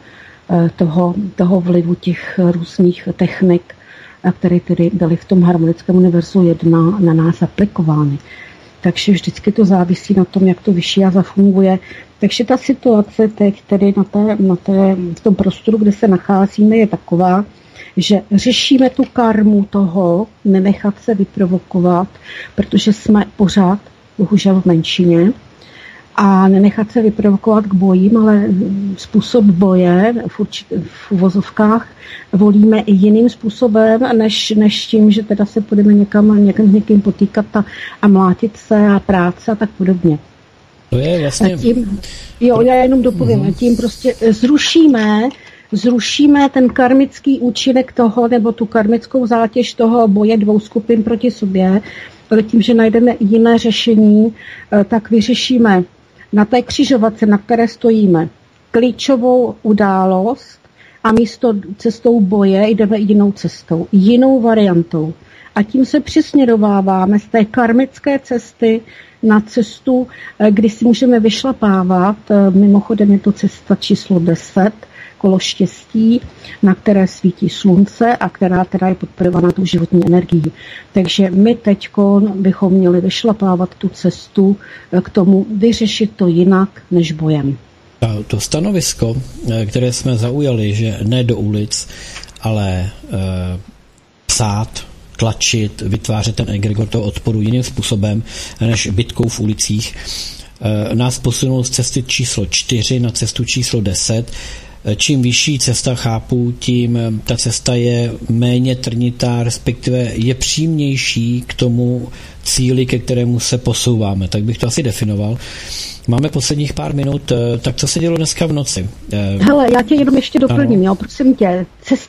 Speaker 3: toho vlivu těch různých technik, které tedy byly v tom harmonickém univerzu 1 na nás aplikovány. Takže vždycky to závisí na tom, jak to vyšší já zafunguje. Takže ta situace teď tedy v tom prostoru, kde se nacházíme, je taková, že řešíme tu karmu toho, nenechat se vyprovokovat, protože jsme pořád, bohužel v menšině, a nenechat se vyprovokovat k bojím, ale způsob boje v uvozovkách volíme i jiným způsobem, než tím, že teda se budeme někam někým potýkat a mlátit se a práce a tak podobně.
Speaker 2: To je vlastně...
Speaker 3: Já jenom dopovím, tím prostě zrušíme ten karmický účinek toho, nebo tu karmickou zátěž toho boje dvou skupin proti sobě, ale tím, že najdeme jiné řešení, tak vyřešíme na té křižovatce, na které stojíme, klíčovou událost a místo cestou boje jdeme jinou cestou, jinou variantou. A tím se přesměrováváme z té karmické cesty na cestu, kdy si můžeme vyšlapávat. Mimochodem je to cesta číslo 10, kolo štěstí, na které svítí slunce a která teda je podporovaná tou životní energií. Takže my teďko bychom měli vyšlapávat tu cestu k tomu vyřešit to jinak než bojem.
Speaker 2: To stanovisko, které jsme zaujali, že ne do ulic, ale psát, tlačit, vytvářet ten egregor toho odporu jiným způsobem než bitkou v ulicích, nás posunul z cesty číslo 4 na cestu číslo 10. Čím vyšší cesta chápu, tím ta cesta je méně trnitá, respektive je přímější k tomu cíli, ke kterému se posouváme. Tak bych to asi definoval. Máme posledních pár minut, tak co se dělo dneska v noci?
Speaker 3: Hele, já tě jenom ještě doplním, jo, prosím tě.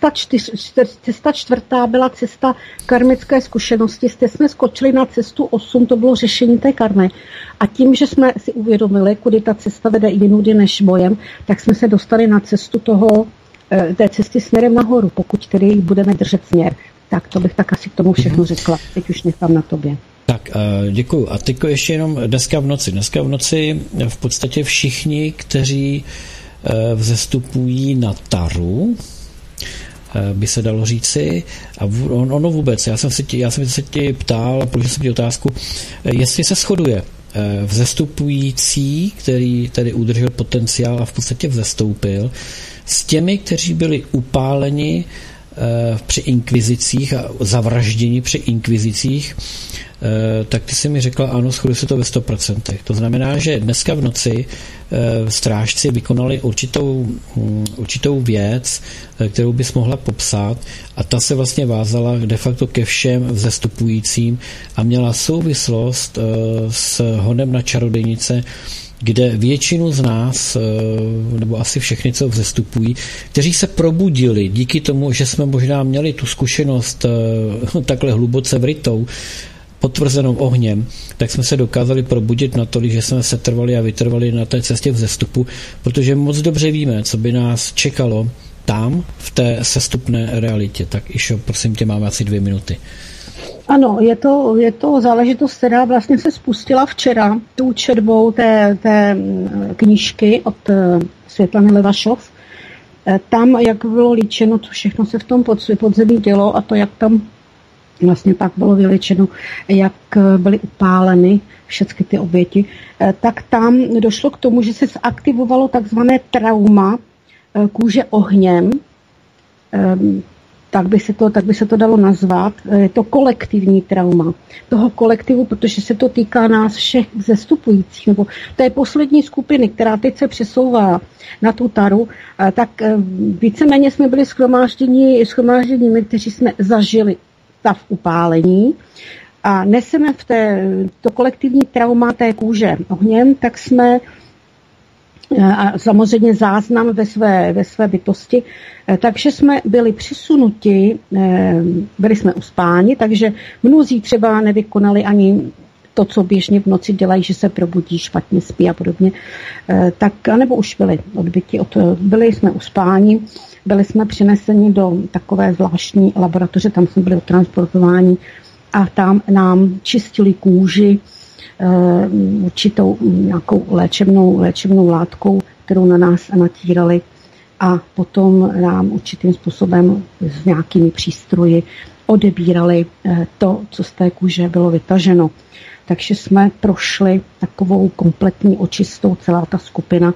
Speaker 3: Cesta 4. byla cesta karmické zkušenosti, jsme skočili na cestu 8, to bylo řešení té karmy. A tím, že jsme si uvědomili, kudy ta cesta vede jinudy než bojem, tak jsme se dostali na cestu té cesty směrem nahoru, pokud tedy budeme držet směr. Tak to bych tak asi k tomu všechno řekla. Teď už nechám na tobě.
Speaker 2: Tak, děkuju. A teď ještě jenom dneska v noci. Dneska v noci v podstatě všichni, kteří vzestupují na Taru, by se dalo říci, a ono vůbec, já jsem se tě ptal, položil jsem ti otázku, jestli se shoduje vzestupující, který tady udržel potenciál a v podstatě vzestoupil, s těmi, kteří byli upáleni při inkvizicích a zavražděni při inkvizicích, tak ty jsi mi řekla, ano, shoduje se to ve 100%. To znamená, že dneska v noci strážci vykonali určitou věc, kterou bys mohla popsat, a ta se vlastně vázala de facto ke všem vzestupujícím a měla souvislost s honem na čarodějnice, kde většinu z nás, nebo asi všechny, co vzestupují, kteří se probudili díky tomu, že jsme možná měli tu zkušenost takhle hluboce vrytou, potvrzenou ohněm, tak jsme se dokázali probudit natolik, že jsme se trvali a vytrvali na té cestě vzestupu, protože moc dobře víme, co by nás čekalo tam, v té sestupné realitě. Tak Išo, prosím tě, máme asi 2 minuty.
Speaker 3: Ano, je to záležitost, která vlastně se spustila včera tou četbou té knížky od Světlany Levašov. Tam, jak bylo líčeno, co všechno se v tom podzemí dělo a to, jak tam vlastně pak bylo vyličeno, jak byly upáleny všechny ty oběti, tak tam došlo k tomu, že se zaktivovalo takzvané trauma kůže ohněm, tak by se to dalo nazvat. Je to kolektivní trauma toho kolektivu, protože se to týká nás všech vzestupujících, nebo té poslední skupiny, která teď se přesouvá na tu Taru, tak víceméně jsme byli shromážděními, kteří jsme zažili stav upálení a neseme to kolektivní trauma té kůže ohněm, tak jsme a samozřejmě záznam ve své bytosti. Takže jsme byli přisunuti, byli jsme uspáni, takže mnozí třeba nevykonali ani to, co běžně v noci dělají, že se probudí, špatně spí a podobně, tak, anebo už byli odbyti, byli jsme uspáni, byli jsme přineseni do takové zvláštní laboratoře, tam jsme byli transportováni a tam nám čistili kůži určitou nějakou léčebnou látkou, kterou na nás natírali a potom nám určitým způsobem s nějakými přístroji odebírali to, co z té kůže bylo vytaženo. Takže jsme prošli takovou kompletní očistou, celá ta skupina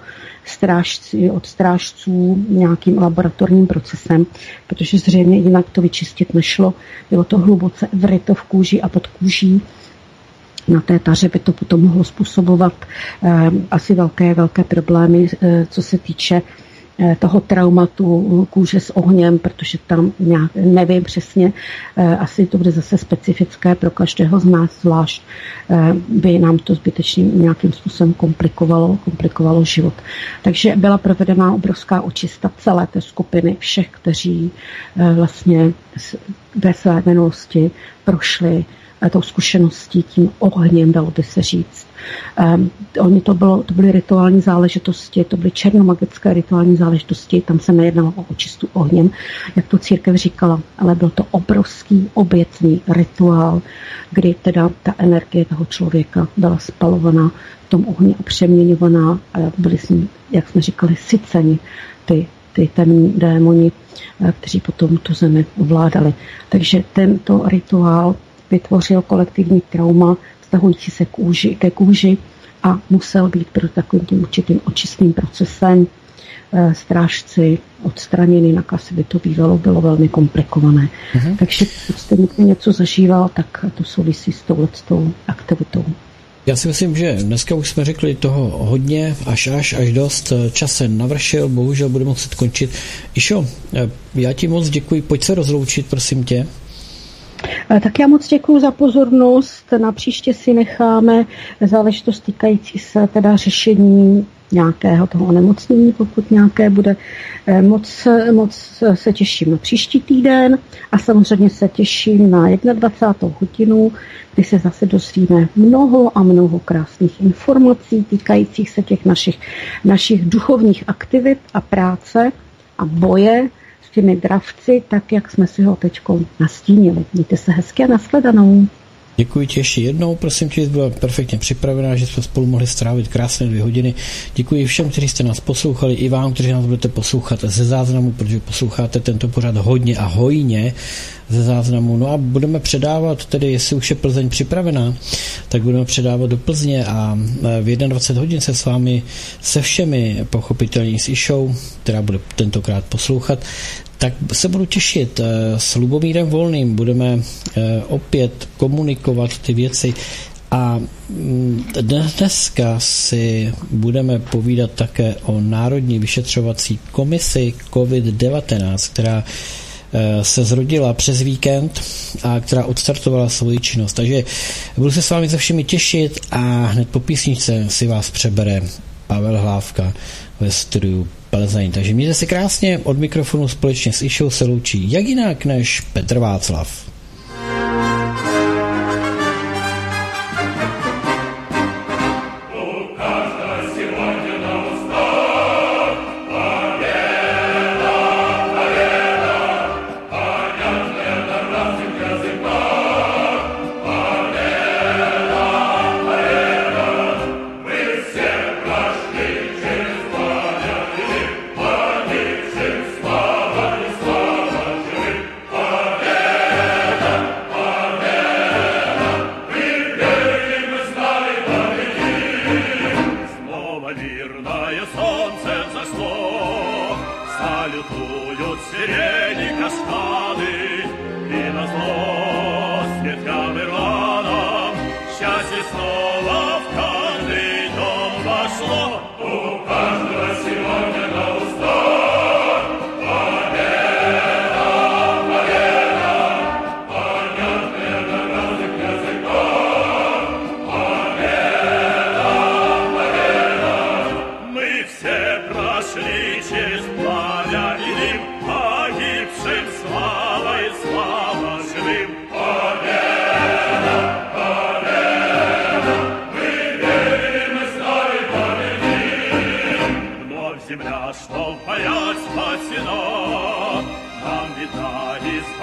Speaker 3: od strážců nějakým laboratorním procesem, protože zřejmě jinak to vyčistit nešlo. Bylo to hluboce vryto v kůži a pod kůží. Na té taře by to potom mohlo způsobovat asi velké problémy, co se týče toho traumatu kůže s ohněm, protože tam nevím přesně, asi to bude zase specifické pro každého z nás zvlášť, by nám to zbytečně nějakým způsobem komplikovalo život. Takže byla provedena obrovská očista celé té skupiny všech, kteří vlastně ve své minulosti prošli tou zkušeností, tím ohněm, dalo by se říct. To byly rituální záležitosti, to byly černomagické rituální záležitosti, tam se nejednalo o očistu ohněm, jak to církev říkala, ale byl to obrovský obětný rituál, kdy teda ta energie toho člověka byla spalovaná v tom ohni a přeměňovaná a byli jsme, jak jsme říkali, syceni ty temní démoni, kteří potom tu zemi ovládali. Takže tento rituál vytvořil kolektivní trauma vztahující se ke kůži a musel být pro takovým tím určitým očistným procesem strážci odstraněny, jinak asi by to bylo velmi komplikované. Takže když jste někdy něco zažíval, tak to souvisí s touhletou aktivitou.
Speaker 2: Já si myslím, že dneska už jsme řekli toho hodně, až dost. Čas se navršil, bohužel budeme muset končit. Išo, já ti moc děkuji, pojď se rozloučit, prosím tě.
Speaker 3: Tak já moc děkuji za pozornost. Na příště si necháme záležitost týkající se teda řešení nějakého toho onemocnění, pokud nějaké bude. Moc se těším na příští týden a samozřejmě se těším na 21. hodinu, kdy se zase dozvíme mnoho krásných informací týkajících se těch našich duchovních aktivit a práce a boje s těmi dravci, tak jak jsme si ho teď nastínili. Mějte se hezky a nashledanou.
Speaker 2: Děkuji ti ještě jednou, prosím tě, že byla perfektně připravená, že jsme spolu mohli strávit krásné 2 hodiny. Děkuji všem, kteří jste nás poslouchali, i vám, kteří nás budete poslouchat ze záznamu, protože posloucháte tento pořad hodně a hojně ze záznamu. No a budeme předávat, tedy jestli už je Plzeň připravená, tak budeme předávat do Plzně a v 21 hodin se s vámi se všemi, pochopitelně s Išou, která bude tentokrát poslouchat, tak se budu těšit. S Lubomírem Volným budeme opět komunikovat ty věci a dneska si budeme povídat také o Národní vyšetřovací komisi COVID-19, která se zrodila přes víkend a která odstartovala svoji činnost. Takže budu se s vámi se všemi těšit a hned po písničce si vás přebere Pavel Hlávka ve studiu Plzeň. Takže mějte se krásně, od mikrofonu společně s Išou se loučí jak jinak než Petr Václav.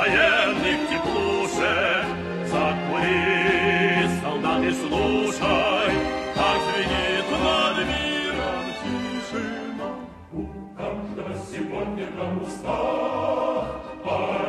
Speaker 4: военных теплушек. Закури, солдаты, слушай, как звенит над миром тишина. У каждого сегодня на устах